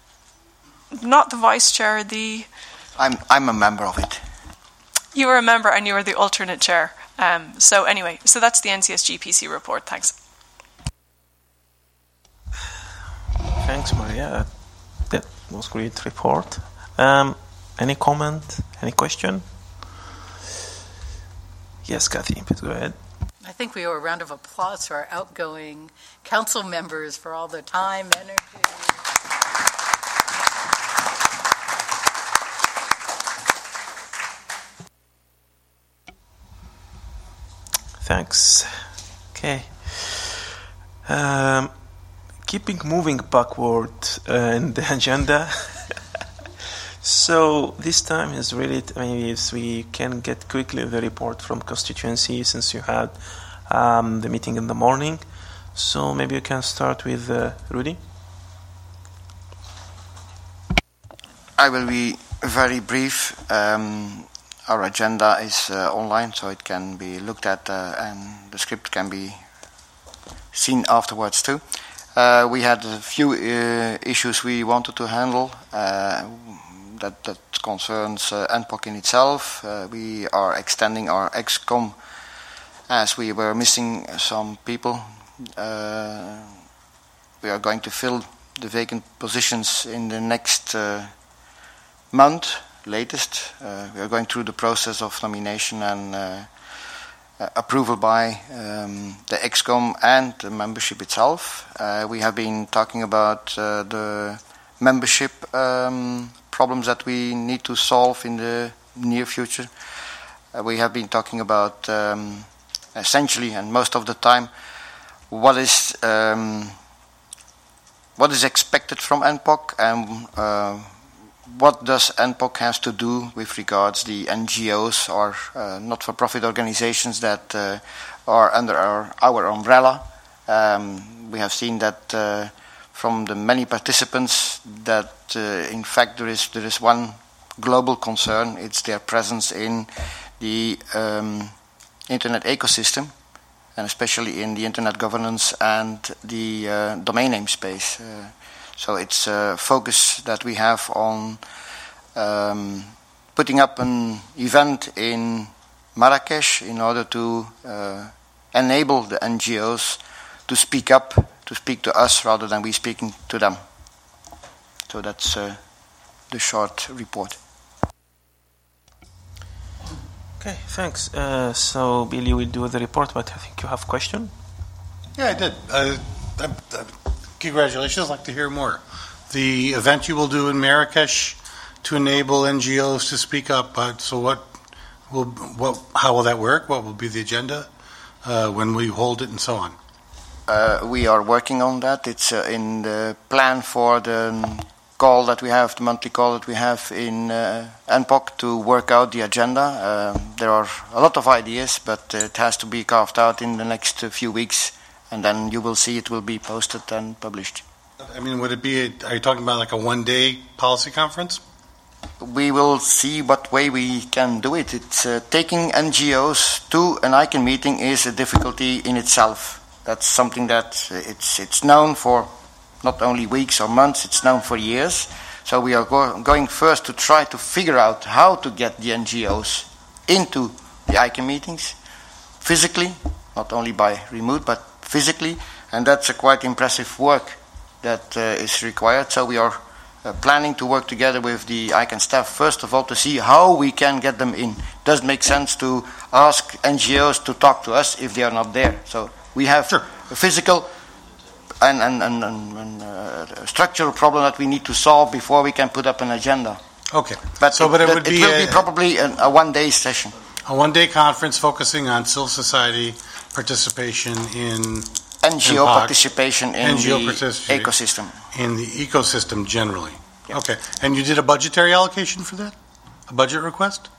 not the vice chair, the I'm I'm a member of it. You are a member and you are the alternate chair. Um, so anyway, so that's the N C S G P C report. Thanks. Thanks, Maria. That was a great report. Um, any comment? Any question? Yes, Kathy, please go ahead. I think we owe a round of applause to our outgoing council members for all their time, energy. Thanks. Okay. Um, keeping moving backward uh, in the agenda. So this time is really t- maybe if we can get quickly the report from constituency since you had um, the meeting in the morning. So maybe you can start with uh, Rudy. I will be very brief. Um, Our agenda is uh, online, so it can be looked at, uh, and the script can be seen afterwards too. Uh, we had a few uh, issues we wanted to handle. Uh, that, that concerns uh, N P O C in itself. Uh, we are extending our ExCom as we were missing some people. Uh, we are going to fill the vacant positions in the next uh, month. Latest. Uh, we are going through the process of nomination and uh, uh, approval by um, the ExCom and the membership itself. Uh, we have been talking about uh, the membership um, problems that we need to solve in the near future. Uh, we have been talking about um, essentially and most of the time what is um, what is expected from N P O C and uh, what does N P O C has to do with regards the N G Os or uh, not-for-profit organizations that uh, are under our, our umbrella. Um, we have seen that uh, from the many participants that uh, in fact there is there is one global concern. It's their presence in the um, internet ecosystem, and especially in the internet governance and the uh, domain name space. Uh, so it's a focus that we have on um, putting up an event in Marrakesh in order to uh, enable the N G Os to speak up, to speak to us rather than we speaking to them. So that's uh, the short report. Okay, thanks. Uh, so, Billy will do the report, but I think you have a question? Yeah, I did. Uh, I, I, congratulations. I'd like to hear more. The event you will do in Marrakesh to enable N G Os to speak up. Uh, so what will, what, how will that work? What will be the agenda? Uh, when we hold it and so on? Uh, we are working on that. It's uh, in the plan for the call that we have, the monthly call that we have in uh, N P O C to work out the agenda. Uh, there are a lot of ideas, but uh, it has to be carved out in the next uh, few weeks, and then you will see it will be posted and published. I mean, would it be, a, are you talking about like a one-day policy conference? We will see what way we can do it. It's uh, taking N G Os to an I C A N meeting is a difficulty in itself. That's something that uh, it's it's known for not only weeks or months, it's known for years. So we are go- going first to try to figure out how to get the N G Os into the I C A N meetings physically, not only by remote, but physically. And that's a quite impressive work that uh, is required. So we are Uh, planning to work together with the I C A N staff, first of all, to see how we can get them in. Does it make sense to ask N G Os to talk to us if they are not there? So we have sure. a physical and, and, and, and uh, structural problem that we need to solve before we can put up an agenda. Okay. But so, it, but it, it would it be, will a, be probably a, a one-day session. A one-day conference focusing on civil society participation in N G O N P O C, participation in N G O the participation ecosystem. In the ecosystem generally. Yeah. Okay. And you did a budgetary allocation for that? A budget request?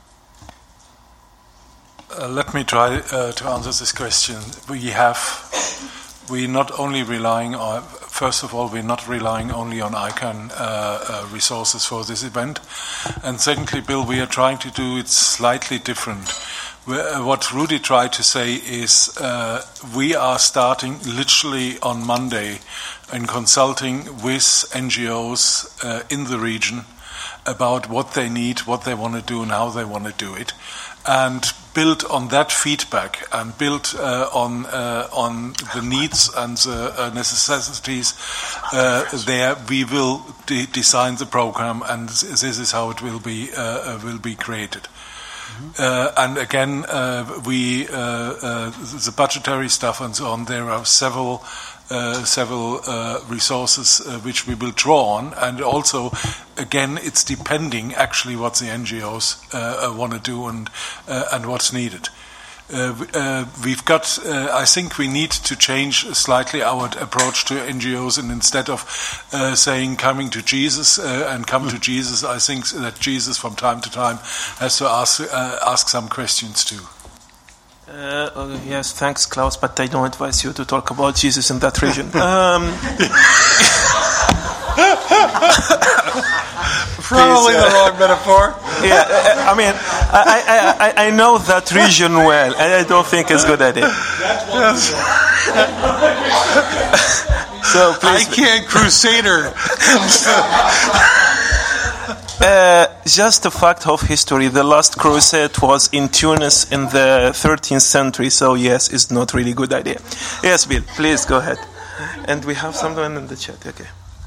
Uh, let me try uh, to answer this question. We have, we not only relying on, first of all, we're not relying only on I C A N uh, uh, resources for this event. And secondly, Bill, we are trying to do it slightly different. What Rudy tried to say is uh, we are starting literally on Monday in consulting with N G Os uh, in the region about what they need, what they want to do, and how they want to do it. And build on that feedback and build uh, on uh, on the needs and the uh, necessities uh, there, we will de- design the program, and this is how it will be uh, will be created. Uh, and again, uh, we uh, uh, the budgetary stuff and so on. There are several uh, several uh, resources uh, which we will draw on, and also, again, it's depending actually what the N G Os uh, want to do and uh, and what's needed. Uh, uh, we've got. Uh, I think we need to change slightly our approach to N G Os, and instead of uh, saying "coming to Jesus" uh, and "come to Jesus," I think that Jesus, from time to time, has to ask uh, ask some questions too. Uh, uh, yes, thanks, Klaus. But I don't advise you to talk about Jesus in that region. um, Probably the wrong metaphor. Yeah, I, I mean, I, I, I know that region well, and I don't think it's a good idea. Yes. So please, I can't crusader. uh, just a fact of history: the last crusade was in Tunis in the thirteenth century. So yes, it's not really a good idea. Yes, Bill, please go ahead. And we have someone in the chat. Okay.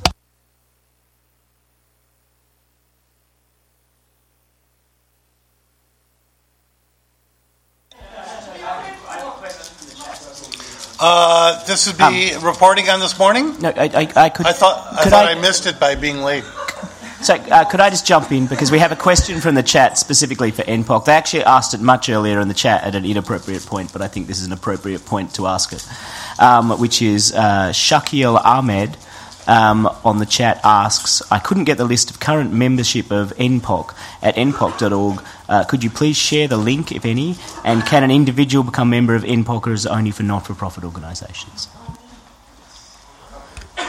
Uh, this would be um, reporting on this morning? No, I, I, I could. I thought I, could thought I, I missed it by being late. So, uh, could I just jump in, because we have a question from the chat specifically for N P O C. They actually asked it much earlier in the chat at an inappropriate point, but I think this is an appropriate point to ask it, um, which is uh, Shakil Ahmed um, on the chat asks, I couldn't get the list of current membership of N P O C at N P O C dot org. Uh, could you please share the link, if any? And can an individual become member of N P O C, or is it only for not-for-profit organisations?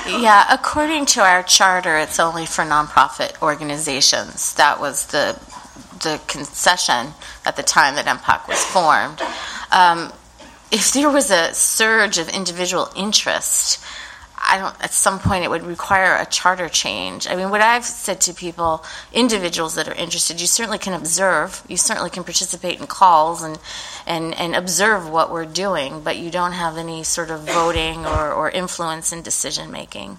Yeah, according to our charter, it's only for nonprofit organizations. That was the the concession at the time that M P O C was formed. Um, if there was a surge of individual interest, I don't. At some point, it would require a charter change. I mean, what I've said to people, individuals that are interested, you certainly can observe. You certainly can participate in calls and and, and observe what we're doing, but you don't have any sort of voting or, or influence in decision making.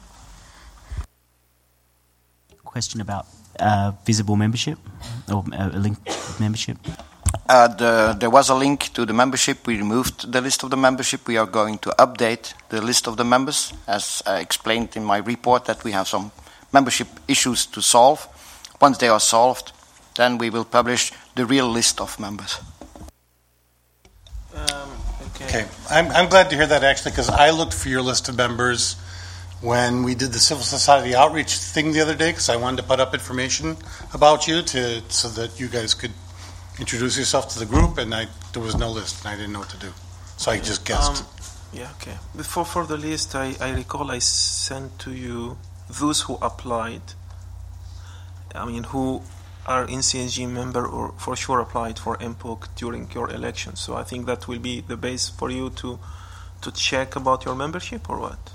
Question about uh, visible membership or uh, a link to membership. Uh, the, there was a link to the membership. We removed the list of the membership. We are going to update the list of the members, as I explained in my report, that we have some membership issues to solve. Once they are solved, then we will publish the real list of members. Um, okay. okay, I'm, I'm glad to hear that, actually, because I looked for your list of members when we did the civil society outreach thing the other day, because I wanted to put up information about you to so that you guys could introduce yourself to the group, and I, there was no list, and I didn't know what to do. So I just guessed. Um, yeah, okay. Before for the list, I, I recall I sent to you those who applied, I mean, who are N C S G member or for sure applied for M P O C during your election. So I think that will be the base for you to to check about your membership, or what?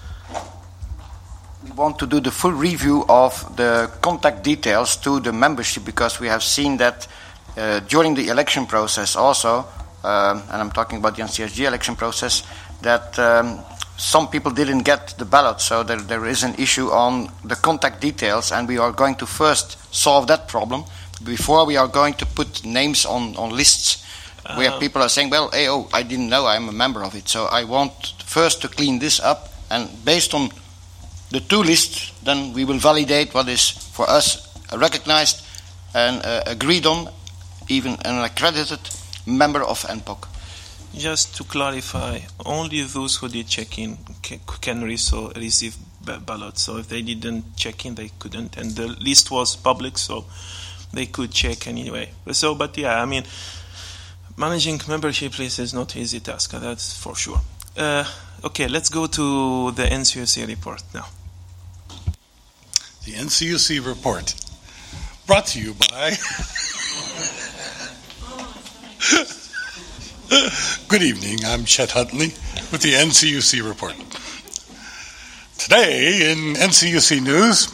We want to do the full review of the contact details to the membership, because we have seen that Uh, during the election process also, um, and I'm talking about the N C S G election process, that um, some people didn't get the ballot, so there, there is an issue on the contact details, and we are going to first solve that problem before we are going to put names on, on lists uh, where people are saying, well, hey, oh, I didn't know I'm a member of it. So I want first to clean this up, and based on the two lists, then we will validate what is for us recognized and uh, agreed on, even an accredited member of N P O C. Just to clarify, only those who did check-in can receive ballots. So if they didn't check in, they couldn't. And the list was public, so they could check anyway. So, but yeah, I mean, managing membership list is not an easy task, that's for sure. Uh, okay, let's go to the N C U C report now. The N C U C report, brought to you by... Good evening, I'm Chet Huntley with the N C U C report. Today in N C U C News,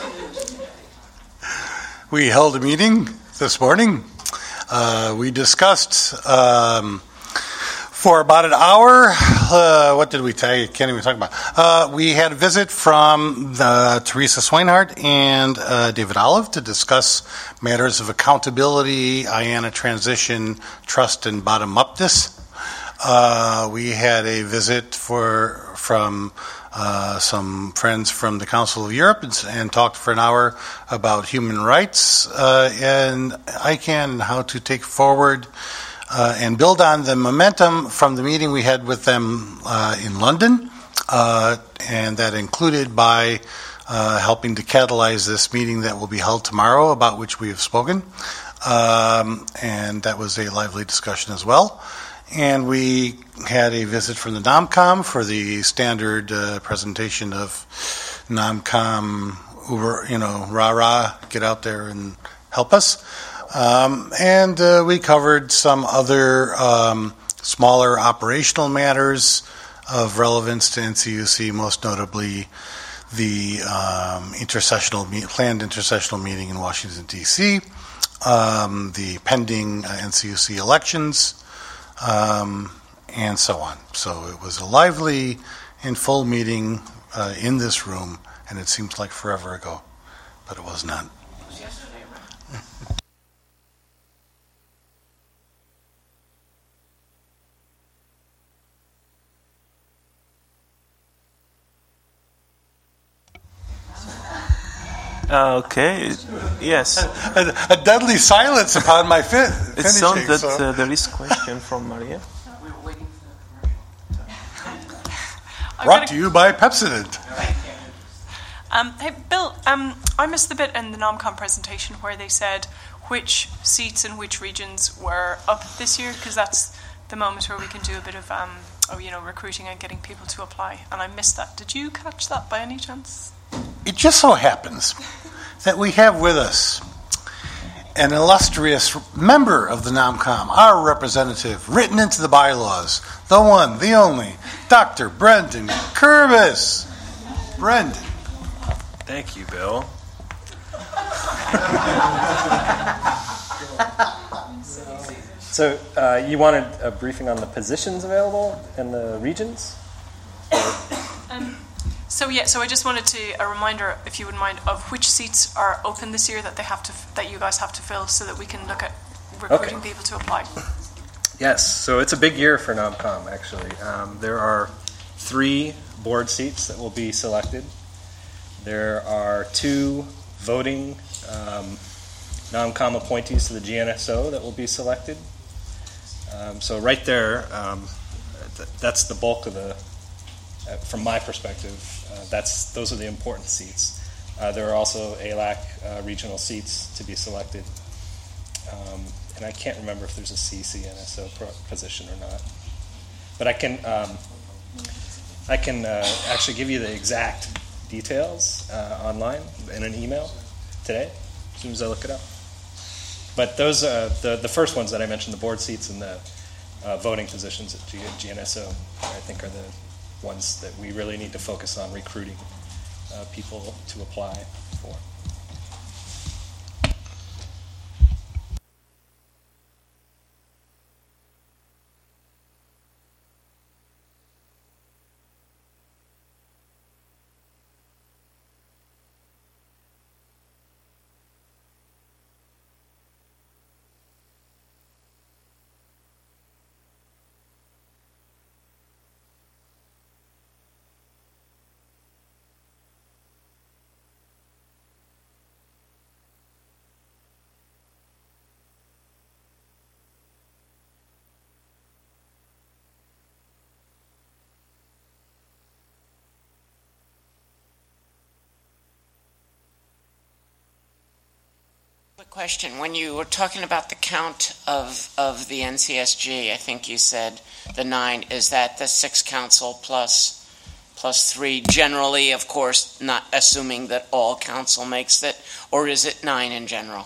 we held a meeting this morning. Uh, we discussed um, for about an hour, uh, what did we tell you? I can't even talk about. Uh, we had a visit from the, Teresa Swinehart and uh, David Olive to discuss matters of accountability, I A N A transition, trust, and bottom-upness. Uh, we had a visit for from uh, some friends from the Council of Europe and, and talked for an hour about human rights uh, and I C A N and how to take forward Uh, and build on the momentum from the meeting we had with them uh, in London, uh, and that included by uh, helping to catalyze this meeting that will be held tomorrow, about which we have spoken. Um, and that was a lively discussion as well. And we had a visit from the NOMCOM for the standard uh, presentation of NOMCOM, Uber, you know, rah-rah, get out there and help us. Um, and uh, we covered some other um, smaller operational matters of relevance to N C U C, most notably the um, intersessional planned intersessional meeting in Washington, D C, um, the pending uh, N C U C elections, um, and so on. So it was a lively and full meeting uh, in this room, and it seems like forever ago, but it was not. Uh, okay, yes. A, a deadly silence upon my fin- finishing. It sounds that so. uh, there is question from Maria. Brought to you by Pepsodent. Um, hey, Bill, um, I missed the bit in the NOMCOM presentation where they said which seats in which regions were up this year, because that's the moment where we can do a bit of um, oh, you know, recruiting and getting people to apply, and I missed that. Did you catch that by any chance? It just so happens that we have with us an illustrious member of the NOMCOM, our representative, written into the bylaws, the one, the only, Doctor Brendan Kurbis. Brendan. Thank you, Bill. So uh, you wanted a briefing on the positions available in the regions? Um, so yeah, so I just wanted to a reminder, if you wouldn't mind, of which seats are open this year that they have to that you guys have to fill, so that we can look at recruiting Okay. people to apply. Yes, so it's a big year for NOMCOM, actually. Um, there are three board seats that will be selected. There are two voting um, NOMCOM appointees to the G N S O that will be selected. Um, so right there, um, th- that's the bulk of the, uh, from my perspective, uh, that's those are the important seats. Uh, there are also A L A C uh, regional seats to be selected. Um, and I can't remember if there's a C C N S O pro- position or not. But I can, um, I can uh, actually give you the exact details uh, online in an email today, as soon as I look it up. But those, uh, the the first ones that I mentioned, the board seats and the uh, voting positions at G- GNSO, I think are the ones that we really need to focus on recruiting uh, people to apply for. Quick question. When you were talking about the count of, of the N C S G, I think you said the nine, is that the six council plus plus three, generally, of course, not assuming that all council makes it, or is it nine in general?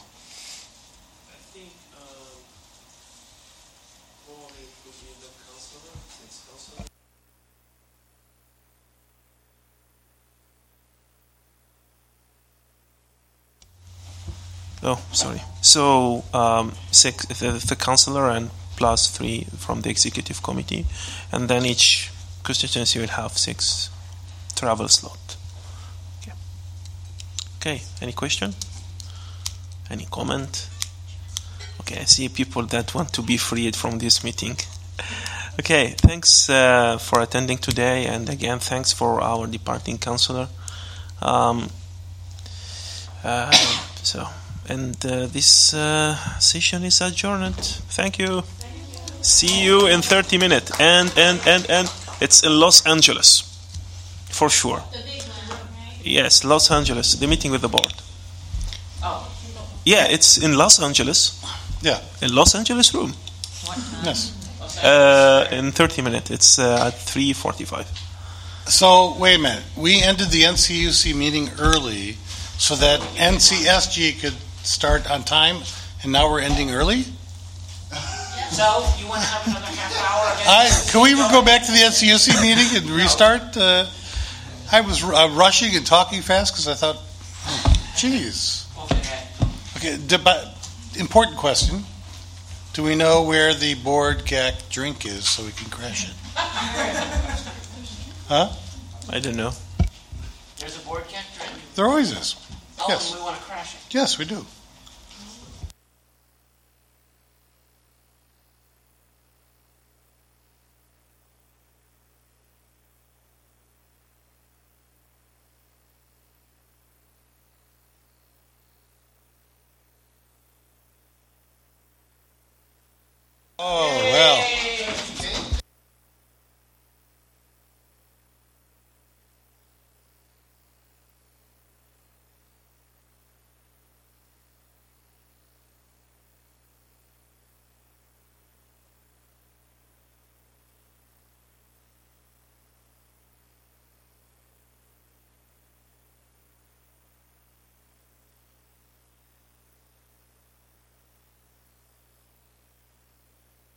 Oh, sorry. So um, six, the, the councillor and plus three from the executive committee, and then each constituency will have six travel slot. Okay. Okay. Any question? Any comment? Okay. I see people that want to be freed from this meeting. Okay. Thanks uh, for attending today, and again, thanks for our departing councillor. Um, uh, so. And uh, this uh, session is adjourned. Thank you. See you in thirty minutes. And, and, and, and it's in Los Angeles. For sure. Yes, Los Angeles. The meeting with the board. Oh. Yeah, it's in Los Angeles. Yeah. In Los Angeles room. Yes. Uh, in thirty minutes. It's uh, at three forty-five. So, wait a minute. We ended the N C U C meeting early so that N C S G could start on time, and now we're ending early? So, you want to have another half hour of I, can we go back to the N C U C meeting and restart? Uh, I was uh, rushing and talking fast because I thought, oh, geez. Okay, deba- important question. Do we know where the board G A C drink is so we can crash it? Huh? I don't know. There's a board G A C drink? There always is. Oh, Yes. and we want to crash it. Yes, we do. Oh, well.